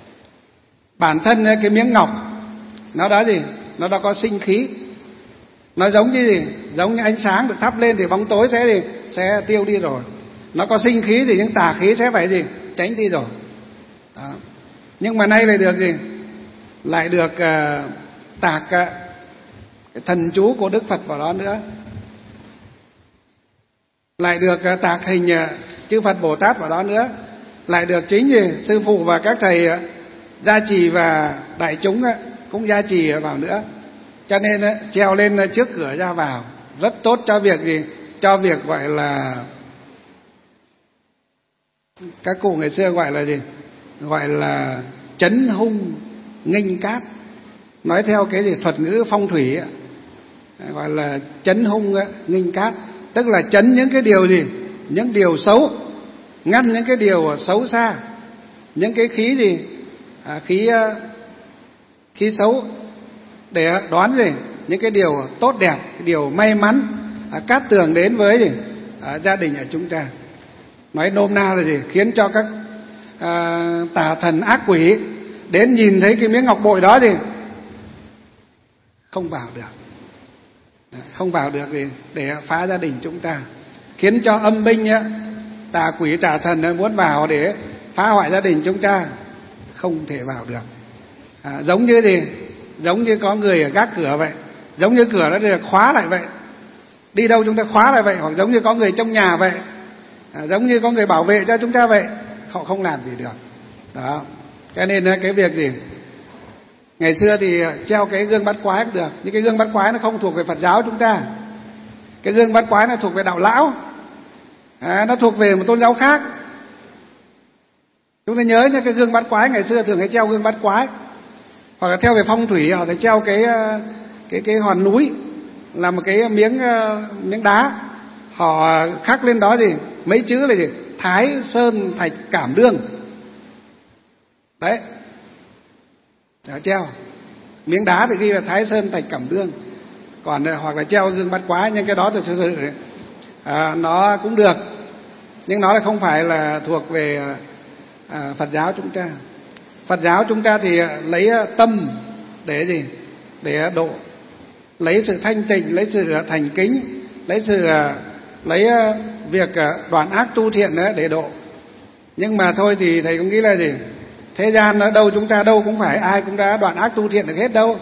Bản thân cái miếng ngọc nó đã gì nó đã có sinh khí, nó giống như gì giống như ánh sáng được thắp lên thì bóng tối sẽ gì sẽ tiêu đi rồi, nó có sinh khí thì những tà khí sẽ phải gì tránh đi rồi đó. Nhưng mà nay lại được gì lại được uh, tạc uh, cái thần chú của Đức Phật vào đó nữa. lại được tạc hình chư Phật Bồ Tát vào đó nữa, lại được chính gì sư phụ và các thầy gia trì và đại chúng cũng gia trì vào nữa. Cho nên treo lên trước cửa ra vào rất tốt cho việc gì? Cho việc gọi là, các cụ ngày xưa gọi là gì? Gọi là chấn hung nghênh cát. Nói theo cái gì thuật ngữ phong thủy ấy, gọi là chấn hung nghênh cát, tức là chấn những cái điều gì? Những điều xấu, ngăn những cái điều xấu xa, những cái khí gì? À, khí khí xấu, để đoán gì? Những cái điều tốt đẹp, điều may mắn à, cát tường đến với gì? À, gia đình của chúng ta. Nói nôm na là gì? Khiến cho các à, tà thần ác quỷ đến nhìn thấy cái miếng ngọc bội đó thì không vào được, không vào được gì để phá gia đình chúng ta, khiến cho âm binh á, tà quỷ tà thần muốn vào để phá hoại gia đình chúng ta không thể vào được. À, giống như gì? Giống như có người ở gác cửa vậy, giống như cửa nó được khóa lại vậy, đi đâu chúng ta khóa lại vậy, hoặc giống như có người trong nhà vậy, à, giống như có người bảo vệ cho chúng ta vậy, họ không làm gì được. Đó, cho nên cái việc gì? Ngày xưa thì treo cái gương bát quái cũng được, nhưng cái gương bát quái nó không thuộc về Phật giáo chúng ta. Cái gương bát quái nó thuộc về đạo lão, à, nó thuộc về một tôn giáo khác. Chúng ta nhớ nhé, cái gương bát quái ngày xưa thường hay treo gương bát quái, hoặc là theo về phong thủy họ phải treo cái cái cái hòn núi, là một cái miếng miếng đá, họ khắc lên đó gì? Mấy chữ là gì? Thái Sơn Thạch Cảm Đương. Đấy, đã treo miếng đá thì ghi là Thái Sơn Thạch Cẩm Đương. Còn hoặc là treo gương bát quái, nhưng cái đó thực sự à, nó cũng được, nhưng nó là không phải là thuộc về à, Phật giáo chúng ta. Phật giáo chúng ta thì lấy tâm để gì? Để độ, lấy sự thanh tịnh, lấy sự thành kính, lấy sự lấy việc đoạn ác tu thiện để độ. Nhưng mà thôi thì thầy cũng nghĩ là gì? Thế gian ở đâu chúng ta đâu cũng phải ai cũng đã đoạn ác tu thiện được hết đâu.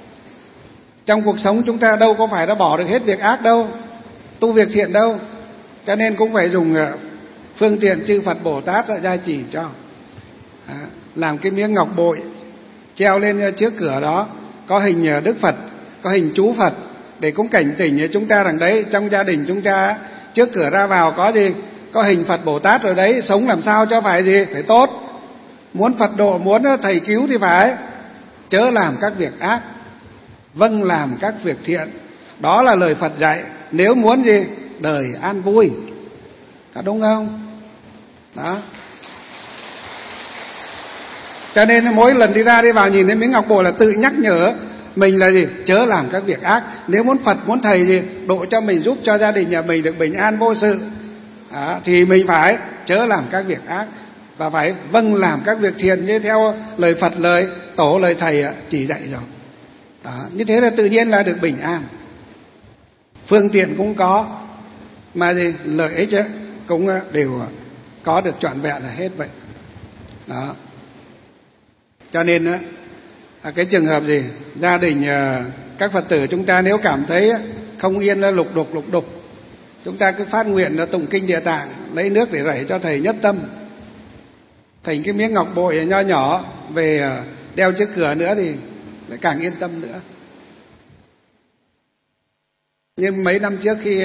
Trong cuộc sống chúng ta đâu có phải đã bỏ được hết việc ác đâu, tu việc thiện đâu. Cho nên cũng phải dùng phương tiện chư Phật Bồ Tát gia trì cho. À, làm cái miếng ngọc bội treo lên trước cửa đó, có hình Đức Phật, có hình chú Phật, để cũng cảnh tỉnh chúng ta rằng đấy, trong gia đình chúng ta trước cửa ra vào có gì? Có hình Phật Bồ Tát rồi đấy, sống làm sao cho phải gì? Phải tốt. Muốn Phật độ, muốn thầy cứu thì phải chớ làm các việc ác, vâng làm các việc thiện. Đó là lời Phật dạy, nếu muốn gì? Đời an vui. Có đúng không? Đó. Cho nên mỗi lần đi ra đi vào nhìn thấy miếng ngọc bội là tự nhắc nhở mình là gì? Chớ làm các việc ác. Nếu muốn Phật, muốn thầy gì độ cho mình, giúp cho gia đình nhà mình được bình an vô sự, đó, thì mình phải chớ làm các việc ác, và phải vâng làm các việc thiện như theo lời Phật, lời tổ, lời thầy chỉ dạy rồi. Đó, như thế là tự nhiên là được bình an. Phương tiện cũng có, mà gì? Lợi ích ấy, cũng đều có được trọn vẹn là hết vậy. Đó. Cho nên cái trường hợp gì? Gia đình các Phật tử chúng ta nếu cảm thấy không yên, lục đục lục đục, chúng ta cứ phát nguyện là tụng kinh Địa Tạng, lấy nước để rảy cho thầy nhất tâm, thành cái miếng ngọc bội nho nhỏ về đeo trước cửa nữa thì lại càng yên tâm nữa. Nhưng mấy năm trước khi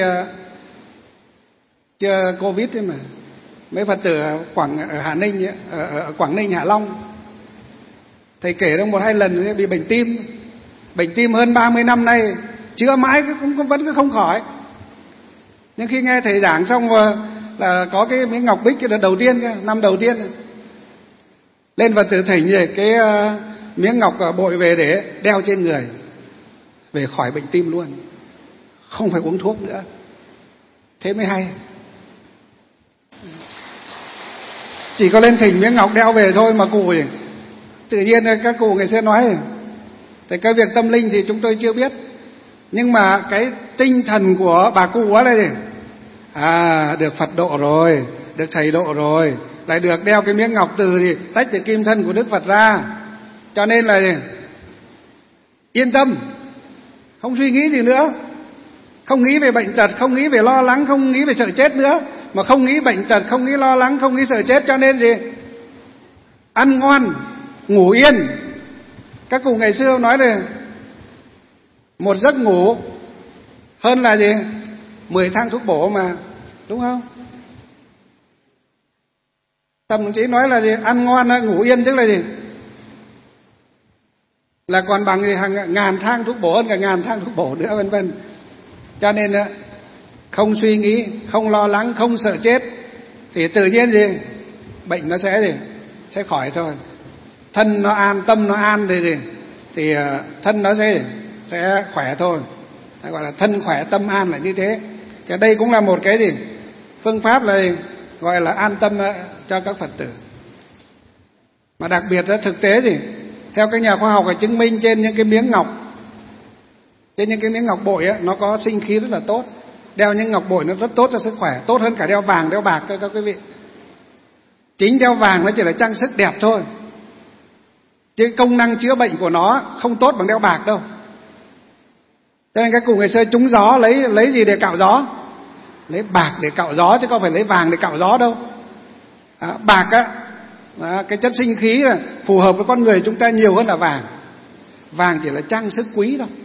chưa Covid ấy mà, mấy Phật tử ở Quảng, ở Hà Ninh, ở, ở Quảng Ninh, Hạ Long, thầy kể được một hai lần bị bệnh tim, bệnh tim hơn ba mươi năm nay chữa mãi cũng vẫn cứ không khỏi. Nhưng khi nghe thầy giảng xong là có cái miếng ngọc bích cái đợt đầu tiên, năm đầu tiên, lên Phật tử thỉnh về cái miếng ngọc bội về để đeo trên người, về khỏi bệnh tim luôn, không phải uống thuốc nữa. Thế mới hay. Chỉ có lên thỉnh miếng ngọc đeo về thôi mà cụ thì tự nhiên các cụ ngày xưa nói thì cái việc tâm linh thì chúng tôi chưa biết, nhưng mà cái tinh thần của bà cụ ấy là gì? À, được Phật độ rồi, được thầy độ rồi, lại được đeo cái miếng ngọc từ thì tách từ kim thân của Đức Phật ra, cho nên là gì? Yên tâm, không suy nghĩ gì nữa. Không nghĩ về bệnh tật, không nghĩ về lo lắng, không nghĩ về sợ chết nữa. Mà không nghĩ bệnh tật, không nghĩ lo lắng, không nghĩ sợ chết, cho nên gì? Ăn ngon, ngủ yên. Các cụ ngày xưa nói là một giấc ngủ hơn là gì? Mười thang thuốc bổ mà, đúng không? Tâm đồng chí nói là gì? Ăn ngon, ngủ yên tức là gì? Là còn bằng gì? Hàng ngàn thang thuốc bổ hơn cả ngàn thang thuốc bổ nữa, vân vân. Cho nên không suy nghĩ, không lo lắng, không sợ chết thì tự nhiên gì? Bệnh nó sẽ gì? Sẽ khỏi thôi. Thân nó an, tâm nó an thì gì? Thì thân nó sẽ sẽ khỏe thôi. Gọi là thân khỏe tâm an là như thế. Thì đây cũng là một cái gì? Phương pháp là gì? Gọi là an tâm cho các Phật tử. Mà đặc biệt là thực tế gì? Theo các nhà khoa học là chứng minh trên những cái miếng ngọc, trên những cái miếng ngọc bội ấy, nó có sinh khí rất là tốt. Đeo những ngọc bội nó rất tốt cho sức khỏe, tốt hơn cả đeo vàng, đeo bạc các quý vị. Chính đeo vàng nó chỉ là trang sức đẹp thôi, chứ công năng chữa bệnh của nó không tốt bằng đeo bạc đâu. Cho nên các cụ ngày xưa trúng gió lấy lấy gì để cạo gió? Lấy bạc để cạo gió, chứ không phải lấy vàng để cạo gió đâu. À, bạc á, à, cái chất sinh khí là phù hợp với con người chúng ta nhiều hơn là vàng. Vàng chỉ là trang sức quý thôi,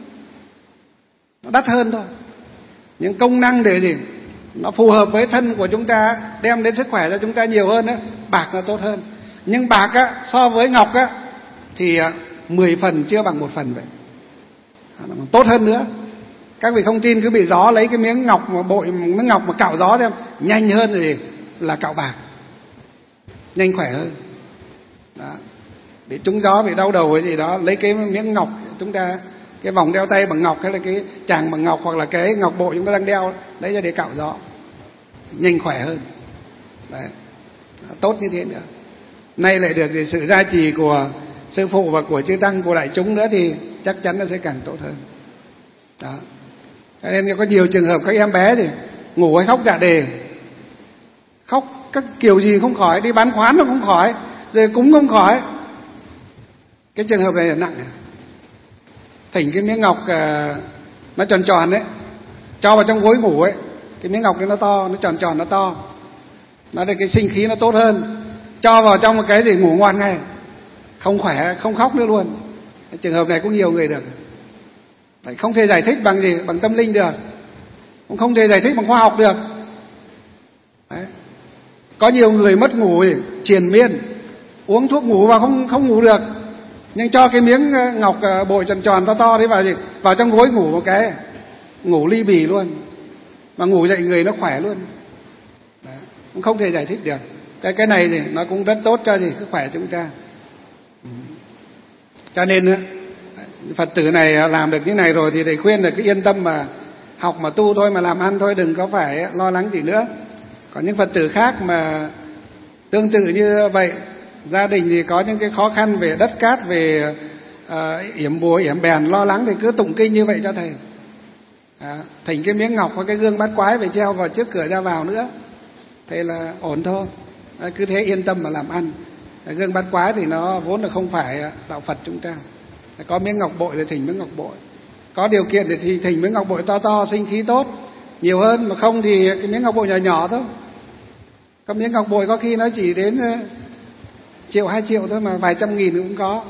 nó đắt hơn thôi. Những công năng để gì? Nó phù hợp với thân của chúng ta, đem đến sức khỏe cho chúng ta nhiều hơn á, bạc nó tốt hơn. Nhưng bạc á, so với ngọc á, thì mười phần chưa bằng một phần vậy. Nó còn tốt hơn nữa. Các vị không tin cứ bị gió lấy cái miếng ngọc mà bội, miếng ngọc mà cạo gió xem, nhanh hơn thì là cạo bạc, nhanh khỏe hơn. Đó. Bị trúng gió, bị đau đầu hay gì đó, lấy cái miếng ngọc chúng ta, cái vòng đeo tay bằng ngọc hay là cái chàng bằng ngọc hoặc là cái ngọc bội chúng ta đang đeo, lấy ra để cạo gió, nhanh khỏe hơn. Đấy. Tốt như thế nữa. Nay lại được sự gia trì của sư phụ và của chư tăng, của đại chúng nữa thì chắc chắn nó sẽ càng tốt hơn. Đó. Cho nên có nhiều trường hợp các em bé thì ngủ hay khóc dạ đề, khóc các kiểu gì không khỏi, đi bán khoán nó không khỏi, rồi cúng không khỏi. Cái trường hợp này là nặng. Thỉnh cái miếng ngọc nó tròn tròn đấy, cho vào trong gối ngủ ấy, cái miếng ngọc đấy nó to, nó tròn tròn, nó to, nó được cái sinh khí nó tốt hơn. Cho vào trong một cái gì ngủ ngon ngay, không khỏe, không khóc nữa luôn. Cái trường hợp này cũng nhiều người được. Đấy, không thể giải thích bằng gì, bằng tâm linh được, cũng không thể giải thích bằng khoa học được. Đấy. Có nhiều người mất ngủ thì triền miên, uống thuốc ngủ và không không ngủ được, nhưng cho cái miếng ngọc bội tròn tròn to to đấy vào gì, vào trong gối ngủ một cái, ngủ ly bì luôn, mà ngủ dậy người nó khỏe luôn. Đấy. Cũng không thể giải thích được. Cái cái này thì nó cũng rất tốt cho gì sức khỏe chúng ta. Cho nên Phật tử này làm được cái này rồi thì thầy khuyên là cứ yên tâm mà học mà tu thôi, mà làm ăn thôi, đừng có phải lo lắng gì nữa. Còn những Phật tử khác mà tương tự như vậy, gia đình thì có những cái khó khăn về đất cát, về uh, yểm bùa, yểm bèn, lo lắng thì cứ tụng kinh như vậy cho thầy. À, thỉnh cái miếng ngọc hoặc cái gương bát quái về treo vào trước cửa ra vào nữa, thế là ổn thôi. À, cứ thế yên tâm mà làm ăn. À, gương bát quái thì nó vốn là không phải đạo Phật chúng ta. À, có miếng ngọc bội thì thỉnh miếng ngọc bội, có điều kiện thì thỉnh miếng ngọc bội to to, sinh khí tốt nhiều hơn, mà không thì cái miếng ngọc bội nhỏ nhỏ thôi. Có miếng ngọc bội có khi nó chỉ đến triệu hai triệu thôi, mà vài trăm nghìn cũng có.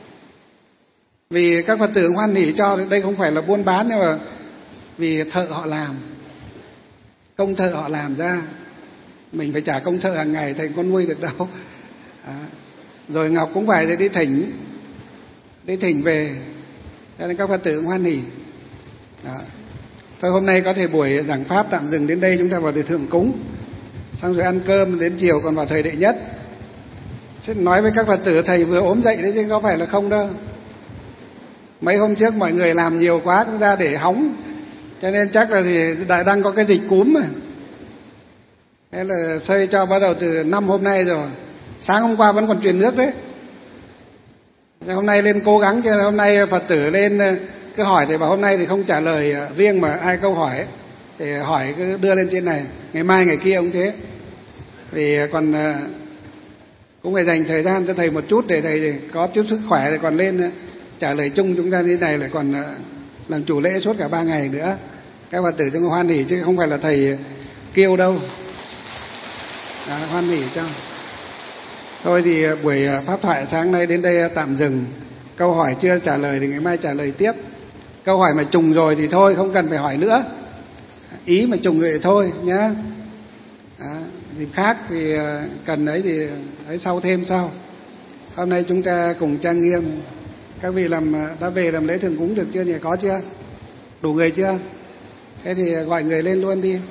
Vì các Phật tử hoan hỉ cho, đây không phải là buôn bán, nhưng mà vì thợ họ làm, công thợ họ làm ra, mình phải trả công thợ hàng ngày, thầy con nuôi được đâu. À, rồi ngọc cũng phải đi thỉnh, đi thỉnh về, cho nên các Phật tử cũng hoan hỉ. Đó. Thôi hôm nay có thể buổi giảng pháp tạm dừng đến đây, chúng ta vào thời thượng cúng, xong rồi ăn cơm đến chiều còn vào thời đệ nhất. Sẽ nói với các Phật tử thầy vừa ốm dậy đấy chứ có phải là không đâu. Mấy hôm trước mọi người làm nhiều quá cũng ra để hóng, cho nên chắc là thì đại đang có cái dịch cúm mà. Thế là xây cho bắt đầu từ năm hôm nay rồi. Sáng hôm qua vẫn còn truyền nước đấy. Hôm nay lên cố gắng, cho hôm nay Phật tử lên cứ hỏi thì bảo hôm nay thì không trả lời riêng mà ai câu hỏi thì hỏi cứ đưa lên trên này, ngày mai ngày kia cũng thế. Vì còn cũng phải dành thời gian cho thầy một chút để thầy có chút sức khỏe thì còn lên trả lời chung chúng ta như này, lại còn làm chủ lễ suốt cả ba ngày nữa. Các Phật tử chúng hoan hỉ chứ không phải là thầy kêu đâu. Đó, hoan hỉ cho. Thôi thì buổi pháp thoại sáng nay đến đây tạm dừng. Câu hỏi chưa trả lời thì ngày mai trả lời tiếp. Câu hỏi mà trùng rồi thì thôi, không cần phải hỏi nữa. Ý mà trùng rồi thì thôi nhá. Đó, dịp khác thì cần ấy thì ấy sau thêm sau. Hôm nay chúng ta cùng trang nghiêm. Các vị làm đã về làm lễ thường cúng được chưa nhỉ? Có chưa? Đủ người chưa? Thế thì gọi người lên luôn đi.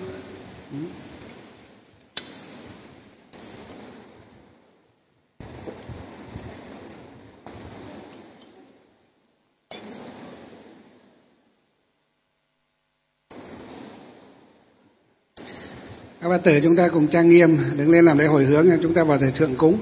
Các Phật tử chúng ta cùng trang nghiêm, đứng lên làm lễ hồi hướng, chúng ta vào thời thượng cúng.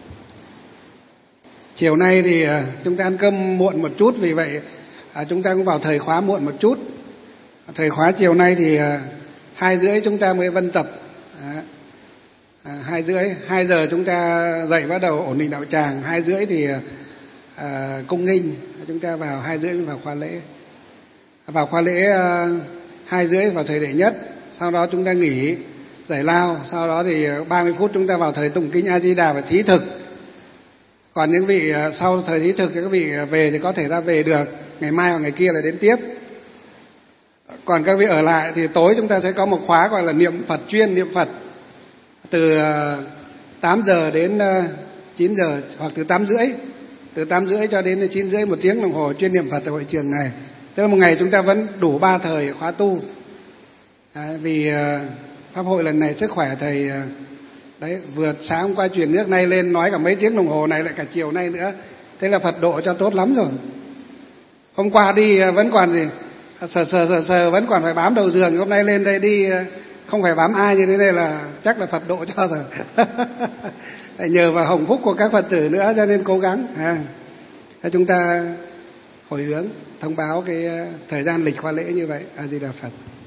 Chiều nay thì chúng ta ăn cơm muộn một chút, vì vậy chúng ta cũng vào thời khóa muộn một chút. Thời khóa chiều nay thì hai rưỡi chúng ta mới vân tập. À, hai rưỡi, hai giờ chúng ta dậy bắt đầu ổn định đạo tràng, hai rưỡi thì à, cung nghinh, chúng ta vào hai rưỡi vào khóa lễ. Vào khóa lễ à, hai rưỡi vào thời đệ nhất, sau đó chúng ta nghỉ giải lao, sau đó thì ba mươi phút chúng ta vào thời tụng kinh A Di Đà và thí thực. Còn những vị sau thời thí thực thì các vị về thì có thể ra về được, ngày mai hoặc ngày kia là đến tiếp. Còn các vị ở lại thì tối chúng ta sẽ có một khóa gọi là niệm Phật chuyên, niệm Phật từ tám giờ đến chín giờ, hoặc từ tám rưỡi, từ tám rưỡi cho đến chín rưỡi, một tiếng đồng hồ chuyên niệm Phật tại hội trường này. Tức là một ngày chúng ta vẫn đủ ba thời khóa tu. Đấy, vì pháp hội lần này sức khỏe thầy đấy, vừa sáng hôm qua truyền nước nay lên nói cả mấy tiếng đồng hồ này lại cả chiều nay nữa, thế là Phật độ cho tốt lắm rồi. Hôm qua đi vẫn còn gì sờ sờ sờ sờ vẫn còn phải bám đầu giường, hôm nay lên đây đi không phải bám ai như thế này là chắc là Phật độ cho rồi. Nhờ vào hồng phúc của các Phật tử nữa cho nên cố gắng. À, chúng ta hồi hướng thông báo cái thời gian lịch khóa lễ như vậy. A Di Đà Phật.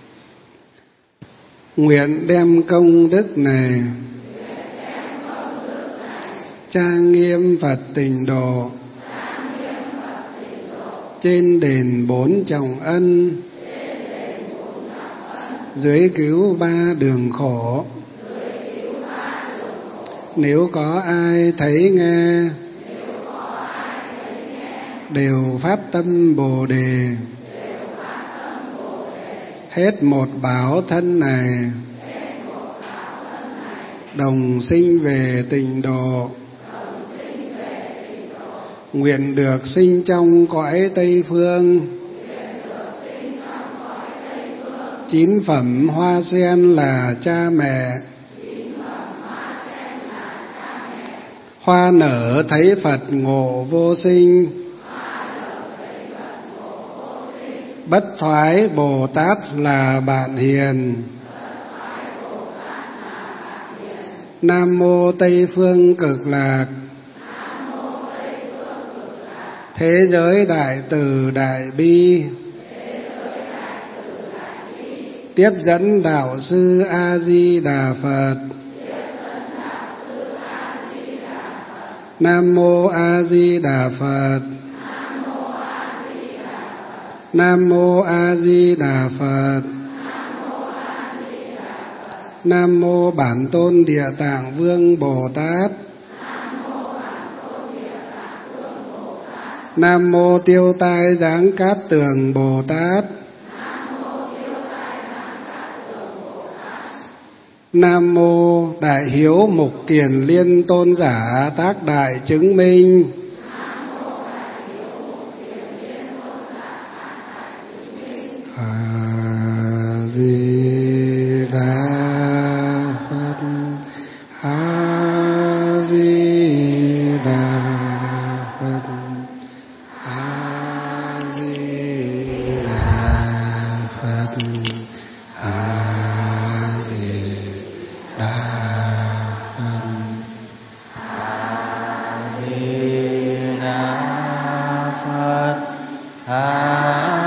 Nguyện đem công đức này trang nghiêm Phật Tịnh Độ, trên đền bốn trọng ân, dưới cứu ba đường khổ. Nếu có ai thấy nghe, đều phát tâm Bồ Đề, hết một báo thân này, đồng sinh về Tịnh Độ. Nguyện được sinh trong cõi Tây Phương, chín phẩm hoa sen là cha mẹ. Hoa nở thấy Phật ngộ vô sinh, bất thoái Bồ Tát là bạn hiền. Nam mô Tây Phương Cực Lạc, thế giới đại từ đại bi, tiếp dẫn đạo sư A Di Đà Phật. Nam mô A Di Đà Phật. Nam mô A Di Đà Phật. Nam mô Bản Tôn Địa Tạng Vương Bồ Tát. Nam mô Tiêu Tai Giáng Cát Tường Bồ Tát. Nam mô Đại Hiếu Mục Kiền Liên Tôn Giả Tác Đại Chứng Minh. A Di Đà Phật. A Di Đà Phật. A Di Đà Phật. A Di Đà Phật. A Di Đà Phật. A